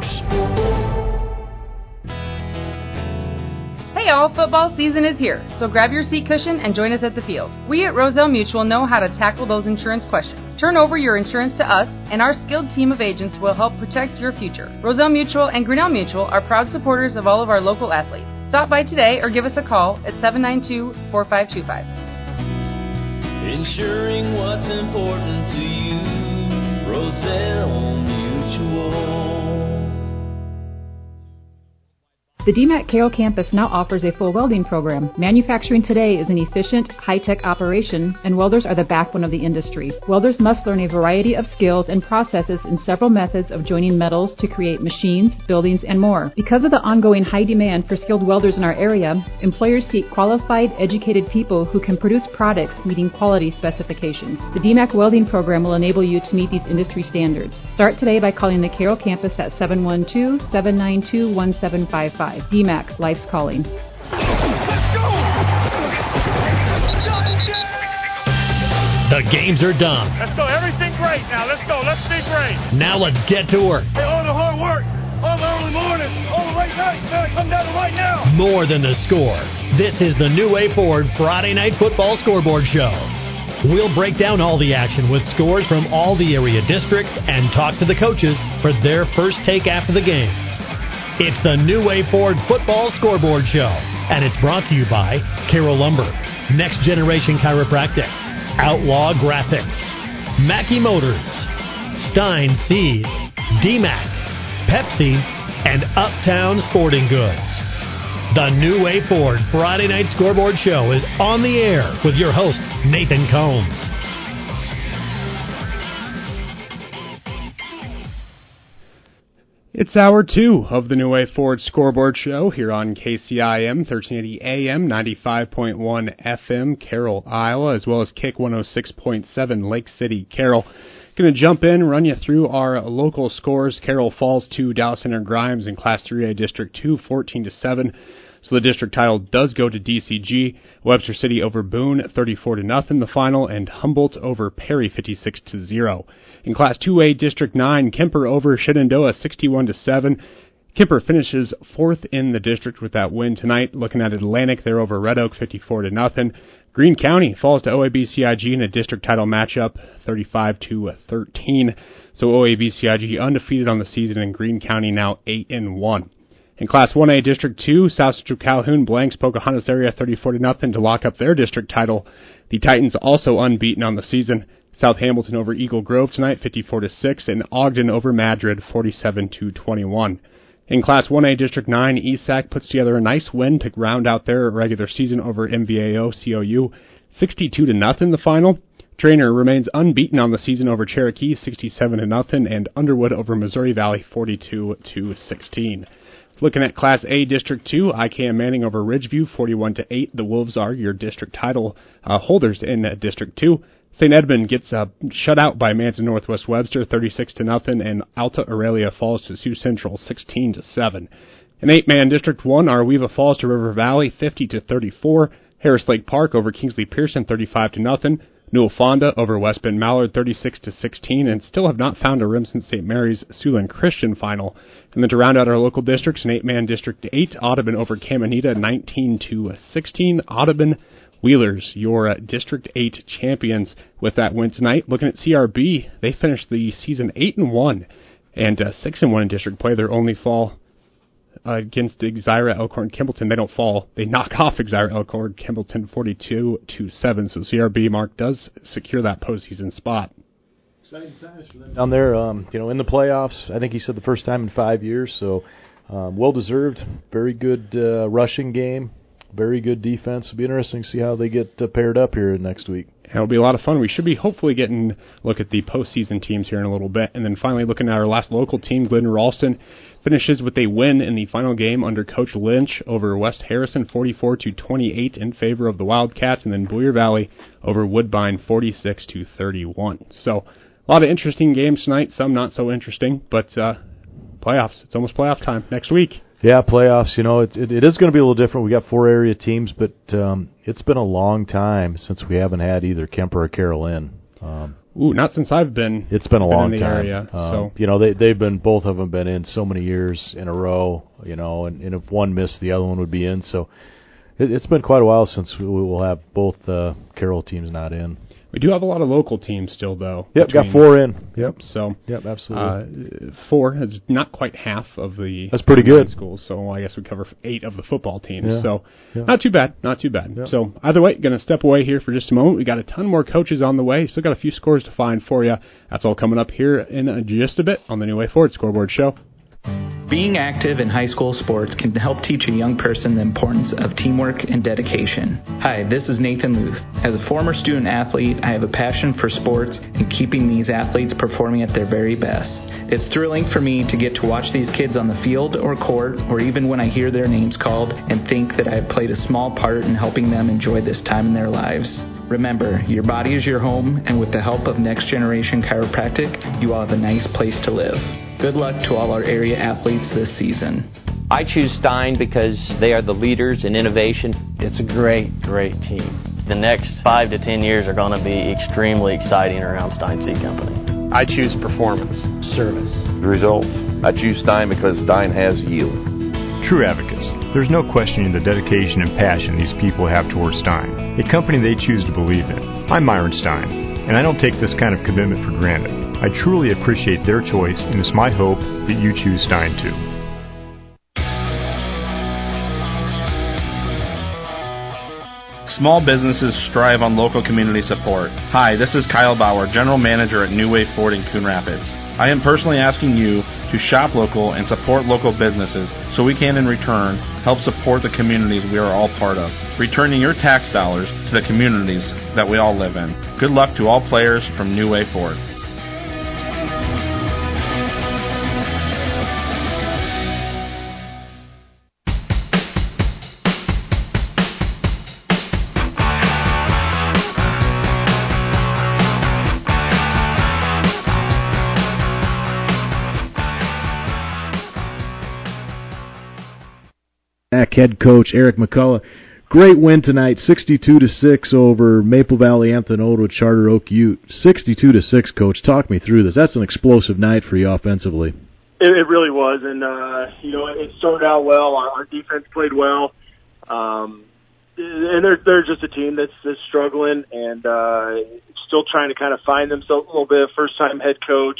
Hey all, football season is here, so grab your seat cushion and join us at the field. We at Roselle Mutual know how to tackle those insurance questions. Turn over your insurance to us, and our skilled team of agents will help protect your future. Roselle Mutual and Grinnell Mutual are proud supporters of all of our local athletes. Stop by today or give us a call at 792-4525. Ensuring what's important to you, Roselle Mutual. The DMAC Carroll campus now offers a full welding program. Manufacturing today is an efficient, high-tech operation, and welders are the backbone of the industry. Welders must learn a variety of skills and processes in several methods of joining metals to create machines, buildings, and more. Because of the ongoing high demand for skilled welders in our area, employers seek qualified, educated people who can produce products meeting quality specifications. The DMAC welding program will enable you to meet these industry standards. Start today by calling the Carroll campus at 712-792-1755. DMAC, life's calling. The games are done. Let's go. Everything great now. Let's go. Let's be great. Now let's get to work. Hey, all the hard work, all the early morning, all the late nights, man, come down to right now. More than the score. This is the New Way Ford Friday Night Football Scoreboard Show. We'll break down all the action with scores from all the area districts and talk to the coaches for their first take after the games. It's the New Way Ford Football Scoreboard Show, and it's brought to you by Carroll Lumber, Next Generation Chiropractic, Outlaw Graphics, Mackey Motors, Stein Seed, DMAC, Pepsi, and Uptown Sporting Goods. The New Way Ford Friday Night Scoreboard Show is on the air with your host, Nathan Combs. It's hour 2 of the New Way Ford Scoreboard Show here on KCIM, 1380 AM, 95.1 FM, Carroll, Iowa, as well as Kick 106.7, Lake City, Carroll. Going to jump in, run you through our local scores. Carroll falls to Dallas Center Grimes in Class 3A District 2, 14-7. So the district title does go to DCG. Webster City over Boone, 34-0 the final, and Humboldt over Perry, 56-0. In Class 2A District 9, Kemper over Shenandoah, 61-7. Kemper finishes 4th in the district with that win tonight. Looking at Atlantic, they're over Red Oak, 54-0. Greene County falls to OAB-CIG in a district title matchup, 35-13. So OAB-CIG undefeated on the season, and Greene County now 8-1. In Class 1A District 2, South Central Calhoun blanks Pocahontas area 34-0 to lock up their district title. The Titans also unbeaten on the season. South Hamilton over Eagle Grove tonight, 54-6, and Ogden over Madrid, 47-21. In Class 1A District 9, ESAC puts together a nice win to round out their regular season over MVAO COU, 62-0 the final. Trainer remains unbeaten on the season over Cherokee, 67-0, and Underwood over Missouri Valley, 42-16. Looking at Class A District 2, IKM Manning over Ridgeview, 41-8. The Wolves are your district title holders in District 2. St. Edmund gets shut out by Manson Northwest Webster, 36-0, and Alta Aurelia falls to Sioux Central, 16-7. In 8-man District 1, Arweva falls to River Valley, 50-34. Harris Lake Park over Kingsley Pearson, 35-0. Newell Fonda over West Bend Mallard, 36-16, and still have not found a Remsen St. Mary's Siouxland Christian final. And then to round out our local districts, in 8-man District 8, Audubon over Caminita, 19-16. Audubon Wheelers, your District 8 champions with that win tonight. Looking at CRB, they finished the season 8-1 and 6-1 in district play. Their only fall against Exira Elkhorn Kimballton. They don't fall. They knock off Exira Elkhorn Kimballton 42-7. So CRB, Mark, does secure that postseason spot. Exciting times for them down there, in the playoffs. I think he said the first time in 5 years. So well-deserved. Very good rushing game. Very good defense. It'll be interesting to see how they get paired up here next week. It'll be a lot of fun. We should be hopefully getting a look at the postseason teams here in a little bit. And then finally looking at our last local team, Glidden Ralston finishes with a win in the final game under Coach Lynch over West Harrison, 44-28 in favor of the Wildcats. And then Boyer Valley over Woodbine, 46-31. So a lot of interesting games tonight, some not so interesting, but playoffs. It's almost playoff time next week. Yeah, playoffs, it is going to be a little different. We got 4 area teams, but it's been a long time since we haven't had either Kemper or Carroll in. Not since I've been. It's been a long in the time. Area, so they've been, both of them been in so many years in a row, and if one missed, the other one would be in. So it's been quite a while since we will have both Carroll teams not in. We do have a lot of local teams still, though. Yep, got 4 in. Yep. So yep, absolutely. 4 is not quite half of the. That's pretty good. Schools, so I guess we cover 8 of the football teams. Yeah. So yeah. Not too bad. Not too bad. Yep. So either way, going to step away here for just a moment. We got a ton more coaches on the way. Still got a few scores to find for you. That's all coming up here in just a bit on the New Way Forward Scoreboard Show. Being active in high school sports can help teach a young person the importance of teamwork and dedication. Hi, this is Nathan Luth. As a former student athlete, I have a passion for sports and keeping these athletes performing at their very best. It's thrilling for me to get to watch these kids on the field or court, or even when I hear their names called, and think that I have played a small part in helping them enjoy this time in their lives. Remember, your body is your home, and with the help of Next Generation Chiropractic, you will have a nice place to live. Good luck to all our area athletes this season. I choose Stein because they are the leaders in innovation. It's a great team. The next 5 to 10 years are going to be extremely exciting around Stein Seed Company. I choose performance, service, result. I choose Stein because Stein has yield. True advocates. There's no questioning the dedication and passion these people have towards Stein, a company they choose to believe in. I'm Myron Stein, and I don't take this kind of commitment for granted. I truly appreciate their choice, and it's my hope that you choose Stein too. Small businesses strive on local community support. Hi, this is Kyle Bauer, General Manager at New Wave Ford in Coon Rapids. I am personally asking you to shop local and support local businesses so we can, in return, help support the communities we are all part of, returning your tax dollars to the communities that we all live in. Good luck to all players from New Wave Ford. Head coach Eric McCullough. Great win tonight, 62-6 over Maple Valley Anthony Charter Oak Ute. 62-6, Coach. Talk me through this. That's an explosive night for you offensively. It really was, and it started out well. Our defense played well, and they're just a team that's struggling and still trying to kind of find themselves a little bit. First time head coach,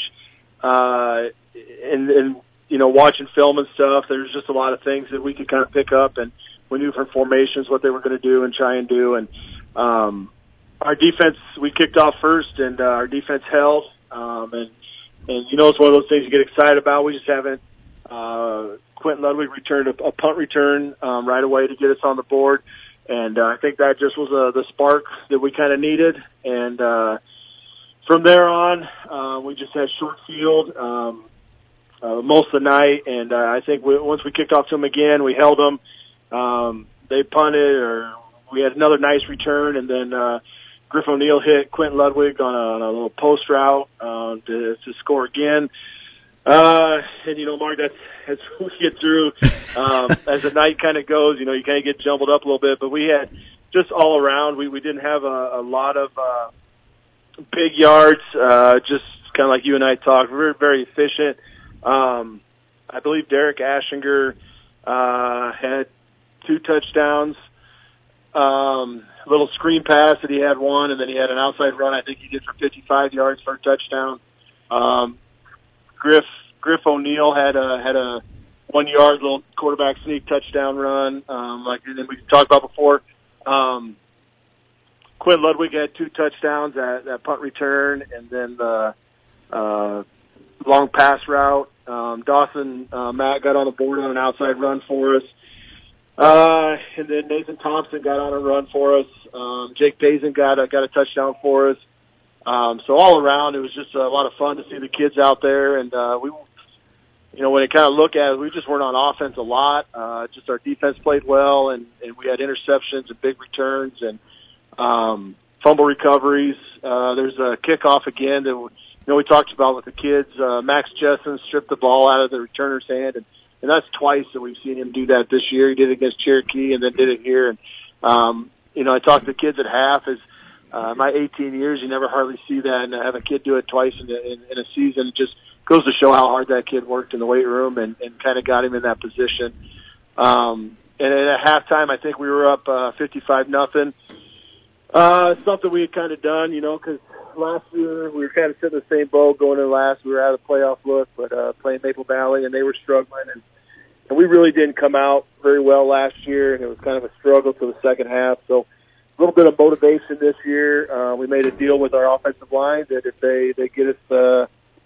and watching film and stuff, there's just a lot of things that we could kind of pick up, and we knew from formations what they were going to do and try and do. And our defense, we kicked off first, and our defense held. And it's one of those things you get excited about. We just haven't. Quentin Ludwig returned a punt return right away to get us on the board, and I think that just was the spark that we kind of needed. And from there on, we just had short field most of the night, and I think once we kicked off to them again, we held them. They punted, or we had another nice return, and then Griff O'Neill hit Quentin Ludwig on a little post route to score again. And Mark, that's as we get through as the night kind of goes. You kind of get jumbled up a little bit, but we had just all around. We didn't have a lot of big yards. Just kind of like you and I talked. We were very efficient. I believe Derek Ashinger had 2 touchdowns, a little screen pass that he had one, and then he had an outside run I think he did for 55 yards for a touchdown. Griff O'Neill had a 1 yard little quarterback sneak touchdown run, like we talked about before. Quinn Ludwig had 2 touchdowns at punt return, and then the long pass route. Dawson Matt got on the board on an outside run for us. And then Nathan Thompson got on a run for us. Jake Payson got a touchdown for us. So all around, it was just a lot of fun to see the kids out there. And when you kind of look at it, we just weren't on offense a lot. Just our defense played well, and we had interceptions and big returns and fumble recoveries. There's a kickoff again that we talked about with the kids. Max Jessen stripped the ball out of the returner's hand, and that's twice that we've seen him do that this year. He did it against Cherokee and then did it here. And I talked to the kids at half. My 18 years, you never hardly see that, and have a kid do it twice in a season. It just goes to show how hard that kid worked in the weight room and kind of got him in that position. And at halftime, I think we were up 55-0. Something we had kind of done, because last year we were kind of sitting in the same boat going in last. We were out of the playoff look, but playing Maple Valley, and they were struggling. And we really didn't come out very well last year, and it was kind of a struggle for the second half. So a little bit of motivation this year. We made a deal with our offensive line that if they get us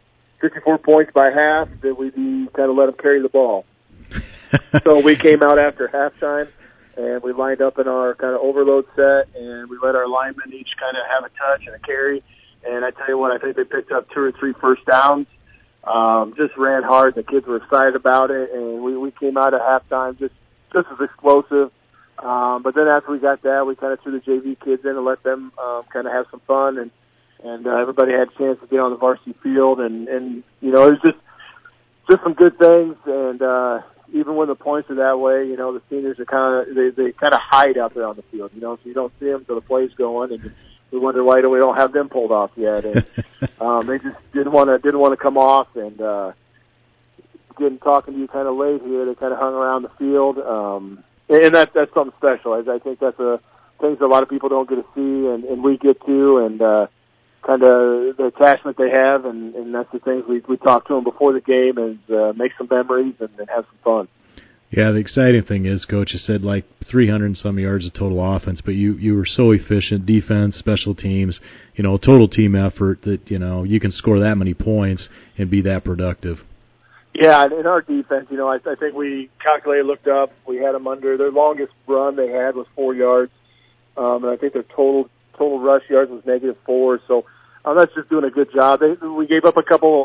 54 points by half, that we'd kind of let them carry the ball. So we came out after halftime, and we lined up in our kind of overload set, and we let our linemen each kind of have a touch and a carry. And I tell you what, I think they picked up 2 or 3 first downs. Just ran hard. The kids were excited about it, and we came out at halftime just as explosive. But then after we got that, we kind of threw the JV kids in and let them kind of have some fun, and everybody had a chance to get on the varsity field, and you know, it was just some good things. And even when the points are that way, you know, the seniors are kind of they kind of hide out there on the field, you know, so you don't see them until the play's going, and we wonder why we don't have them pulled off yet. And they just didn't want to come off, and getting talking to you kind of late here, they kind of hung around the field. And that's something special. I think that's things a lot of people don't get to see, and we get to, and kind of the attachment they have, and that's the things we talk to them before the game, is make some memories and have some fun. Yeah, the exciting thing is, Coach, you said like 300 and some yards of total offense, but you were so efficient, defense, special teams, you know, total team effort that, you know, you can score that many points and be that productive. Yeah, in our defense, you know, I think we calculated, looked up, we had them under, their longest run they had was 4 yards, and I think their total rush yards was -4, so that's just doing a good job. We gave up a couple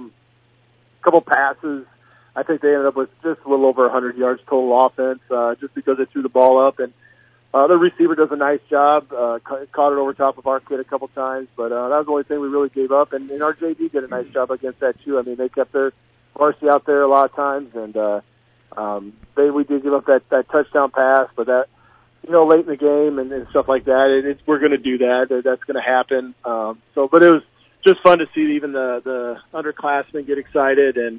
passes. I think they ended up with just a little over 100 yards total offense, just because they threw the ball up, and the receiver does a nice job, caught it over top of our kid a couple times, but that was the only thing we really gave up, and our JV did a nice job against that too. I mean, they kept their varsity out there a lot of times, and we did give up that touchdown pass, but that, you know, late in the game and stuff like that, we're going to do that. That's going to happen. But it was just fun to see even the underclassmen get excited, and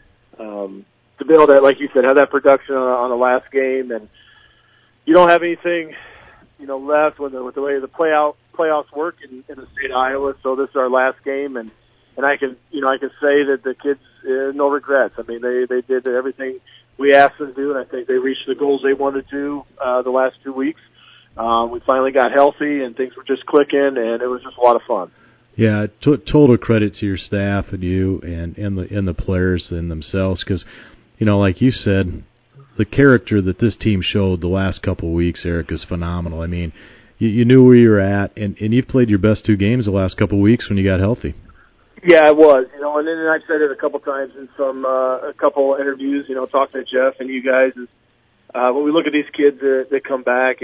to be able to, like you said, have that production on the last game, and you don't have anything, you know, left with the way the playoffs work in the state of Iowa. So this is our last game, and I can say that the kids, no regrets. I mean, they did everything we asked them to do, and I think they reached the goals they wanted to the last 2 weeks. We finally got healthy, and things were just clicking, and it was just a lot of fun. Yeah, total credit to your staff and you and the players and themselves, because, you know, like you said, the character that this team showed the last couple of weeks, Eric, is phenomenal. I mean, you knew where you were at, and you've played your best 2 games the last couple of weeks when you got healthy. Yeah, it was, you know, and then I've said it a couple times in a couple interviews, you know, talking to Jeff and you guys, is when we look at these kids that come back,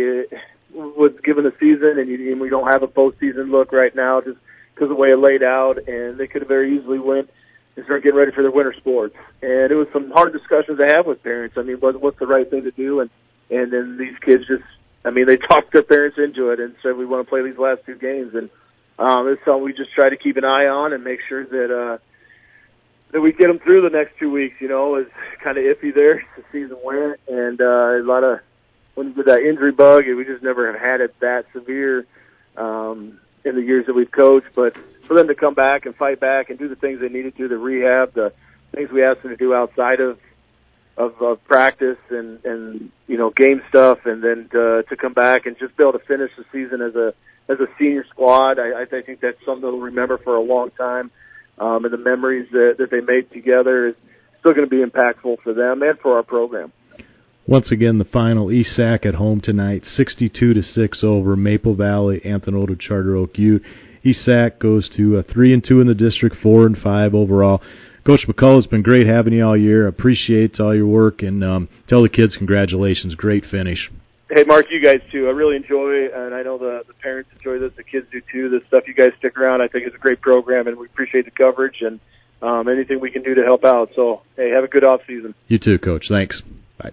given the season, and we don't have a postseason look right now just because of the way it laid out, and they could have very easily went and start getting ready for their winter sports. And it was some hard discussions to have with parents. I mean, what's the right thing to do? And then these kids just, I mean, they talked their parents into it and said, we want to play these last 2 games. And it's something we just try to keep an eye on and make sure that we get them through the next 2 weeks. You know, it's kind of iffy there. The season went, and a lot of, when you get that injury bug, we just never have had it that severe in the years that we've coached. But for them to come back and fight back and do the things they needed to rehab, the things we asked them to do outside of practice and you know, game stuff, and then to come back and just be able to finish the season as a senior squad, I think that's something they'll remember for a long time. And the memories that they made together is still going to be impactful for them and for our program. Once again, the final, East Sac at home tonight, 62-6 over Maple Valley, Anthony Charter Oak Ute. East Sac goes to 3-2 in the district, 4-5 overall. Coach McCullough, it's been great having you all year. Appreciate all your work, and tell the kids congratulations. Great finish. Hey, Mark, you guys too. I really enjoy, and I know the parents enjoy this, the kids do too. This stuff, you guys stick around. I think it's a great program, and we appreciate the coverage and anything we can do to help out. So, hey, have a good off season. You too, Coach. Thanks. Bye.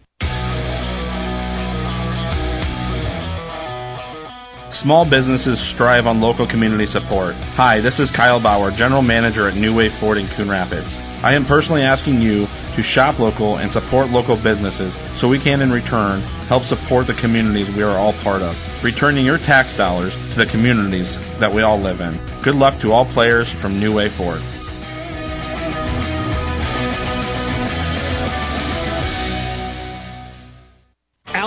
Small businesses strive on local community support. Hi, this is Kyle Bauer, General Manager at New Wave Ford in Coon Rapids. I am personally asking you to shop local and support local businesses so we can, in return, help support the communities we are all part of, returning your tax dollars to the communities that we all live in. Good luck to all players from New Wave Ford.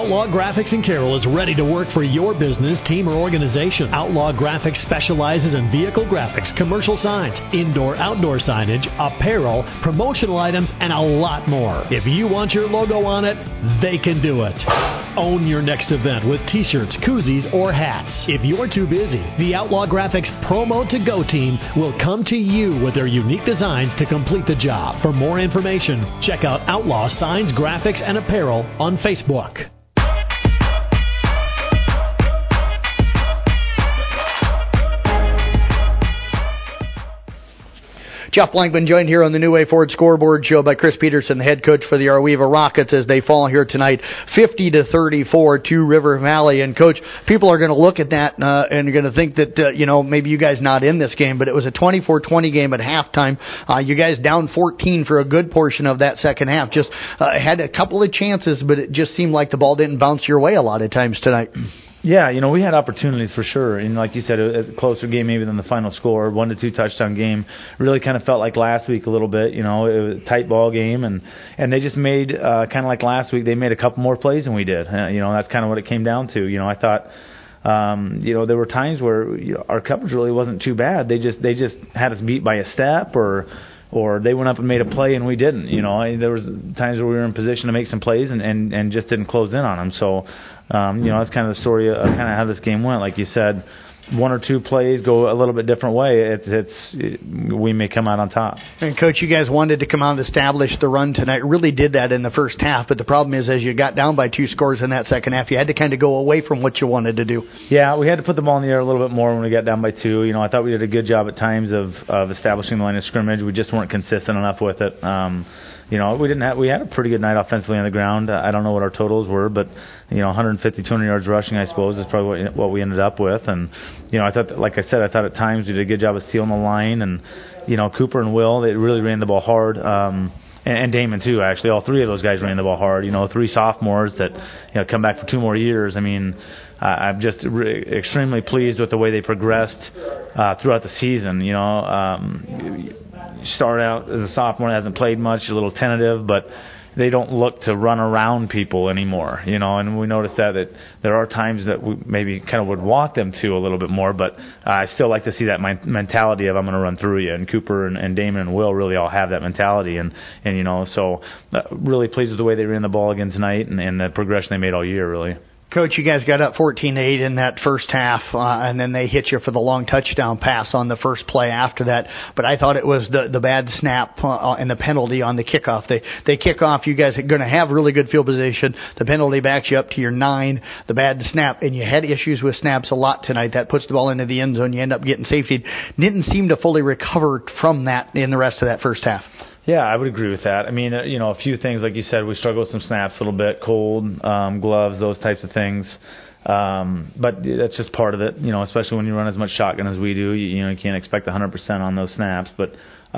Outlaw Graphics in Carroll is ready to work for your business, team, or organization. Outlaw Graphics specializes in vehicle graphics, commercial signs, indoor-outdoor signage, apparel, promotional items, and a lot more. If you want your logo on it, they can do it. Own your next event with t-shirts, koozies, or hats. If you're too busy, the Outlaw Graphics Promo to Go team will come to you with their unique designs to complete the job. For more information, check out Outlaw Signs, Graphics, and Apparel on Facebook. Jeff Blankman joined here on the New Way Forward Scoreboard Show by Chris Peterson, the head coach for the Arweva Rockets, as they fall here tonight 50-34 to River Valley. And, Coach, people are going to look at that and are going to think that, maybe you guys not in this game, but it was a 24-20 game at halftime. You guys down 14 for a good portion of that second half. Just had a couple of chances, but it just seemed like the ball didn't bounce your way a lot of times tonight. Yeah, we had opportunities for sure. And like you said, a closer game maybe than the final score, 1-2 touchdown game. Really kind of felt like last week a little bit. It was a tight ball game. And they just made, kind of like last week, they made a couple more plays than we did. That's kind of what it came down to. I thought, there were times where our coverage really wasn't too bad. They just had us beat by a step or they went up and made a play and we didn't. There was times where we were in position to make some plays and just didn't close in on them. So, that's kind of the story of kind of how this game went. Like you said, one or two plays go a little bit different way. We may come out on top. And, Coach, you guys wanted to come out and establish the run tonight. Really did that in the first half. But the problem is, as you got down by 2 scores in that second half, you had to kind of go away from what you wanted to do. Yeah, we had to put the ball in the air a little bit more when we got down by 2. I thought we did a good job at times of establishing the line of scrimmage. We just weren't consistent enough with it. We had a pretty good night offensively on the ground. I don't know what our totals were, but 150, 200 yards rushing, I suppose, is probably what we ended up with. And I thought, like I said, at times we did a good job of sealing the line. And Cooper and Will, they really ran the ball hard. And Damon too, actually. All 3 of those guys ran the ball hard. 3 sophomores that come back for 2 more years. I mean, I'm just extremely pleased with the way they progressed throughout the season. You start out as a sophomore that hasn't played much, a little tentative, but they don't look to run around people anymore. And we noticed that there are times that we maybe kind of would walk them to a little bit more, but I still like to see that mentality of I'm going to run through you. And Cooper and Damon and Will really all have that mentality. And so really pleased with the way they ran the ball again tonight and the progression they made all year, really. Coach, you guys got up 14-8 in that first half, and then they hit you for the long touchdown pass on the first play after that. But I thought it was the bad snap and the penalty on the kickoff. They kick off. You guys are going to have really good field position. The penalty backs you up to your 9. The bad snap, and you had issues with snaps a lot tonight. That puts the ball into the end zone. You end up getting safety. Didn't seem to fully recover from that in the rest of that first half. Yeah, I would agree with that. I mean, a few things, like you said, we struggled with some snaps a little bit, cold, gloves, those types of things. But that's just part of it, especially when you run as much shotgun as we do. You can't expect 100% on those snaps. But,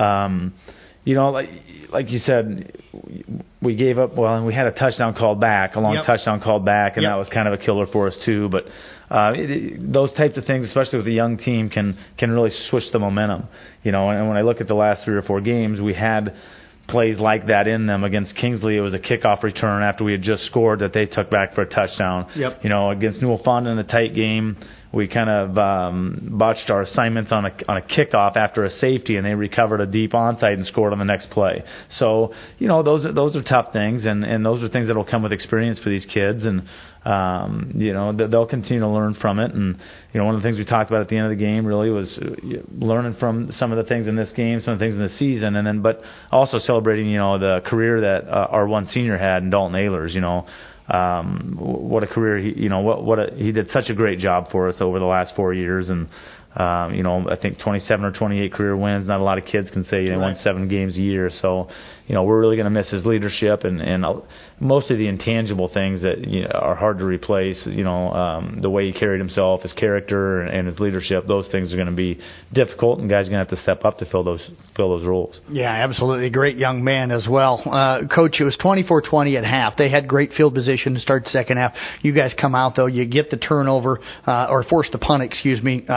like you said, we gave up, and we had a touchdown called back, a long touchdown called back, and that was kind of a killer for us too. But those types of things, especially with a young team, can really switch the momentum. And when I look at the last 3 or 4 games, we had plays like that in them. Against Kingsley, it was a kickoff return after we had just scored that they took back for a touchdown. Against Newell Fonda in a tight game, we kind of botched our assignments on a kickoff after a safety, and they recovered a deep onside and scored on the next play. So, those are tough things, and those are things that will come with experience for these kids, and they'll continue to learn from it. And one of the things we talked about at the end of the game really was learning from some of the things in this game, some of the things in the season, but also celebrating the career that our one senior had in Dalton Ehlers. What a career he did such a great job for us over the last 4 years, and I think 27 or 28 career wins. Not a lot of kids can say they won 7 games a year. So, we're really going to miss his leadership and most of the intangible things that are hard to replace. The way he carried himself, his character, and his leadership. Those things are going to be difficult, and guys are going to have to step up to fill those roles. Yeah, absolutely. Great young man as well. Coach, it was 24-20 at half. They had great field position to start the second half. You guys come out, though. You get the turnover, or force the punt, but then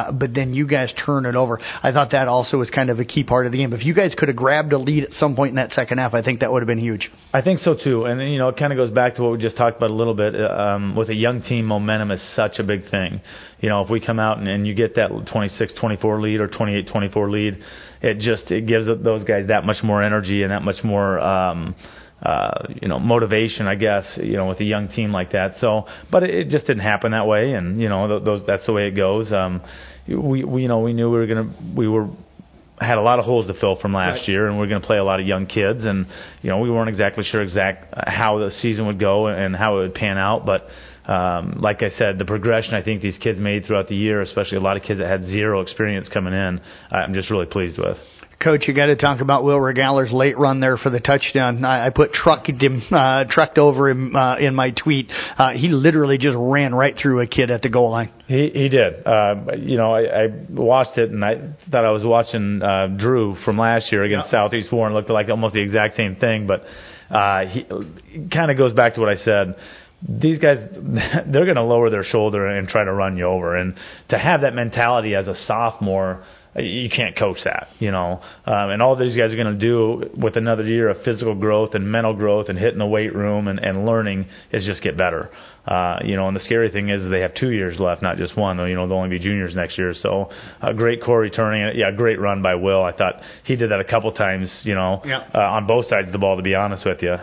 and you guys turn it over. I thought that also was kind of a key part of the game. If you guys could have grabbed a lead at some point in that second half, I think that would have been huge. I think so too, and it kind of goes back to what we just talked about a little bit. With a young team, momentum is such a big thing. If we come out and you get that 26-24 lead or 28-24 lead, it gives those guys that much more energy and that much more motivation, I guess, with a young team like that. So, but it just didn't happen that way, and that's the way it goes. We knew we had a lot of holes to fill from last year, and we're going to play a lot of young kids, and we weren't exactly sure how the season would go and how it would pan out, but like I said, the progression I think these kids made throughout the year, especially a lot of kids that had zero experience coming in, I'm just really pleased with. Coach, you got to talk about Will Regaler's late run there for the touchdown. I put trucked over him in my tweet. He literally just ran right through a kid at the goal line. He did. I watched it, and I thought I was watching Drew from last year against Southeast Warren. It looked like almost the exact same thing, but he kind of goes back to what I said. These guys, they're going to lower their shoulder and try to run you over. And to have that mentality as a sophomore, you can't coach that, and all these guys are going to do with another year of physical growth and mental growth and hitting the weight room and learning is just get better. And the scary thing is they have 2 years left, not just one. They'll only be juniors next year. So a great core returning. Yeah, great run by Will. I thought he did that a couple times, on both sides of the ball, to be honest with you.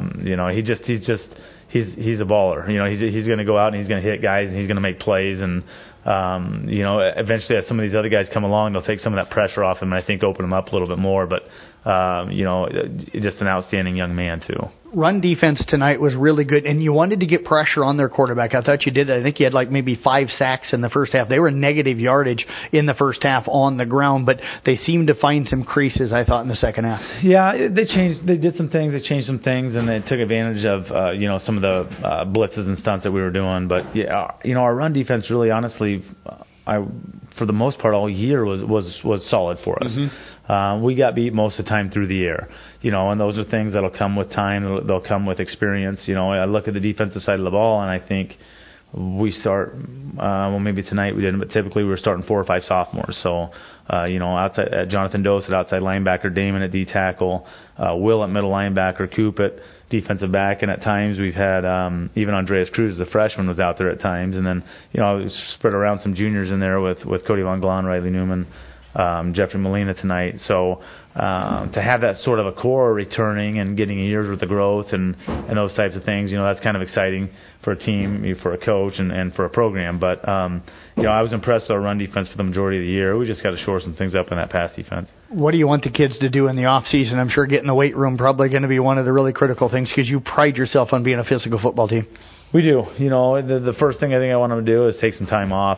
He's a baller. He's going to go out and he's going to hit guys and he's going to make plays. And, eventually as some of these other guys come along, they'll take some of that pressure off him and I think open him up a little bit more. But, just an outstanding young man too. Run defense tonight was really good, and you wanted to get pressure on their quarterback. I thought you did that. I think you had maybe 5 sacks in the first half. They were negative yardage in the first half on the ground, but they seemed to find some creases, I thought, in the second half. Yeah, they did some things, they changed some things, and they took advantage of, some of the blitzes and stunts that we were doing. But, our run defense really, honestly, for the most part all year was solid for us. Mm-hmm. We got beat most of the time through the air, and those are things that'll come with time. They'll come with experience. I look at the defensive side of the ball, and I think we start. Maybe tonight we didn't, but typically we were starting 4 or 5 sophomores. So, outside Jonathan Dose at outside linebacker, Damon at D tackle, Will at middle linebacker, Coop at defensive back, and at times we've had even Andreas Cruz, the freshman, was out there at times, and then spread around some juniors in there with Cody Von Glahn, Riley Newman, Jeffrey Molina tonight. So to have that sort of a core returning and getting a year's worth of growth and those types of things, that's kind of exciting for a team, for a coach, and for a program. But I was impressed with our run defense for the majority of the year. We just got to shore some things up in that pass defense. What do you want the kids to do in the off season? I'm sure getting the weight room probably going to be one of the really critical things because you pride yourself on being a physical football team. We do. The first thing I think I want them to do is take some time off.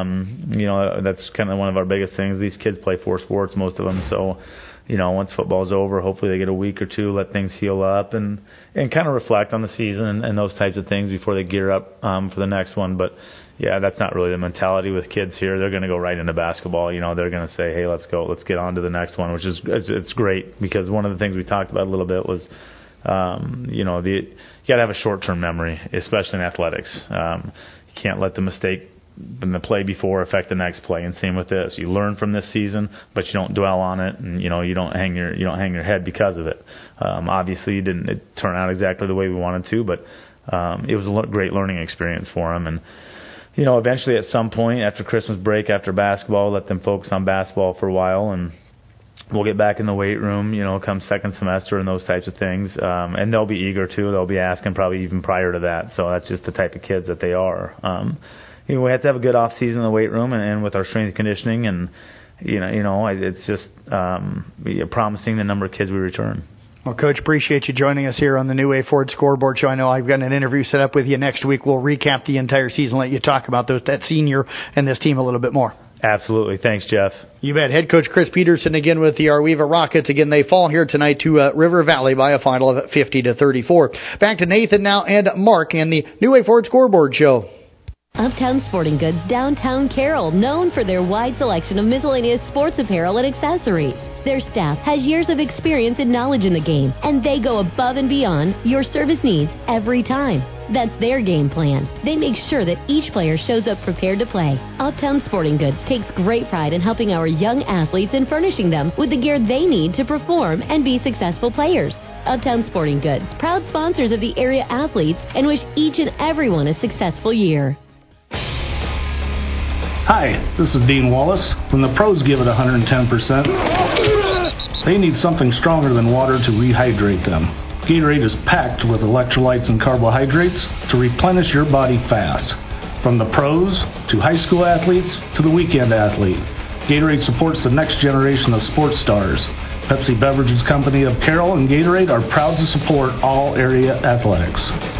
That's kind of one of our biggest things. These kids play 4 sports, most of them. So, once football's over, hopefully they get a week or 2, let things heal up and kind of reflect on the season and those types of things before they gear up for the next one. But, yeah, that's not really the mentality with kids here. They're going to go right into basketball. They're going to say, hey, let's go. Let's get on to the next one, which is it's great because one of the things we talked about a little bit was you got to have a short-term memory, especially in athletics. You can't let the mistake in the play before affect the next play. And same with this, you learn from this season, but you don't dwell on it, and you don't hang your head because of it. Obviously, it didn't turn out exactly the way we wanted to, but it was a great learning experience for them. And eventually, at some point after Christmas break, after basketball, let them focus on basketball for a while, and we'll get back in the weight room, come second semester and those types of things. And they'll be eager to. They'll be asking probably even prior to that. So that's just the type of kids that they are. We have to have a good off season in the weight room and with our strength and conditioning. And, it's just promising the number of kids we return. Well, Coach, appreciate you joining us here on the New Way Forward Scoreboard Show. I know I've got an interview set up with you next week. We'll recap the entire season, let you talk about that senior and this team a little bit more. Absolutely. Thanks, Jeff. You bet. Head coach Chris Peterson again with the Arweva Rockets. Again, they fall here tonight to River Valley by a final of 50-34. Back to Nathan now and Mark and the New Way Forward Scoreboard Show. Uptown Sporting Goods, downtown Carroll, known for their wide selection of miscellaneous sports apparel and accessories. Their staff has years of experience and knowledge in the game, and they go above and beyond your service needs every time. That's their game plan. They make sure that each player shows up prepared to play. Uptown Sporting Goods takes great pride in helping our young athletes and furnishing them with the gear they need to perform and be successful players. Uptown Sporting Goods, proud sponsors of the area athletes, and wish each and everyone a successful year. Hi, this is Dean Wallace. When the pros give it 110%, they need something stronger than water to rehydrate them. Gatorade is packed with electrolytes and carbohydrates to replenish your body fast. From the pros to high school athletes to the weekend athlete, Gatorade supports the next generation of sports stars. Pepsi Beverages Company of Carroll and Gatorade are proud to support all area athletics.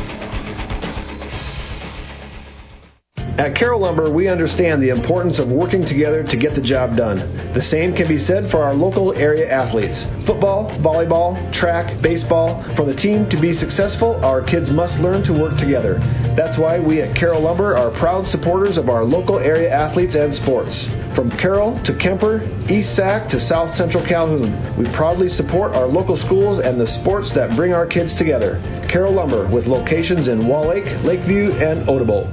At Carroll Lumber, we understand the importance of working together to get the job done. The same can be said for our local area athletes. Football, volleyball, track, baseball. For the team to be successful, our kids must learn to work together. That's why we at Carroll Lumber are proud supporters of our local area athletes and sports. From Carroll to Kemper, East Sac to South Central Calhoun, we proudly support our local schools and the sports that bring our kids together. Carroll Lumber, with locations in Wall Lake, Lakeview, and Odebolt.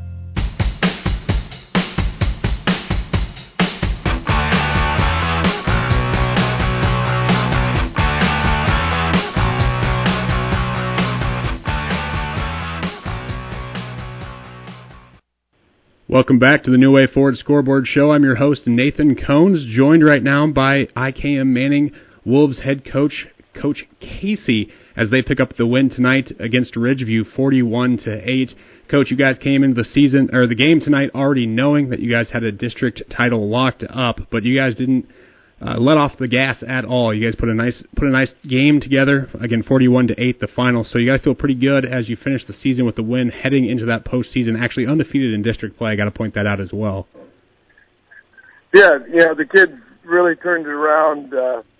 Welcome back to the New Way Forward Scoreboard Show. I'm your host, Nathan Cones, joined right now by IKM Manning Wolves head coach, Coach Casey, as they pick up the win tonight against Ridgeview, 41-8. Coach, you guys came into the game tonight already knowing that you guys had a district title locked up, but you guys didn't let off the gas at all. You guys put a nice game together. Again, 41-8 the final. So you got to feel pretty good as you finish the season with the win, heading into that postseason. Actually undefeated in district play. I got to point that out as well. Yeah, the kids really turned it around.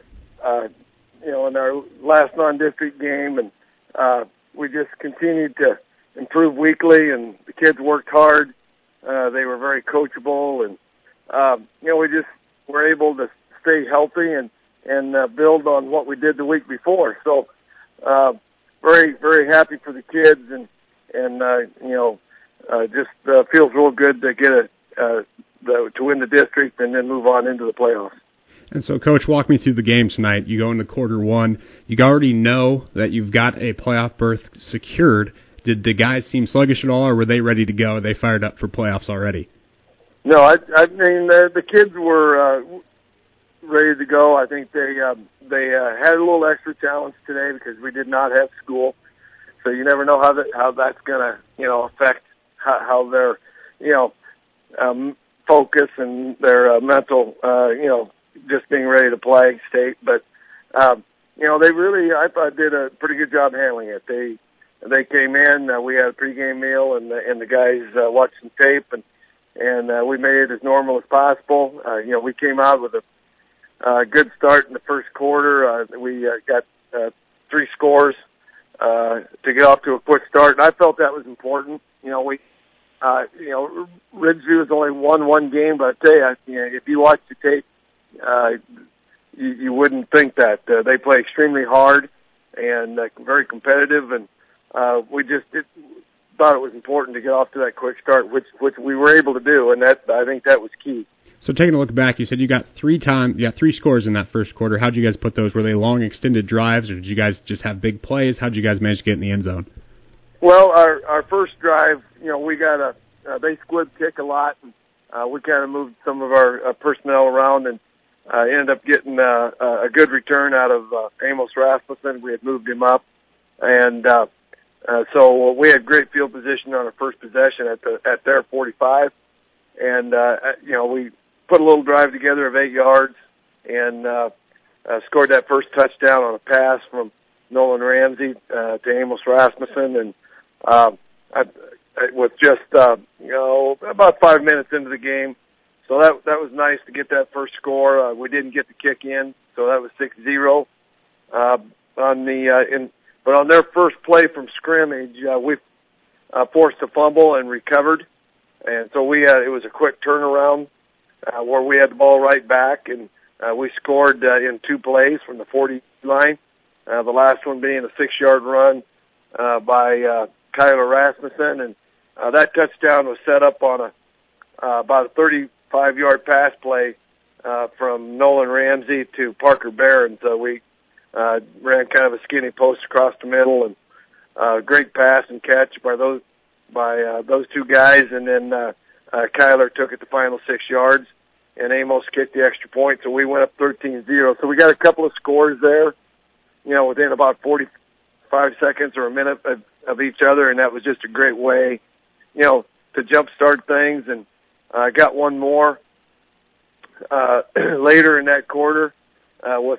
In our last non-district game, and we just continued to improve weekly. And the kids worked hard. They were very coachable, and we just were able to stay healthy and build on what we did the week before. So, very, very happy for the kids, and just feels real good to get to win the district and then move on into the playoffs. And so, Coach, walk me through the game tonight. You go into quarter one. You already know that you've got a playoff berth secured. Did the guys seem sluggish at all, or were they ready to go? They fired up for playoffs already? No, I mean the kids were ready to go. I think they had a little extra challenge today because we did not have school, so you never know how that's gonna affect how their focus and their mental just being ready to play state. But they really, I thought, did a pretty good job handling it. They came in. We had a pregame meal, and the guys watched some tape, and we made it as normal as possible. We came out with a good start in the first quarter. We got 3 scores to get off to a quick start, and I felt that was important. Ridgeview has only won one game, but I tell you, if you watch the tape, you wouldn't think that. They play extremely hard and very competitive, and we just thought it was important to get off to that quick start, which we were able to do, and I think that was key. So taking a look back, you said you got 3 scores in that first quarter. How'd you guys put those? Were they long, extended drives, or did you guys just have big plays? How'd you guys manage to get in the end zone? Well, our first drive, we got they squib kick a lot, and we kind of moved some of our personnel around and ended up getting a good return out of Amos Rasmussen. We had moved him up, and so we had great field position on our first possession at their 45, and we put a little drive together of 8 yards and scored that first touchdown on a pass from Nolan Ramsey to Amos Rasmussen, and with just about 5 minutes into the game. So that was nice to get that first score. We didn't get the kick in, so that was 6-0. But on their first play from scrimmage, we forced a fumble and recovered, and so it was a quick turnaround where we had the ball right back, and we scored in 2 plays from the 40 line. The last one being a 6-yard run by Kyler Rasmussen, and that touchdown was set up on about a 35-yard pass play from Nolan Ramsey to Parker Barron. So we ran kind of a skinny post across the middle, and great pass and catch by those two guys, and then Kyler took it the final 6 yards, and Amos kicked the extra point, so we went up 13-0. So we got a couple of scores there, within about 45 seconds or a minute of each other, and that was just a great way, to jumpstart things. And I got one more later in that quarter with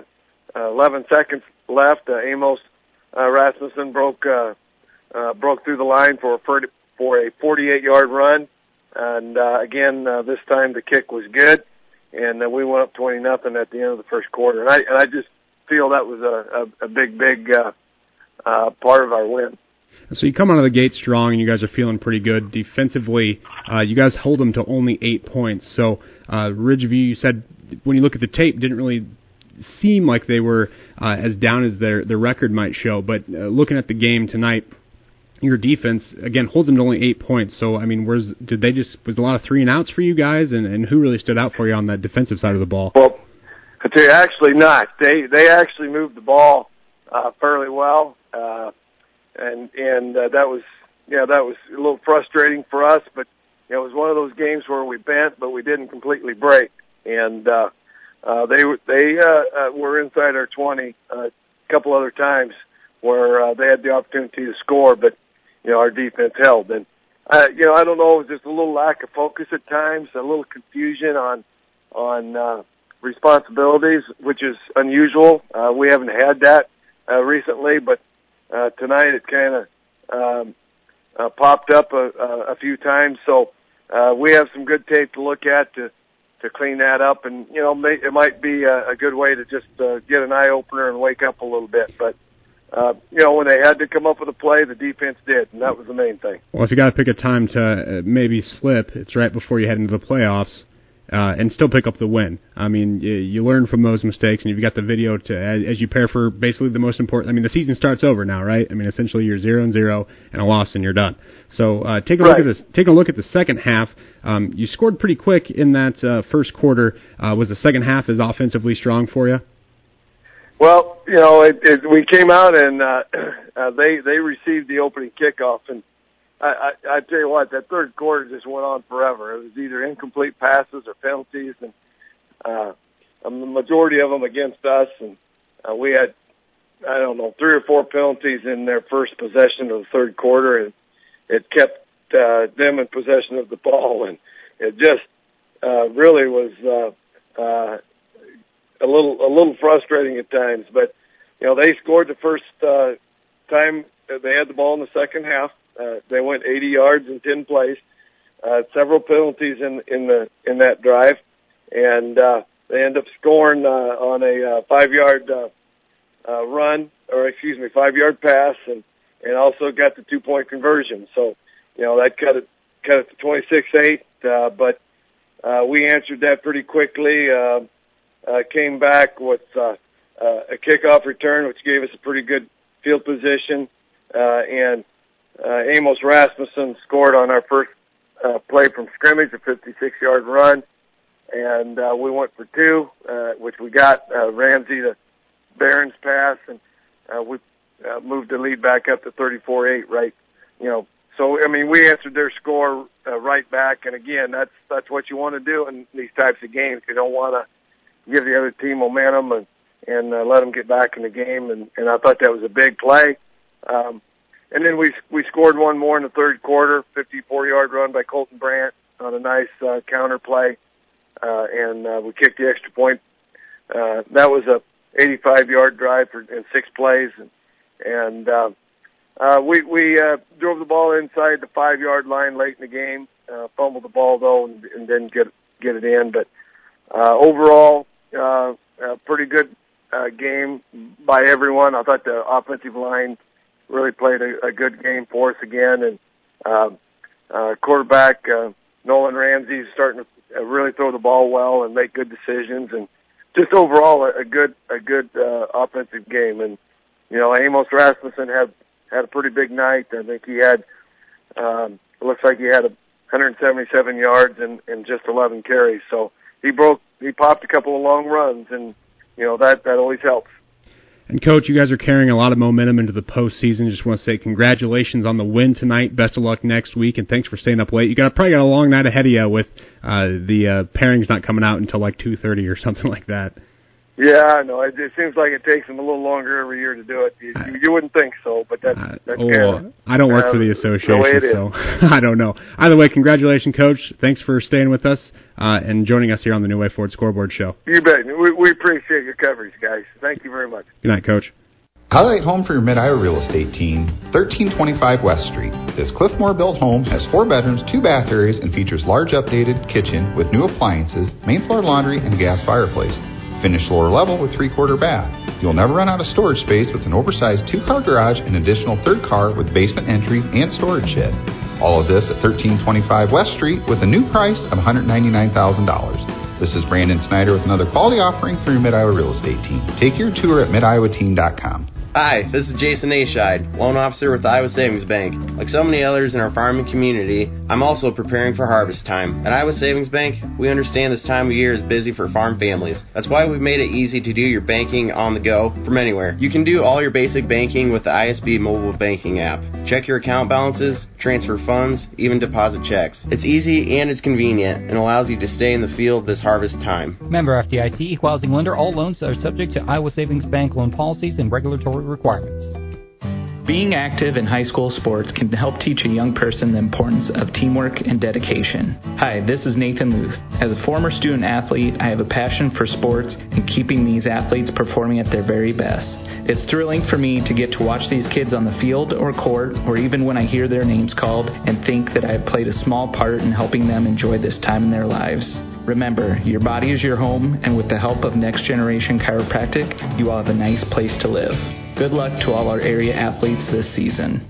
11 seconds left. Amos Rasmussen broke through the line for a 48-yard run, and again this time the kick was good, and we went up 20-0 at the end of the first quarter. And I just feel that was a big part of our win. So you come out of the gate strong, and you guys are feeling pretty good defensively. You guys hold them to only 8 points. So Ridgeview, you said when you look at the tape, didn't really seem like they were as down as their record might show. But looking at the game tonight, your defense again holds them to only 8 points. So I mean, was a lot of 3 and outs for you guys, and who really stood out for you on that defensive side of the ball? Well, I tell you, actually not. They actually moved the ball fairly well. And that was a little frustrating for us, but it was one of those games where we bent, but we didn't completely break. And they were inside our 20 a couple other times where they had the opportunity to score, but our defense held. And I don't know, it was just a little lack of focus at times, a little confusion on responsibilities, which is unusual. We haven't had that recently, but tonight it kind of popped up a few times. So we have some good tape to look at to clean that up, and it might be a good way to just get an eye opener and wake up a little bit. But when they had to come up with a play, the defense did, and that was the main thing. Well, if you got to pick a time to maybe slip, it's right before you head into the playoffs. And still pick up the win. I mean, you learn from those mistakes, and you've got the video as you prepare for basically the most important. I mean, the season starts over now, right? I mean, essentially you're 0-0 and a loss, and you're done. So taking a look at the second half. You scored pretty quick in that first quarter. Was the second half as offensively strong for you? Well, we came out and they received the opening kickoff, and I tell you what, that third quarter just went on forever. It was either incomplete passes or penalties, and the majority of them against us. And we had, 3 or 4 penalties in their first possession of the third quarter, and it kept them in possession of the ball. And it just really was a little frustrating at times. But they scored the first time they had the ball in the second half. They went 80 yards in 10 plays, several penalties in that drive, and they end up scoring on a 5-yard run, or 5-yard pass, and also got the 2-point conversion. So, that cut it to 26-8. But we answered that pretty quickly. Came back with a kickoff return, which gave us a pretty good field position, and Amos Rasmussen scored on our first play from scrimmage, a 56-yard run, and we went for 2, which we got Ramsey to Barron's pass, and we moved the lead back up to 34-8, right? So I mean, we answered their score right back, and again, that's what you want to do in these types of games. You don't want to give the other team momentum and let them get back in the game, and I thought that was a big play. And then we scored one more in the third quarter, 54-yard run by Colton Brandt on a nice counter play, and we kicked the extra point. That was a 85-yard drive in 6 plays, and we drove the ball inside the 5-yard line late in the game, fumbled the ball though, and didn't get it in. But overall, a pretty good game by everyone. I thought the offensive line really played a good game for us again, and quarterback Nolan Ramsey is starting to really throw the ball well and make good decisions, and just overall a good offensive game. And Amos Rasmussen had a pretty big night. I think he had, it looks like he had 177 yards and just 11 carries. So he popped a couple of long runs, and that always helps. And, Coach, you guys are carrying a lot of momentum into the postseason. Just want to say congratulations on the win tonight. Best of luck next week, and thanks for staying up late. You probably got a long night ahead of you with the pairings not coming out until like 2:30 or something like that. Yeah, I know. It seems like it takes them a little longer every year to do it. You wouldn't think so, but that's I don't work for the association, the way it is. So I don't know. Either way, congratulations, Coach. Thanks for staying with us and joining us here on the New Way Ford Scoreboard Show. You bet. We appreciate your coverage, guys. Thank you very much. Good night, Coach. Highlight home for your Mid-Iowa real estate team, 1325 West Street. This Cliffmore-built home has 4 bedrooms, 2 bath areas, and features large updated kitchen with new appliances, main floor laundry, and a gas fireplace. Finished lower level with 3-quarter bath. You'll never run out of storage space with an oversized 2-car garage and additional 3rd car with basement entry and storage shed. All of this at 1325 West Street with a new price of $199,000. This is Brandon Snyder with another quality offering for your Mid-Iowa real estate team. Take your tour at midiowateam.com. Hi, this is Jason Ascheid, loan officer with Iowa Savings Bank. Like so many others in our farming community, I'm also preparing for harvest time. At Iowa Savings Bank, we understand this time of year is busy for farm families. That's why we've made it easy to do your banking on the go from anywhere. You can do all your basic banking with the ISB mobile banking app. Check your account balances, transfer funds, even deposit checks. It's easy and it's convenient and allows you to stay in the field this harvest time. Member FDIC, equal housing lender. All loans are subject to Iowa Savings Bank loan policies and regulatory requirements. Being active in high school sports can help teach a young person the importance of teamwork and dedication. Hi, this is Nathan Luth. As a former student athlete, I have a passion for sports and keeping these athletes performing at their very best. It's thrilling for me to get to watch these kids on the field or court, or even when I hear their names called, and think that I have played a small part in helping them enjoy this time in their lives. Remember, your body is your home, and with the help of Next Generation Chiropractic, you will have a nice place to live. Good luck to all our area athletes this season.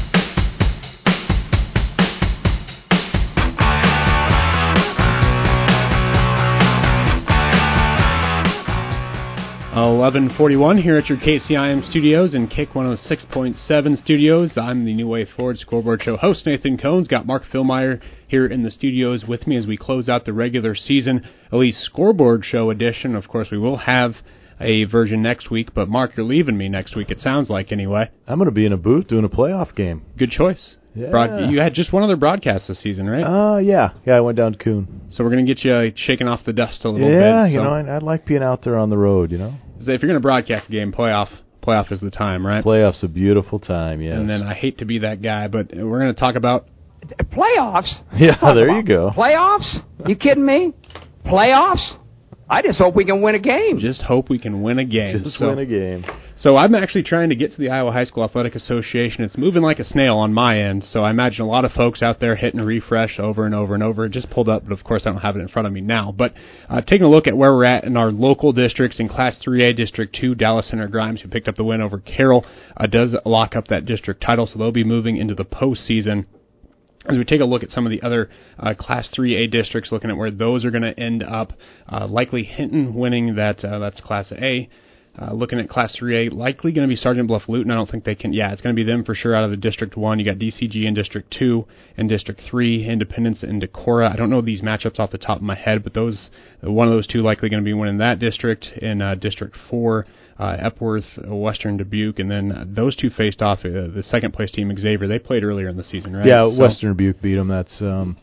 .41 here at your KCIM studios and KIC 106.7 studios. I'm the New Way Forward Scoreboard Show host, Nathan Cones. Got Mark Philmeyer here in the studios with me as we close out the regular season, at least Scoreboard Show edition. Of course, we will have a version next week, but Mark, you're leaving me next week, it sounds like, anyway. I'm going to be in a booth doing a playoff game. Good choice. Yeah. You had just one other broadcast this season, right? Yeah, I went down to Coon. So we're going to get you shaking off the dust a little bit. Yeah, I like being out there on the road, So if you're going to broadcast a game, playoff is the time, right? Playoff's a beautiful time, yes. And then I hate to be that guy, but we're going to talk about playoffs. Yeah, there you go. Playoffs? You kidding me? Playoffs? I just hope we can win a game. Just hope we can win a game. Win a game. So I'm actually trying to get to the Iowa High School Athletic Association. It's moving like a snail on my end, so I imagine a lot of folks out there hitting refresh over and over and over. It just pulled up, but of course I don't have it in front of me now. But taking a look at where we're at in our local districts, in Class 3A District 2, Dallas Center Grimes, who picked up the win over Carroll, does lock up that district title, so they'll be moving into the postseason. As we take a look at some of the other Class 3A districts, looking at where those are going to end up, likely Hinton winning that's Class A. Looking at Class 3A, likely going to be Sergeant Bluff Luton. I don't think they can. Yeah, it's going to be them for sure out of the District 1. You got DCG in District 2 and District 3, Independence and Decorah. I don't know these matchups off the top of my head, but one of those two likely going to be winning that district. In District 4, Epworth, Western Dubuque, and then those two faced off the second-place team, Xavier. They played earlier in the season, right? Yeah, Western Dubuque beat them. That's...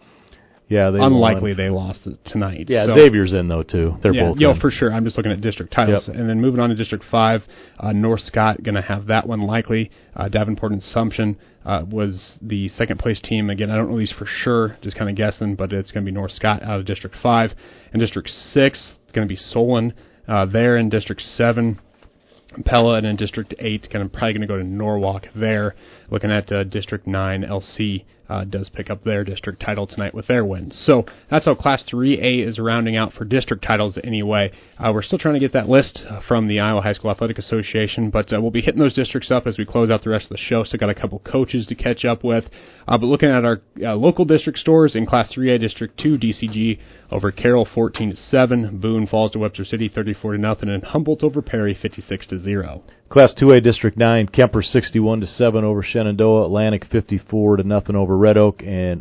unlikely they lost tonight. Yeah, so, Xavier's in, though, too. They're both in. For sure. I'm just looking at district titles. Yep. And then moving on to District 5, North Scott going to have that one likely. Davenport and Assumption was the second-place team. Again, I don't know these for sure, just kind of guessing, but it's going to be North Scott out of District 5. In District 6, it's going to be Solon there. In District 7, Pella, and in District 8, probably going to go to Norwalk there. Looking at District 9, LC does pick up their district title tonight with their wins. So that's how Class 3A is rounding out for district titles anyway. We're still trying to get that list from the Iowa High School Athletic Association, but we'll be hitting those districts up as we close out the rest of the show. Still got a couple coaches to catch up with. But looking at our local district scores in Class 3A, District 2, DCG over Carroll 14-7, Boone falls to Webster City 34-0, and Humboldt over Perry 56-0. Class 2A District 9, Kemper 61-7 over Shenandoah, Atlantic 54-0 over Red Oak, and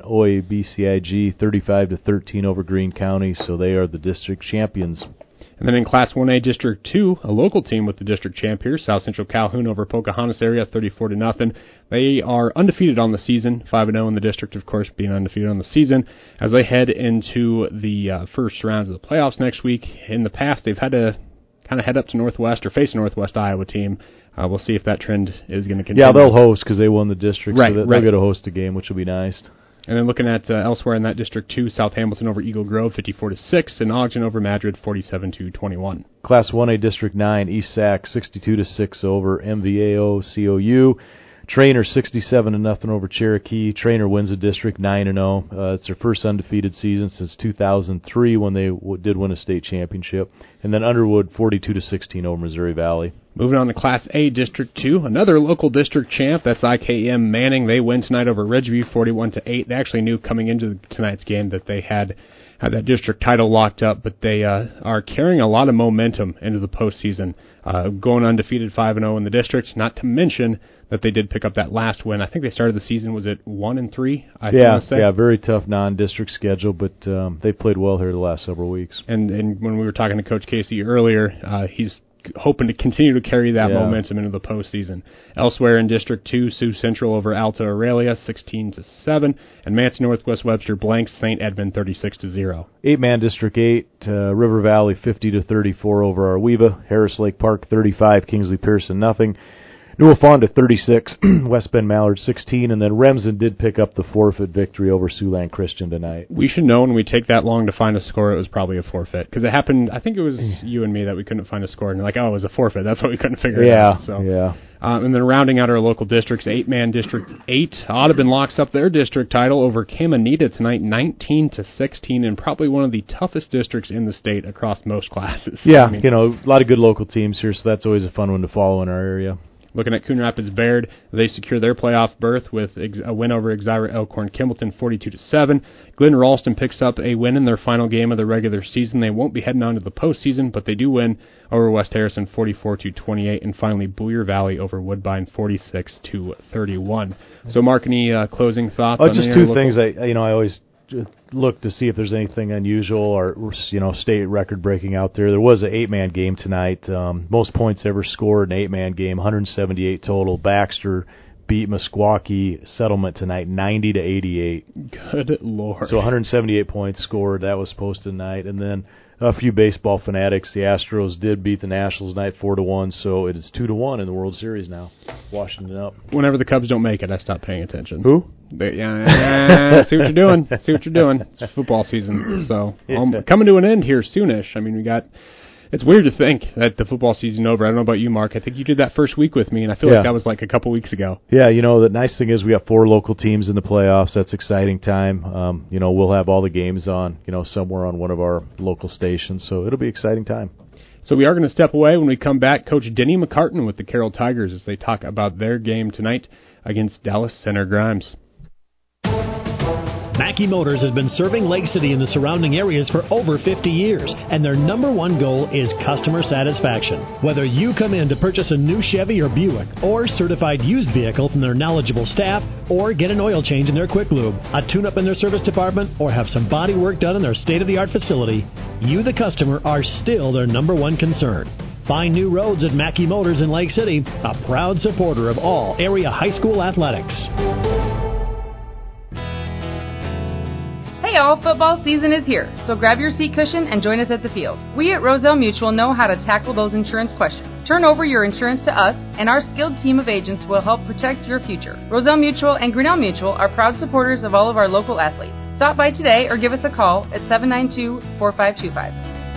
OABCIG 35-13 over Greene County, so they are the district champions. And then in Class 1A District 2, a local team with the district champ here, South Central Calhoun over Pocahontas area, 34-0. They are undefeated on the season, 5-0 in the district, of course, being undefeated on the season, as they head into the first rounds of the playoffs next week. In the past, they've had to kind of head up to Northwest or face a Northwest Iowa team. We'll see if that trend is going to continue. Yeah, they'll host because they won the district, right, so they'll get to host a game, which will be nice. And then looking at elsewhere in that District 2, South Hamilton over Eagle Grove, 54-6, and Ogden over Madrid, 47-21. Class 1A District 9, East Sac, 62-6 over MVAO COU. Trainer 67-0 over Cherokee. Trainer wins the district 9-0. It's their first undefeated season since 2003 when they did win a state championship. And then Underwood 42-16 over Missouri Valley. Moving on to Class A District 2, another local district champ. That's IKM Manning. They win tonight over Ridgeview 41-8. They actually knew coming into tonight's game that they had that district title locked up, but they are carrying a lot of momentum into the postseason, going undefeated 5-0 in the district, not to mention that they did pick up that last win. I think they started the season, was it 1-3? Yeah, very tough non-district schedule, but they played well here the last several weeks. And when we were talking to Coach Casey earlier, he's hoping to continue to carry that momentum into the postseason. Elsewhere in District 2, Sioux Central over Alta Aurelia, 16-7, and Manson Northwest Webster blanks St. Edmund, 36-0. 8-man District 8, River Valley 50-34 over Arweva, Harris Lake Park 35, Kingsley Pearson nothing. Newell Fonda 36, West Bend Mallard 16, and then Remsen did pick up the forfeit victory over Siouxland Christian tonight. We should know when we take that long to find a score, it was probably a forfeit. Because it happened, I think it was you and me that we couldn't find a score, and like, oh, it was a forfeit. That's what we couldn't figure out. Yeah. And then rounding out our local districts, 8-man District 8, Audubon locks up their district title over Caminita tonight, 19-16, and probably one of the toughest districts in the state across most classes. Yeah, a lot of good local teams here, so that's always a fun one to follow in our area. Looking at Coon Rapids Baird, they secure their playoff berth with a win over Exira Elkhorn Kimballton 42-7. Glenn Ralston picks up a win in their final game of the regular season. They won't be heading on to the postseason, but they do win over West Harrison 44-28, and finally Boyer Valley over Woodbine 46-31. So, Mark, any closing thoughts? Just two things. I always look to see if there's anything unusual or state record breaking out there. There was an 8-man game tonight. Most points ever scored in an 8-man game, 178 total. Baxter beat Meskwaki Settlement tonight 90-88. Good Lord. So 178 points scored. That was posted tonight. And then a few baseball fanatics. The Astros did beat the Nationals tonight 4-1, so it is 2-1 in the World Series now. Washington up. Whenever the Cubs don't make it, I stop paying attention. Who? See what you're doing. It's football season, so coming to an end here soonish. I mean, it's weird to think that the football season over. I don't know about you, Mark. I think you did that first week with me, and I feel like that was like a couple weeks ago. Yeah, the nice thing is we have 4 local teams in the playoffs. That's exciting time. We'll have all the games on, somewhere on one of our local stations, so it'll be exciting time. So we are going to step away. When we come back, Coach Denny McCartan with the Carroll Tigers as they talk about their game tonight against Dallas Center Grimes. Mackey Motors has been serving Lake City and the surrounding areas for over 50 years, and their number one goal is customer satisfaction. Whether you come in to purchase a new Chevy or Buick, or certified used vehicle from their knowledgeable staff, or get an oil change in their Quick Lube, a tune-up in their service department, or have some body work done in their state-of-the-art facility, you, the customer, are still their number one concern. Find new roads at Mackey Motors in Lake City, a proud supporter of all area high school athletics. Hey all, football season is here, so grab your seat cushion and join us at the field. We at Roselle Mutual know how to tackle those insurance questions. Turn over your insurance to us, and our skilled team of agents will help protect your future. Roselle Mutual and Grinnell Mutual are proud supporters of all of our local athletes. Stop by today or give us a call at 792-4525.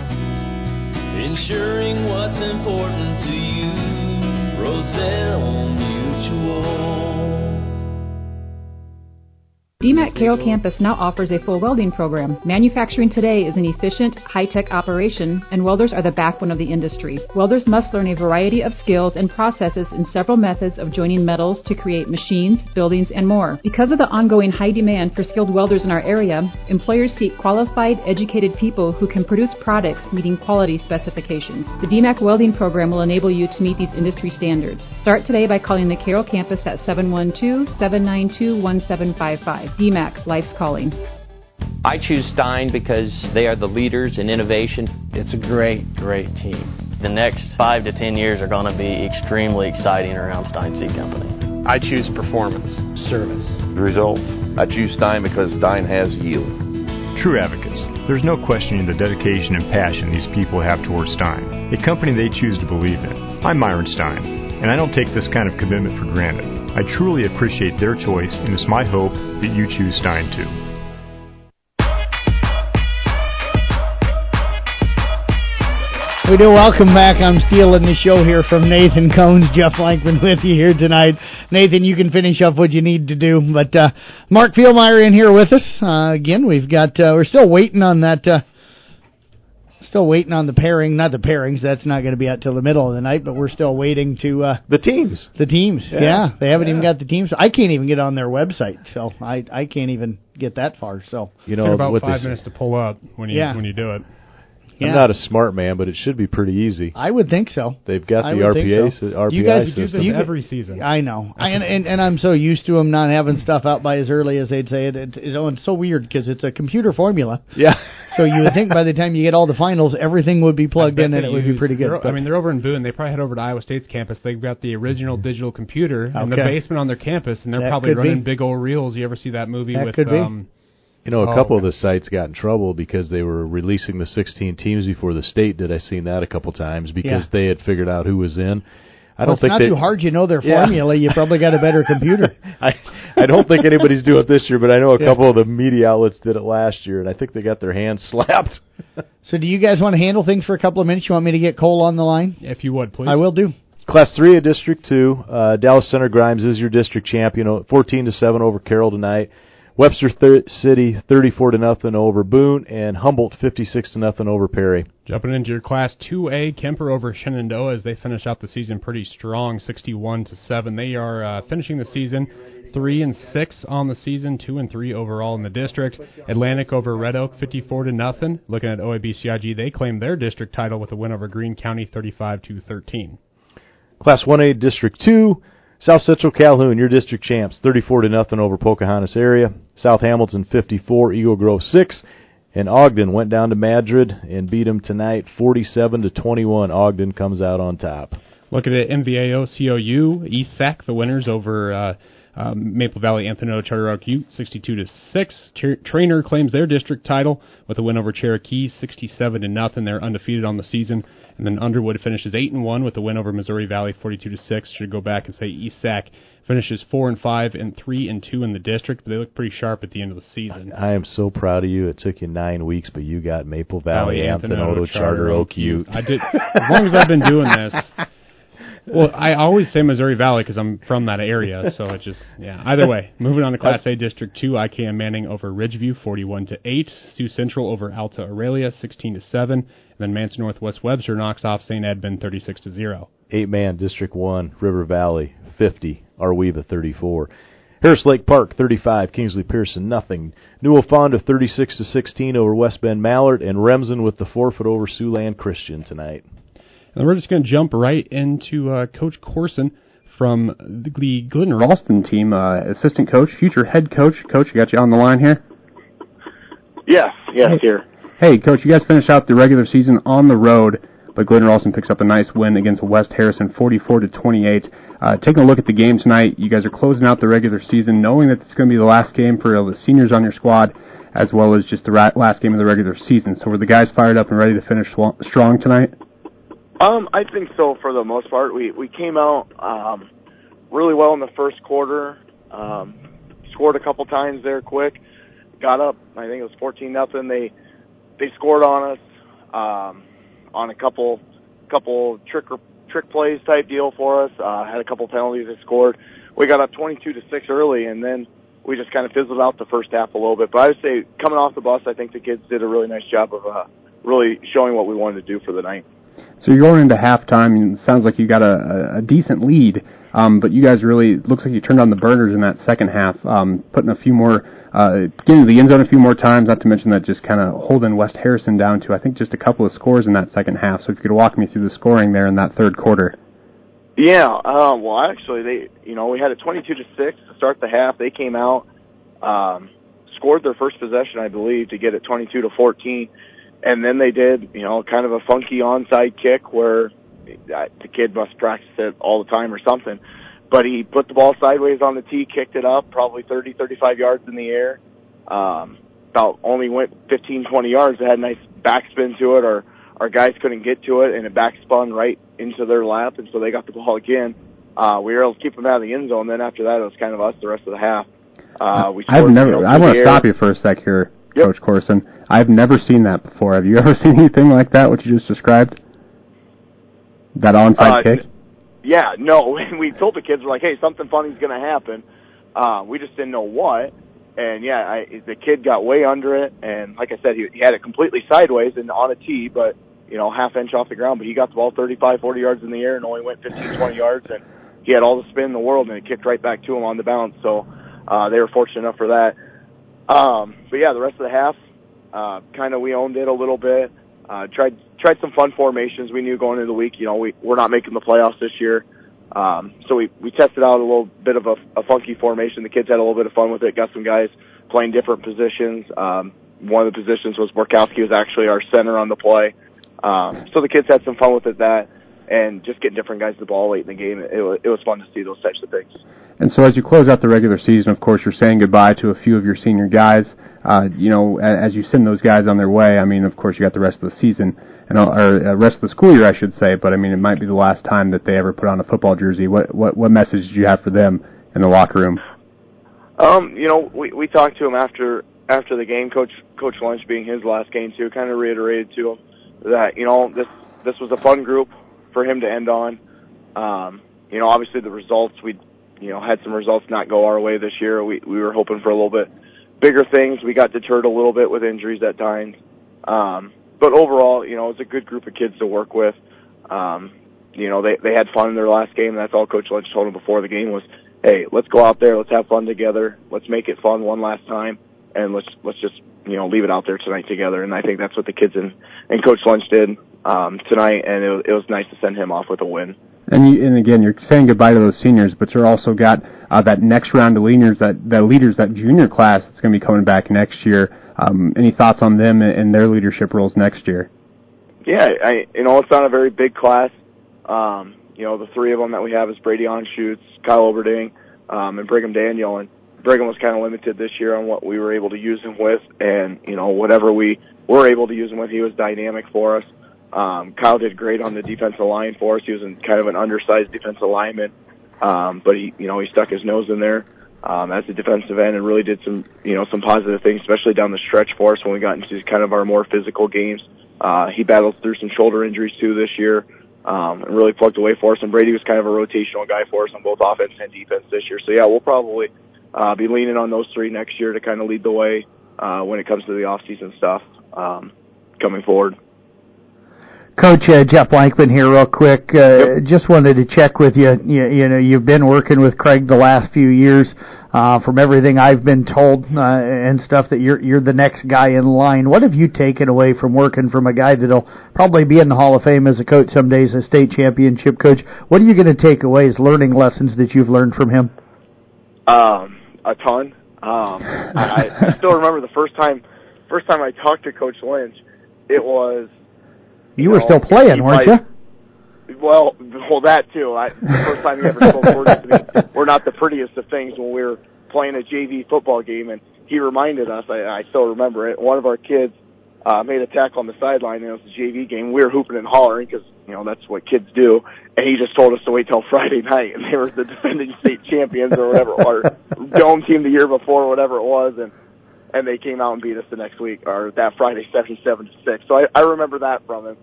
Ensuring what's important to you, Roselle Mutual. DMAC Carroll campus now offers a full welding program. Manufacturing today is an efficient, high-tech operation, and welders are the backbone of the industry. Welders must learn a variety of skills and processes in several methods of joining metals to create machines, buildings, and more. Because of the ongoing high demand for skilled welders in our area, employers seek qualified, educated people who can produce products meeting quality specifications. The DMAC welding program will enable you to meet these industry standards. Start today by calling the Carroll campus at 712-792-1755. DMAC, life's calling. I choose Stein because they are the leaders in innovation. It's a great team. The next 5 to 10 years are going to be extremely exciting around Stein Seed Company. I choose performance, service. The result? I choose Stein because Stein has yield. True advocates. There's no questioning the dedication and passion these people have towards Stein, a company they choose to believe in. I'm Myron Stein, and I don't take this kind of commitment for granted. I truly appreciate their choice, and it's my hope that you choose Stein too. We do welcome back. I'm stealing the show here from Nathan Cones. Jeff Lankman with you here tonight. Nathan, you can finish up what you need to do. But Mark Fieldmeyer in here with us. Again, we've got, we're still waiting on that, still waiting on the pairing, not the pairings, that's not going to be out till the middle of the night, but we're still waiting to... the teams. The teams, yeah. They haven't even got the teams. I can't even get on their website, so I can't even get that far. So you know, about 5 minutes to pull up when you do it. I'm not a smart man, but it should be pretty easy. I would think so. They've got the RPI system. You guys use them every season. I know. And I'm so used to them not having stuff out by as early as they'd say it. It's so weird because it's a computer formula. Yeah. So you would think by the time you get all the finals, everything would be plugged in and it would be pretty good. I mean, they're over in Boone. They probably head over to Iowa State's campus. They've got the original digital computer in the basement on their campus, and they're probably running big old reels. You ever see that movie with... Could be. You know, a couple of the sites got in trouble because they were releasing the 16 teams before the state did. I seen that a couple times because they had figured out who was in. It's not too hard. You know their formula. You probably got a better computer. I don't think anybody's doing it this year, but I know a couple of the media outlets did it last year, and I think they got their hands slapped. So do you guys want to handle things for a couple of minutes? You want me to get Cole on the line? If you would, please. I will do. Class 3 of District 2, Dallas Center Grimes is your district champion, 14-7 over Carroll tonight. Webster City 34-0 over Boone, and Humboldt 56-0 over Perry. Jumping into your Class 2A, Kemper over Shenandoah as they finish out the season pretty strong, 61-7. They are finishing the season 3-6 on the season, 2-3 overall in the district. Atlantic over Red Oak 54-0. Looking at OABCIG, they claim their district title with a win over Greene County 35-13. Class 1A District 2. South Central Calhoun, your district champs, 34-0 over Pocahontas area. South Hamilton 54, Eagle Grove 6, and Ogden went down to Madrid and beat them tonight 47-21. Ogden comes out on top. Looking at MVAO COU, ESAC, the winners over Maple Valley Anthony Charter Oak Ute 62-6. Trainer claims their district title with a win over Cherokee 67-0. They're undefeated on the season. And then Underwood finishes 8-1 with a win over Missouri Valley 42-6. Should go back and say ESAC finishes 4-5 and 3-2 in the district, but they look pretty sharp at the end of the season. I am so proud of you. It took you 9 weeks, but you got Maple Valley Anthony Charter Oak Ute. I did. As long as I've been doing this. Well, I always say Missouri Valley because I'm from that area, so it just, Either way, moving on to Class A District 2, IKM Manning over Ridgeview, 41-8. Sioux Central over Alta Aurelia, 16-7. And then Manson Northwest Webster knocks off St. Edmund, 36-0. 8-man District 1, River Valley, 50. Arweva, 34. Harris Lake Park, 35. Kingsley Pearson, nothing. Newell Fonda, 36-16 over West Bend Mallard. And Remsen with the forfeit over Siouxland Christian tonight. And we're just going to jump right into Coach Corson from the Glidden Ralston team, assistant coach, future head coach. Coach, I got you on the line here. Yes, here. Hey, Coach, you guys finished out the regular season on the road, but Glidden Ralston picks up a nice win against West Harrison, 44-28. Taking a look at the game tonight, you guys are closing out the regular season, knowing that it's going to be the last game for the seniors on your squad, as well as just the last game of the regular season. So were the guys fired up and ready to finish strong tonight? I think so for the most part. We came out really well in the first quarter, scored a couple times there quick, got up, I think it was 14-0. They scored on us on a couple trick plays type deal for us, had a couple penalties they scored. We got up 22-6 early, and then we just kind of fizzled out the first half a little bit. But I would say coming off the bus, I think the kids did a really nice job of really showing what we wanted to do for the night. So you're going into halftime, and it sounds like you got a decent lead, but you guys really, looks like you turned on the burners in that second half, putting a few more, getting to the end zone a few more times, not to mention that just kind of holding West Harrison down to, I think, just a couple of scores in that second half. So if you could walk me through the scoring there in that third quarter. Yeah, well, actually, we had a 22-6 to start the half. They came out, scored their first possession, I believe, to get it 22-14. And then they did, kind of a funky onside kick where the kid must practice it all the time or something. But he put the ball sideways on the tee, kicked it up, probably 30, 35 yards in the air. About only went 15, 20 yards. It had a nice backspin to it, or our guys couldn't get to it, and it backspun right into their lap, and so they got the ball again. We were able to keep them out of the end zone. Then after that, it was kind of us the rest of the half. I want to stop you for a sec here, yep. Coach Corson. I've never seen that before. Have you ever seen anything like that, what you just described? That onside kick? Yeah, no. We told the kids, we're like, hey, something funny's going to happen. We just didn't know what. And, yeah, the kid got way under it. And, like I said, he had it completely sideways and on a tee, but, half inch off the ground. But he got the ball 35, 40 yards in the air and only went 15, 20 yards. And he had all the spin in the world, and it kicked right back to him on the bounce. So they were fortunate enough for that. But, yeah, the rest of the half, kind of we owned it a little bit. Tried some fun formations. We knew going into the week, we're not making the playoffs this year. So we tested out a little bit of a funky formation. The kids had a little bit of fun with it, got some guys playing different positions. One of the positions was Borkowski was actually our center on the play. So the kids had some fun with it, and just getting different guys the ball late in the game. It was fun to see those types of things. And so as you close out the regular season, of course, you're saying goodbye to a few of your senior guys. As you send those guys on their way, of course, you got the rest of the season, or rest of the school year, I should say, but, it might be the last time that they ever put on a football jersey. What message do you have for them in the locker room? We talked to them after the game, Coach Lynch being his last game, too, kind of reiterated to him that, this was a fun group for him to end on. Obviously the results, we had some results not go our way this year. We were hoping for a little bit bigger things. We got deterred a little bit with injuries at times. But overall, it was a good group of kids to work with. They had fun in their last game. That's all Coach Lynch told them before the game was, hey, let's go out there, let's have fun together, let's make it fun one last time, and let's just, leave it out there tonight together. And I think that's what the kids and Coach Lynch did tonight, and it was nice to send him off with a win. And again, you're saying goodbye to those seniors, but you're also got that next round of leaders, that junior class that's going to be coming back next year. Any thoughts on them and their leadership roles next year? Yeah, it's not a very big class. The three of them that we have is Brady Onshoots, Kyle Oberding, and Brigham Daniel. And Brigham was kind of limited this year on what we were able to use him with, and whatever we were able to use him with, he was dynamic for us. Kyle did great on the defensive line for us. He was kind of an undersized defensive lineman, but he stuck his nose in there as a defensive end and really did some positive things, especially down the stretch for us when we got into kind of our more physical games. He battled through some shoulder injuries too this year, and really plugged away for us. And Brady was kind of a rotational guy for us on both offense and defense this year. So yeah, we'll probably be leaning on those three next year to kind of lead the way when it comes to the off-season stuff coming forward. Coach, Jeff Blankman here real quick. Just wanted to check with you. You've been working with Craig the last few years. From everything I've been told and stuff, that you're the next guy in line. What have you taken away from working from a guy that'll probably be in the Hall of Fame as a coach some days, a state championship coach? What are you going to take away as learning lessons that you've learned from him? A ton. I still remember the first time I talked to Coach Lynch. It was. You were still playing, weren't you? Well, that too. The first time he ever spoke words to me were not the prettiest of things when we were playing a JV football game, and he reminded us, I still remember it, one of our kids made a tackle on the sideline, and it was a JV game. We were hooping and hollering because, that's what kids do, and he just told us to wait till Friday night, and they were the defending state champions or whatever, or dome team the year before, whatever it was, and they came out and beat us the next week, or that Friday, 77-6. So I remember that from him.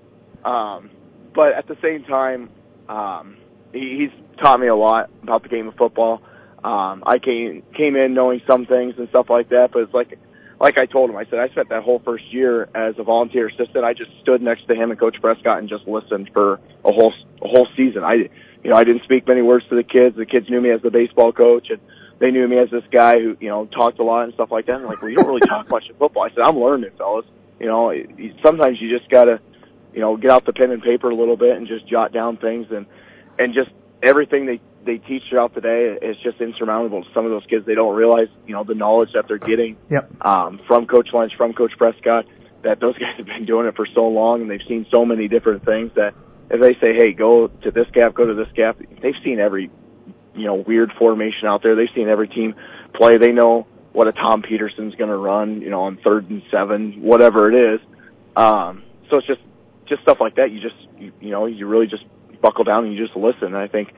But at the same time, he's taught me a lot about the game of football. I came in knowing some things and stuff like that, but it's like I told him, I said, I spent that whole first year as a volunteer assistant. I just stood next to him and Coach Prescott and just listened for a whole season. I didn't speak many words to the kids. The kids knew me as the baseball coach, and they knew me as this guy who, talked a lot and stuff like that. And like, well, you don't really talk much in football. I said, I'm learning, fellas. Sometimes you just gotta, get out the pen and paper a little bit and just jot down things, and just everything they teach throughout the day is just insurmountable to some of those kids. They don't realize, the knowledge that they're getting from Coach Lynch, from Coach Prescott, that those guys have been doing it for so long, and they've seen so many different things that if they say, hey, go to this gap, go to this gap, they've seen every, weird formation out there. They've seen every team play. They know what a Tom Peterson's going to run, on 3rd and 7, whatever it is. So it's just stuff like that. You really just buckle down and you just listen. And I think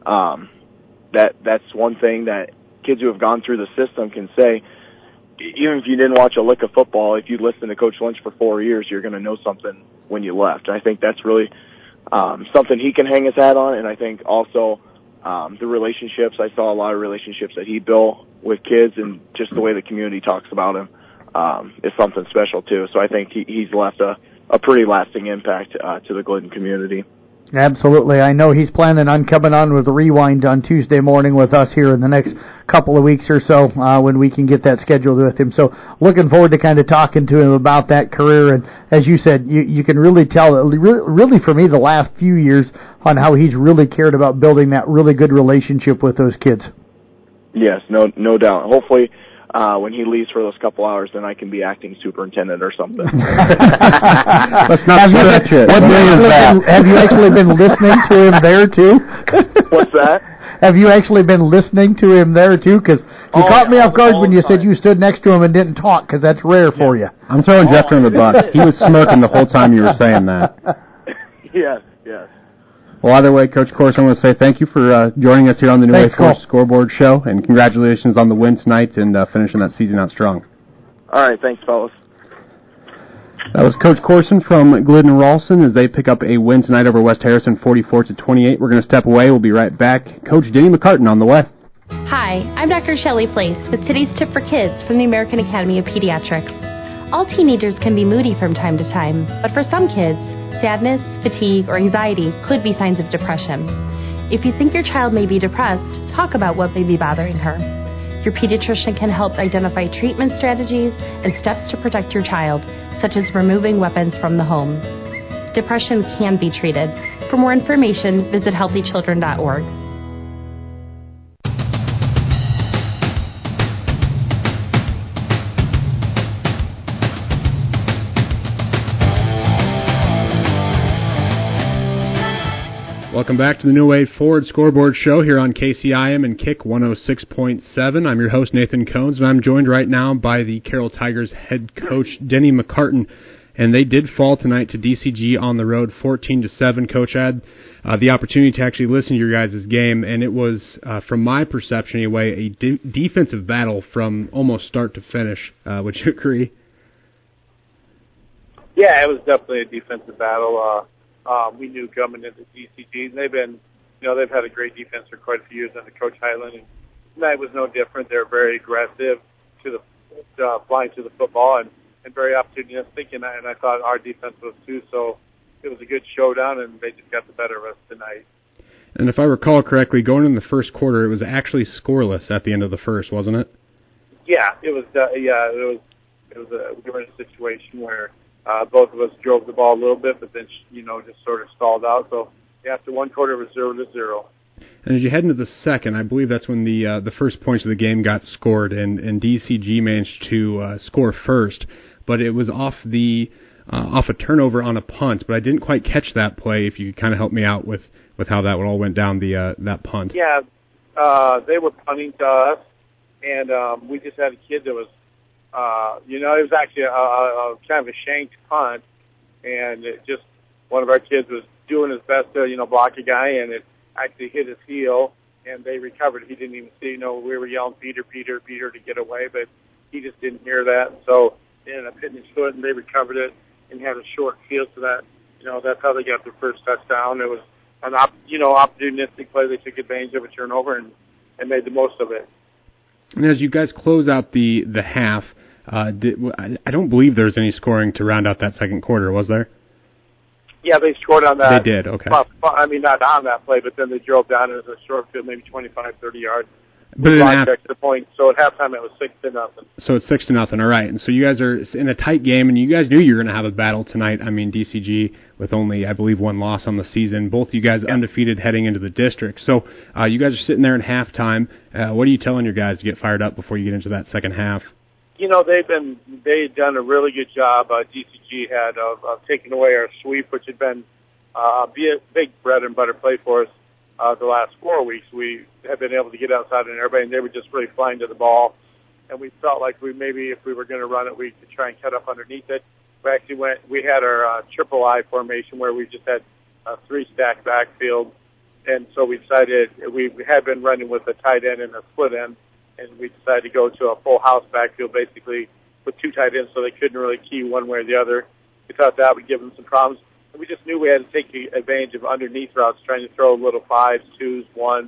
that's one thing that kids who have gone through the system can say. Even if you didn't watch a lick of football, if you listen to Coach Lynch for 4 years, you're going to know something when you left. And I think that's really something he can hang his hat on. And I think also the relationships, I saw a lot of relationships that he built with kids, and just the way the community talks about him is something special too. So I think he's left a pretty lasting impact to the Glidden community. Absolutely. I know he's planning on coming on with a Rewind on Tuesday morning with us here in the next couple of weeks or so when we can get that scheduled with him. So looking forward to kind of talking to him about that career. And as you said, you can really tell, really for me, the last few years on how he's really cared about building that really good relationship with those kids. Yes, no doubt. Hopefully when he leaves for those couple hours, then I can be acting superintendent or something. Let's not stretch it. Have you actually been listening to him there, too? What's that? Have you actually been listening to him there, too? Because you caught me off guard when you said you stood next to him and didn't talk, because that's rare for you. I'm throwing Jeff under the bus. He was smirking the whole time you were saying that. Yes. Well, either way, Coach Corson, I want to say thank you for joining us here on the New Wave Sports Scoreboard Show, and congratulations on the win tonight and finishing that season out strong. All right, thanks, fellas. That was Coach Corson from Glidden Ralston as they pick up a win tonight over West Harrison, 44-28. We're going to step away. We'll be right back. Coach Denny McCartan on the way. Hi, I'm Dr. Shelley Place with today's tip for kids from the American Academy of Pediatrics. All teenagers can be moody from time to time, but for some kids, sadness, fatigue, or anxiety could be signs of depression. If you think your child may be depressed, talk about what may be bothering her. Your pediatrician can help identify treatment strategies and steps to protect your child, such as removing weapons from the home. Depression can be treated. For more information, visit healthychildren.org. Welcome back to the New Wave Ford Scoreboard Show here on KCIM and Kick 106.7. I'm your host, Nathan Cones, and I'm joined right now by the Carroll Tigers head coach, Denny McCartan. And they did fall tonight to DCG on the road, 14-7. Coach, I had the opportunity to actually listen to your guys' game, and it was, from my perception anyway, a defensive battle from almost start to finish. Would you agree? Yeah, it was definitely a defensive battle. We knew coming into DCG, and they've had a great defense for quite a few years under Coach Highland, and tonight was no different. They're very aggressive flying to the football and very opportunistic, and I thought our defense was too. So it was a good showdown, and they just got the better of us tonight. And if I recall correctly, going in the first quarter, it was actually scoreless at the end of the first, wasn't it? Yeah, it was. We were in a situation where both of us drove the ball a little bit, but then just sort of stalled out. So after one quarter, it was 0-0. And as you head into the second, I believe that's when the first points of the game got scored, and DCG managed to score first, but it was off a turnover on a punt. But I didn't quite catch that play. If you could kind of help me out with how that all went down that punt. Yeah, they were punting to us, and we just had a kid that was. It was actually a kind of a shanked punt, and one of our kids was doing his best to, block a guy, and it actually hit his heel, and they recovered. He didn't even see, we were yelling, Peter, Peter, Peter to get away, but he just didn't hear that. So they ended up hitting his foot, and they recovered it and had a short field to that. That's how they got their first touchdown. It was an opportunistic play. They took advantage of a turnover, and made the most of it. And as you guys close out the half, I don't believe there was any scoring to round out that second quarter, was there? Yeah, they scored on that. They did, okay. I mean, not on that play, but then they drove down into the short field, maybe 25, 30 yards. But the point. So at halftime, it was 6-0. So it's 6-0, all right. And so you guys are in a tight game, and you guys knew you were going to have a battle tonight. I mean, DCG with only, I believe, one loss on the season. Both of you guys undefeated heading into the district. So you guys are sitting there in halftime. What are you telling your guys to get fired up before you get into that second half? You know, they'd done a really good job. DCG had of taking away our sweep, which had been a big bread and butter play for us. The last 4 weeks, we have been able to get outside and everybody, and they were just really flying to the ball. And we felt like maybe if we were going to run it, we could try and cut up underneath it. We had our triple I formation where we just had a 3-stack backfield. And so we decided we had been running with a tight end and a split end, and we decided to go to a full house backfield, basically with 2 tight ends so they couldn't really key one way or the other. We thought that would give them some problems. We just knew we had to take advantage of underneath routes, trying to throw little 5s, 2s, 1s,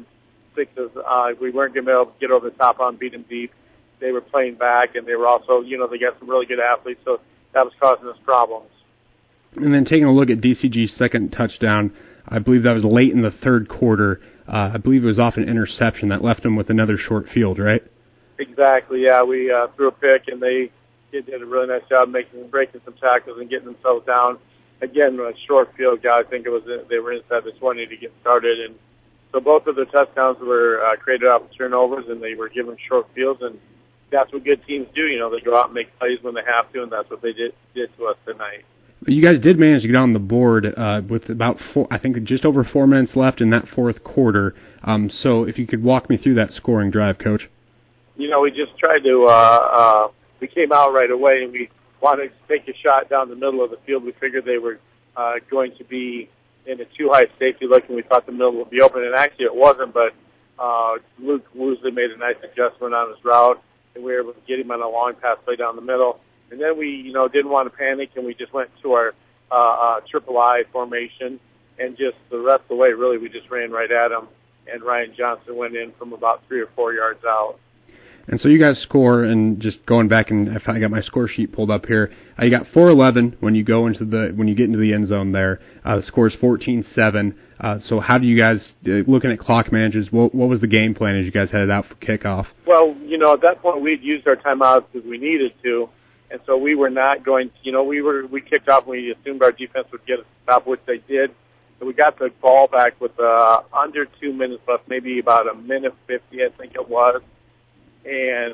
6s. We weren't going to be able to get over the top on, beat them deep. They were playing back, and they were also, they got some really good athletes, so that was causing us problems. And then taking a look at DCG's second touchdown, I believe that was late in the third quarter. I believe it was off an interception that left them with another short field, right? Exactly, yeah. We threw a pick, and they did a really nice job breaking some tackles and getting themselves down. Again, a short field guy, I think they were inside the 20 to get started. And so both of the touchdowns were created off of turnovers, and they were given short fields. And that's what good teams do. They go out and make plays when they have to, and that's what they did to us tonight. You guys did manage to get on the board with about just over 4 minutes left in that fourth quarter. So if you could walk me through that scoring drive, Coach. We just tried to we came out right away, and we wanted to take a shot down the middle of the field. We figured they were going to be in a too high safety look, and we thought the middle would be open. And actually it wasn't, but Luke Woosley made a nice adjustment on his route, and we were able to get him on a long pass play down the middle. And then we, didn't want to panic, and we just went to our triple I formation, and just the rest of the way, really, we just ran right at him, and Ryan Johnson went in from about 3 or 4 yards out. And so you guys score, and just going back, and if I got my score sheet pulled up here, you got 4-11 when you get into the end zone there. The score is 14-7. So how do you guys, looking at clock managers, what was the game plan as you guys headed out for kickoff? Well, at that point we'd used our timeouts because we needed to, and so we were not going to, we kicked off and we assumed our defense would get us to stop, which they did. So we got the ball back with under 2 minutes left, maybe about 1:50, I think it was. And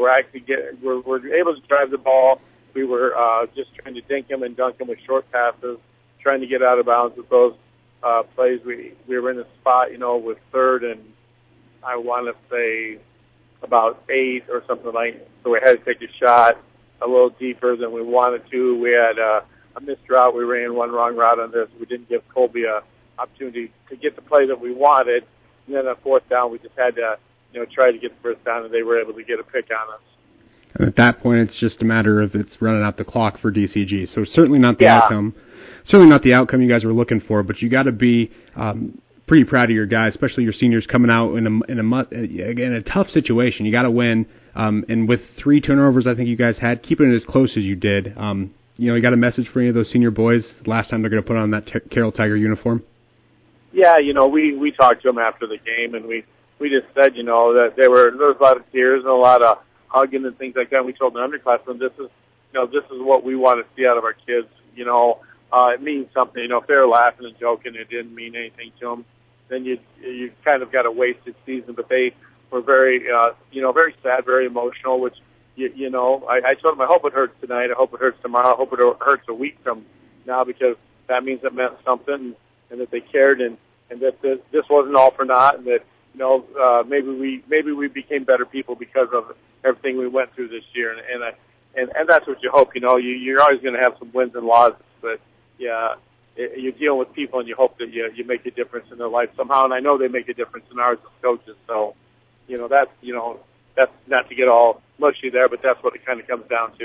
we're able to drive the ball. We were just trying to dink him and dunk him with short passes, trying to get out of bounds with those plays. We were in a spot, with third and I want to say about 8 or something like that. So we had to take a shot a little deeper than we wanted to. We had a missed route. We ran one wrong route on this. We didn't give Colby a opportunity to get the play that we wanted. And then on fourth down, we just had to try to get the first down, and they were able to get a pick on us. And at that point, it's just a matter of it's running out the clock for DCG. So certainly not the outcome. Certainly not the outcome you guys were looking for, but you got to be pretty proud of your guys, especially your seniors coming out in a tough situation. You got to win, and with 3 turnovers, I think you guys had, keeping it as close as you did. You got a message for any of those senior boys last time they're going to put on that Carroll Tiger uniform? Yeah, we talked to them after the game, and we just said, that there was a lot of tears and a lot of hugging and things like that. And we told the underclassmen, this is what we want to see out of our kids. It means something. If they're laughing and joking, it didn't mean anything to them, then you kind of got a wasted season. But they were very, very sad, very emotional. Which I told them, I hope it hurts tonight. I hope it hurts tomorrow. I hope it hurts a week from now, because that means it meant something and that they cared and that this wasn't all for naught, and that maybe we became better people because of everything we went through this year, and that's what you hope. You're always going to have some wins and losses, but you're dealing with people, and you hope that you make a difference in their life somehow. And I know they make a difference in ours as coaches. So, that's not to get all mushy there, but that's what it kind of comes down to.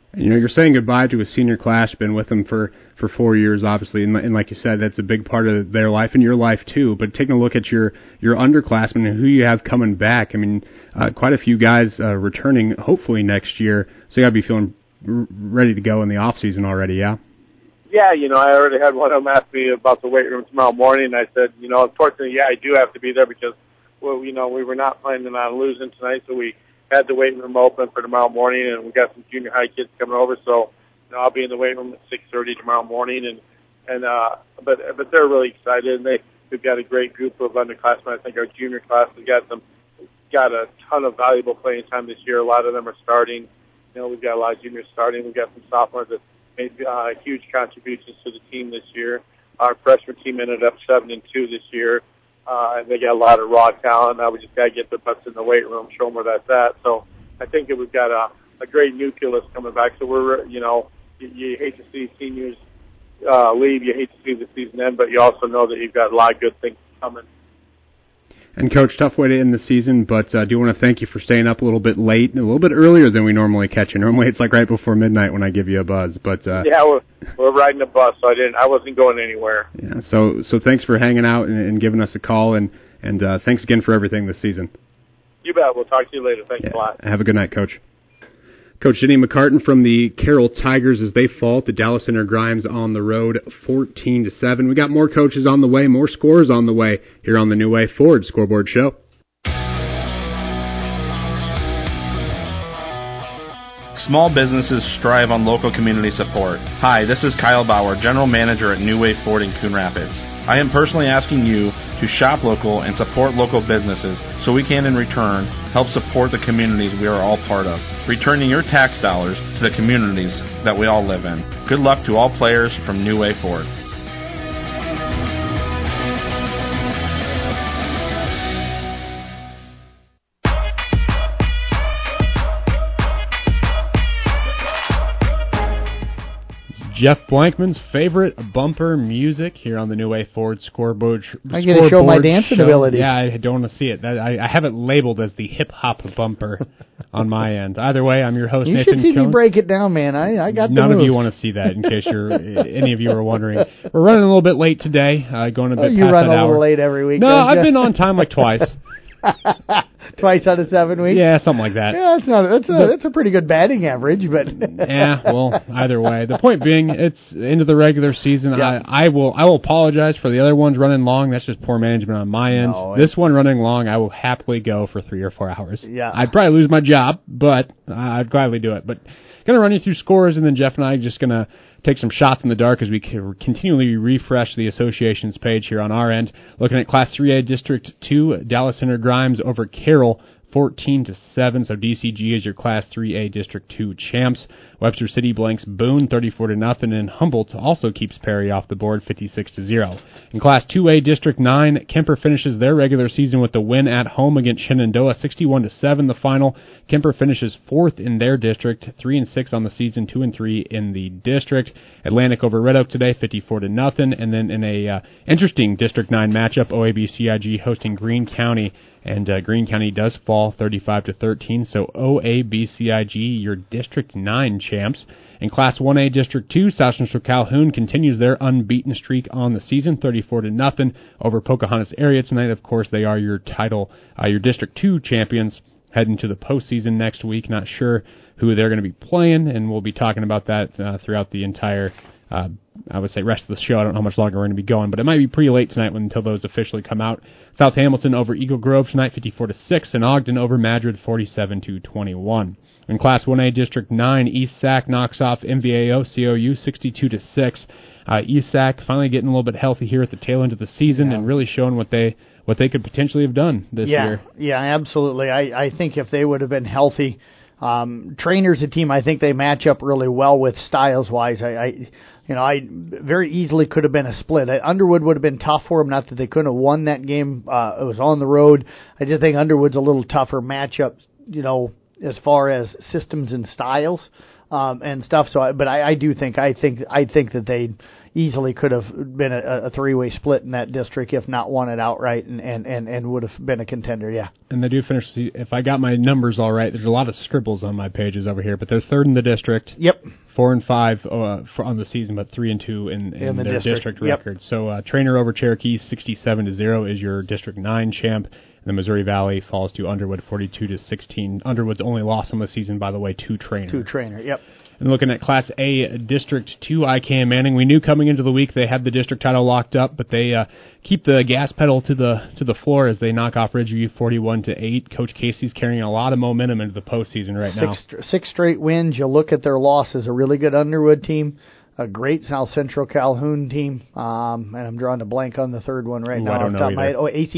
You're saying goodbye to a senior class, been with them for 4 years, obviously, and like you said, that's a big part of their life and your life too. But taking a look at your underclassmen and who you have coming back, I mean, quite a few guys returning hopefully next year, so you got to be feeling ready to go in the off season already, yeah? Yeah, I already had one of them ask me about the weight room tomorrow morning, and I said, unfortunately, yeah, I do have to be there because, we were not planning on losing tonight, so we had the weight room open for tomorrow morning, and we got some junior high kids coming over, so I'll be in the weight room at 6:30 tomorrow morning, but they're really excited, and we've got a great group of underclassmen. I think our junior class has got a ton of valuable playing time this year. A lot of them are starting. We've got a lot of juniors starting. We've got some sophomores that made huge contributions to the team this year. Our freshman team ended up 7-2 this year. And they got a lot of raw talent. Now we just got to get the butts in the weight room, show them where that's at. So I think that we've got a great nucleus coming back. So we're, you hate to see seniors leave. You hate to see the season end, but you also know that you've got a lot of good things coming. And, Coach, tough way to end the season, but I do want to thank you for staying up a little bit late, a little bit earlier than we normally catch you. Normally it's like right before midnight when I give you a buzz. But yeah, we're riding a bus, so I wasn't going anywhere. Yeah, so thanks for hanging out and giving us a call, and thanks again for everything this season. You bet. We'll talk to you later. Thanks a lot. Have a good night, Coach. Coach Denny McCartan from the Carroll Tigers as they fall at the Dallas Center Grimes on the road 14-7. We got more coaches on the way, more scores on the way here on the New Way Ford Scoreboard Show. Small businesses strive on local community support. Hi, this is Kyle Bauer, General Manager at New Way Ford in Coon Rapids. I am personally asking you to shop local and support local businesses so we can, in return, help support the communities we are all part of, returning your tax dollars to the communities that we all live in. Good luck to all players from New Way Ford. Jeff Blankman's favorite bumper music here on the New Way Ford Scoreboard. I'm going to show my dancing ability. Yeah, I don't want to see it. I have it labeled as the hip-hop bumper on my end. Either way, I'm your host, you Nathan should see Cohn. me break it down, man. I got the None moves. of you want to see that, in case any of you are wondering. We're running a little bit late today, going a bit past that hour. You run a little late every week. No, I've been on time like twice. Twice out of 7 weeks? Yeah, something like that. Yeah, that's a pretty good batting average, but yeah, well, either way. The point being, it's into the regular season. Yeah. I will apologize for the other ones running long. That's just poor management on my end. No, this one running long, I will happily go for 3 or 4 hours. Yeah. I'd probably lose my job, but I'd gladly do it. But going to run you through scores, and then Jeff and I are just going to take some shots in the dark as we continually refresh the association's page here on our end. Looking at Class 3A District 2, Dallas Center Grimes over Carroll, 14-7. So DCG is your Class 3A District 2 champs. Webster City blanks Boone 34-0, and Humboldt also keeps Perry off the board 56-0. In Class 2A District 9, Kemper finishes their regular season with the win at home against Shenandoah 61-7. The final. Kemper finishes 4th in their district, 3-6 on the season, 2-3 in the district. Atlantic over Red Oak today 54-0, and then in a interesting District 9 matchup, OAB-CIG hosting Greene County. And Greene County does fall 35-13, so OAB-CIG, your District 9 champs. In Class 1A District 2, South Central Calhoun continues their unbeaten streak on the season, 34-0 over Pocahontas area tonight. Of course, they are your your District 2 champions heading to the postseason next week. Not sure who they're going to be playing, and we'll be talking about that throughout the entire I would say rest of the show. I don't know how much longer we're going to be going, but it might be pretty late tonight until those officially come out. South Hamilton over Eagle Grove tonight, 54-6, and Ogden over Madrid, 47-21. In Class 1A District 9, East Sac knocks off MVAO COU, 62-6. East Sac finally getting a little bit healthy here at the tail end of the season and really showing what they could potentially have done this year. Yeah, absolutely. I think if they would have been healthy, Trainer's a team I think they match up really well with styles-wise. I very easily could have been a split. Underwood would have been tough for them, not that they couldn't have won that game. It was on the road. I just think Underwood's a little tougher matchup, as far as systems and styles and stuff. So, but I think that they, easily could have been a three-way split in that district, if not won it outright, and would have been a contender. Yeah. And they do finish. If I got my numbers all right, there's a lot of scribbles on my pages over here, but they're third in the district. Yep. 4-5 on the season, but 3-2 in their district record. So Trainer over Cherokee 67-0 is your District 9 champ. The Missouri Valley falls to Underwood 42-16. Underwood's only loss on the season, by the way, to Trainer. Yep. And looking at Class A District 2, IKM Manning, we knew coming into the week they had the district title locked up, but they keep the gas pedal to the floor as they knock off Ridgeview 41-8. Coach Casey's carrying a lot of momentum into the postseason right now. Six straight wins. You look at their losses, a really good Underwood team, a great South Central Calhoun team, and I'm drawing a blank on the third one right now. I don't know either.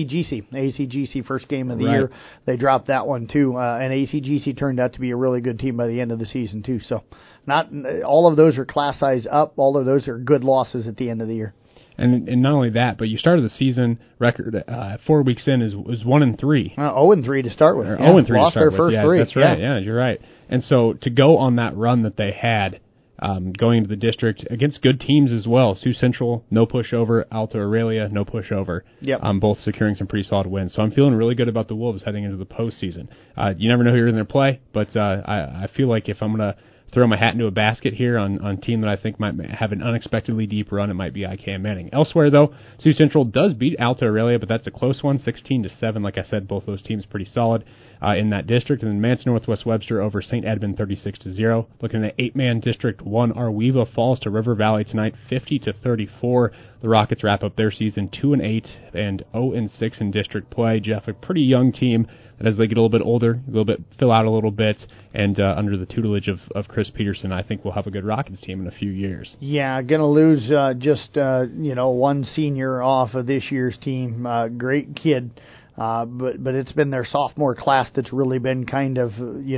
ACGC first game of the year. They dropped that one too, and ACGC turned out to be a really good team by the end of the season too. So not all of those are class size up. All of those are good losses at the end of the year. And not only that, but you started the season record 4 weeks in is 1-3. 0-3 to start with. 0-3 to start their with. First yeah, three. That's right. Yeah, you're right. And so to go on that run that they had, going into the district against good teams as well. Sioux Central, no pushover. Alta Aurelia, no pushover. Yep. Both securing some pretty solid wins. So I'm feeling really good about the Wolves heading into the postseason. You never know who you're in their play, but I feel like if I'm going to throw my hat into a basket here on a team that I think might have an unexpectedly deep run, it might be IKM Manning. Elsewhere, though, Sioux Central does beat Alta Aurelia, but that's a close one, 16-7. Like I said, both those teams pretty solid in that district. And then Manson Northwest Webster over St. Edmund 36-0. Looking at 8-man District 1, Arweva falls to River Valley tonight 50-34. The Rockets wrap up their season 2-8 and 0-6 in district play. Jeff, a pretty young team that as they get a little bit older, fill out a little bit, and under the tutelage of Chris Peterson, I think we'll have a good Rockets team in a few years. Yeah, going to lose just one senior off of this year's team. Great kid, but it's been their sophomore class that's really been kind of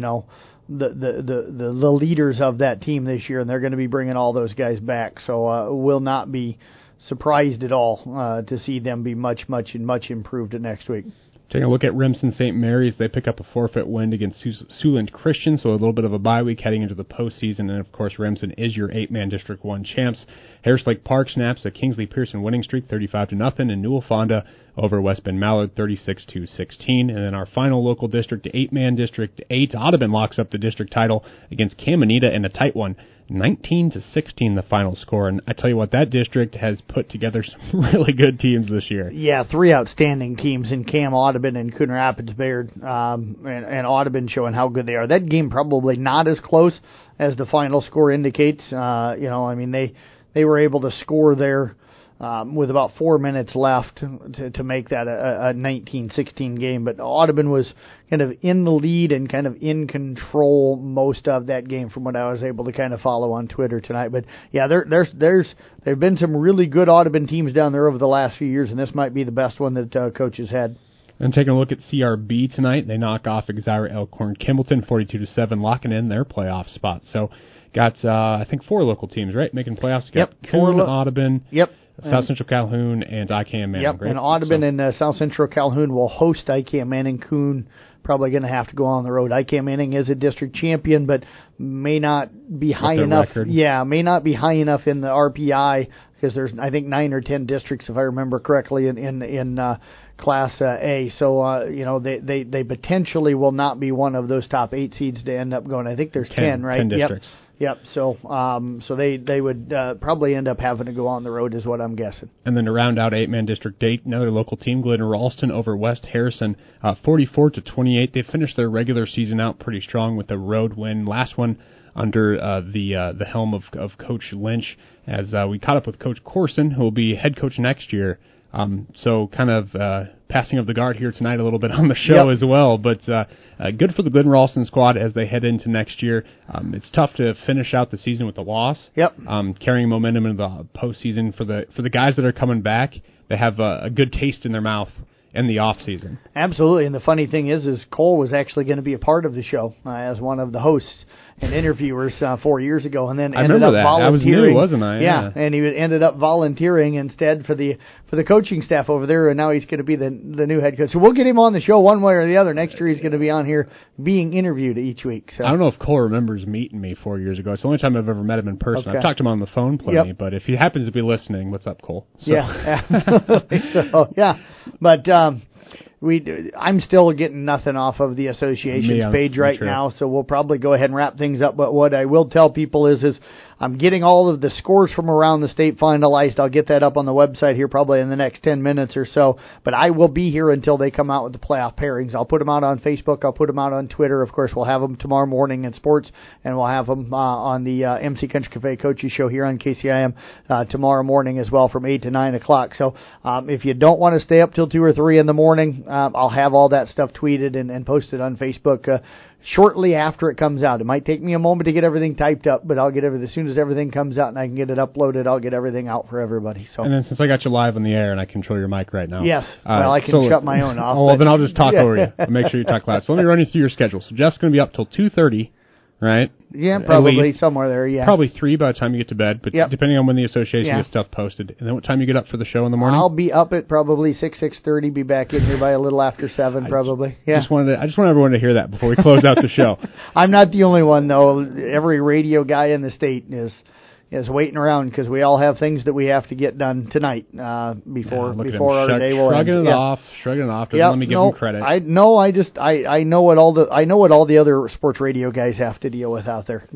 the leaders of that team this year, and they're going to be bringing all those guys back. So will not be surprised at all to see them be much improved next week. Taking a look at Remsen St. Mary's, they pick up a forfeit win against Siouxland Christian, so a little bit of a bye week heading into the postseason. And, of course, Remsen is your 8-man District 1 champs. Harris Lake Park snaps a Kingsley Pearson winning streak, 35-0, and Newell Fonda over West Bend Mallard, 36-16. And then our final local district, 8-man District 8, Audubon locks up the district title against Caminita in a tight one. 19-16 the final score, and I tell you what, that district has put together some really good teams this year. Yeah, 3 outstanding teams in Cam, Audubon, and Coon Rapids Bayard, and Audubon showing how good they are. That game probably not as close as the final score indicates. They were able to score there with about 4 minutes left to make that a 19-16 game. But Audubon was kind of in the lead and kind of in control most of that game from what I was able to kind of follow on Twitter tonight. But yeah, there've been some really good Audubon teams down there over the last few years, and this might be the best one that Coach has had. And taking a look at CRB tonight, they knock off Exira Elkhorn Kimballton 42-7, locking in their playoff spot. So got I think 4 local teams, right, making playoffs. Got Coon, Audubon. Yep. South Central Calhoun and IKM Manning. Yep, and Audubon and South Central Calhoun will host IKM Manning. Coon probably going to have to go on the road. IKM Manning is a district champion, but may not be high enough. Record. Yeah, may not be high enough in the RPI because there's I think 9 or 10 districts, if I remember correctly, in Class A. So they potentially will not be one of those top 8 seeds to end up going. I think there's 10, right? 10 districts. Yep. So they would probably end up having to go on the road, is what I'm guessing. And then to round out 8-man District 8, another local team, Glidden Ralston over West Harrison, 44-28. They finished their regular season out pretty strong with a road win. Last one under the helm of Coach Lynch, as we caught up with Coach Corson, who will be head coach next year. So kind of passing of the guard here tonight a little bit on the show as well, but good for the Glidden Ralston squad as they head into next year. It's tough to finish out the season with a loss. Carrying momentum into the postseason for the guys that are coming back, they have a good taste in their mouth in the off season. Absolutely, and the funny thing is Cole was actually going to be a part of the show as one of the hosts and interviewers 4 years ago, and then ended up volunteering. I was new, wasn't I? Yeah, and he ended up volunteering instead for the coaching staff over there, and now he's going to be the new head coach. So we'll get him on the show one way or the other. Next year he's going to be on here being interviewed each week. So I don't know if Cole remembers meeting me 4 years ago. It's the only time I've ever met him in person. Okay. I've talked to him on the phone plenty, but if he happens to be listening, what's up, Cole? So. Yeah, absolutely. So, yeah, but I'm still getting nothing off of the association's page right now, so we'll probably go ahead and wrap things up. But what I will tell people is I'm getting all of the scores from around the state finalized. I'll get that up on the website here probably in the next 10 minutes or so. But I will be here until they come out with the playoff pairings. I'll put them out on Facebook. I'll put them out on Twitter. Of course, we'll have them tomorrow morning in sports, and we'll have them on the MC Country Cafe Coaches Show here on KCIM tomorrow morning as well from 8 to 9 o'clock. So if you don't want to stay up till 2 or 3 in the morning, I'll have all that stuff tweeted and posted on Facebook shortly after it comes out. It might take me a moment to get everything typed up, but I'll get everything as soon as everything comes out and I can get it uploaded. I'll get everything out for everybody. So, and then since I got you live on the air and I control your mic right now, yes, well I can shut my own off. Oh, well, then I'll just talk over you. Make sure you talk loud. So let me run you through your schedule. So Jeff's going to be up till 2:30, right? Yeah, probably somewhere there. Yeah, probably 3 by the time you get to bed, but depending on when the association gets stuff posted. And then what time you get up for the show in the morning? I'll be up at probably 6:30. Be back in here by a little after 7, probably. I just want everyone to hear that before we close out the show. I'm not the only one though. Every radio guy in the state is waiting around because we all have things that we have to get done tonight before our day will end. Shrugging it off. Doesn't let me give him credit. I know what all the other sports radio guys have to deal with out there.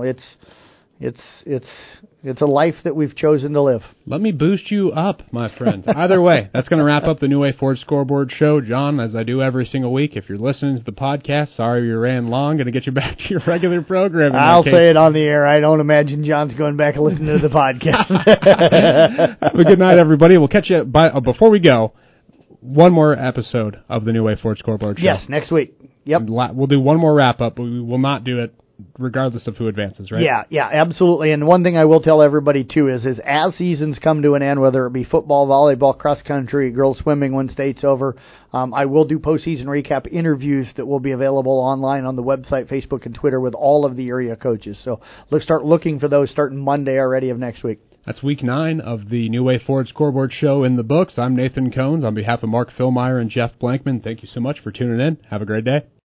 It's a life that we've chosen to live. Let me boost you up, my friend. Either way, that's going to wrap up the New Way Ford Scoreboard Show. John, as I do every single week, if you're listening to the podcast, sorry you ran long. Going to get you back to your regular programming. I'll say it on the air. I don't imagine John's going back and listening to the podcast. Have a good night, everybody. We'll catch you before we go. One more episode of the New Way Ford Scoreboard Show. Yes, next week. Yep. We'll do one more wrap-up, but we will not do it regardless of who advances, right? Yeah, absolutely. And one thing I will tell everybody, too, is as seasons come to an end, whether it be football, volleyball, cross-country, girls swimming when state's over, I will do postseason recap interviews that will be available online on the website, Facebook, and Twitter with all of the area coaches. So let's start looking for those starting Monday already of next week. That's week 9 of the New Way Ford Scoreboard Show in the books. I'm Nathan Cones. On behalf of Mark Philmeyer and Jeff Blankman, thank you so much for tuning in. Have a great day.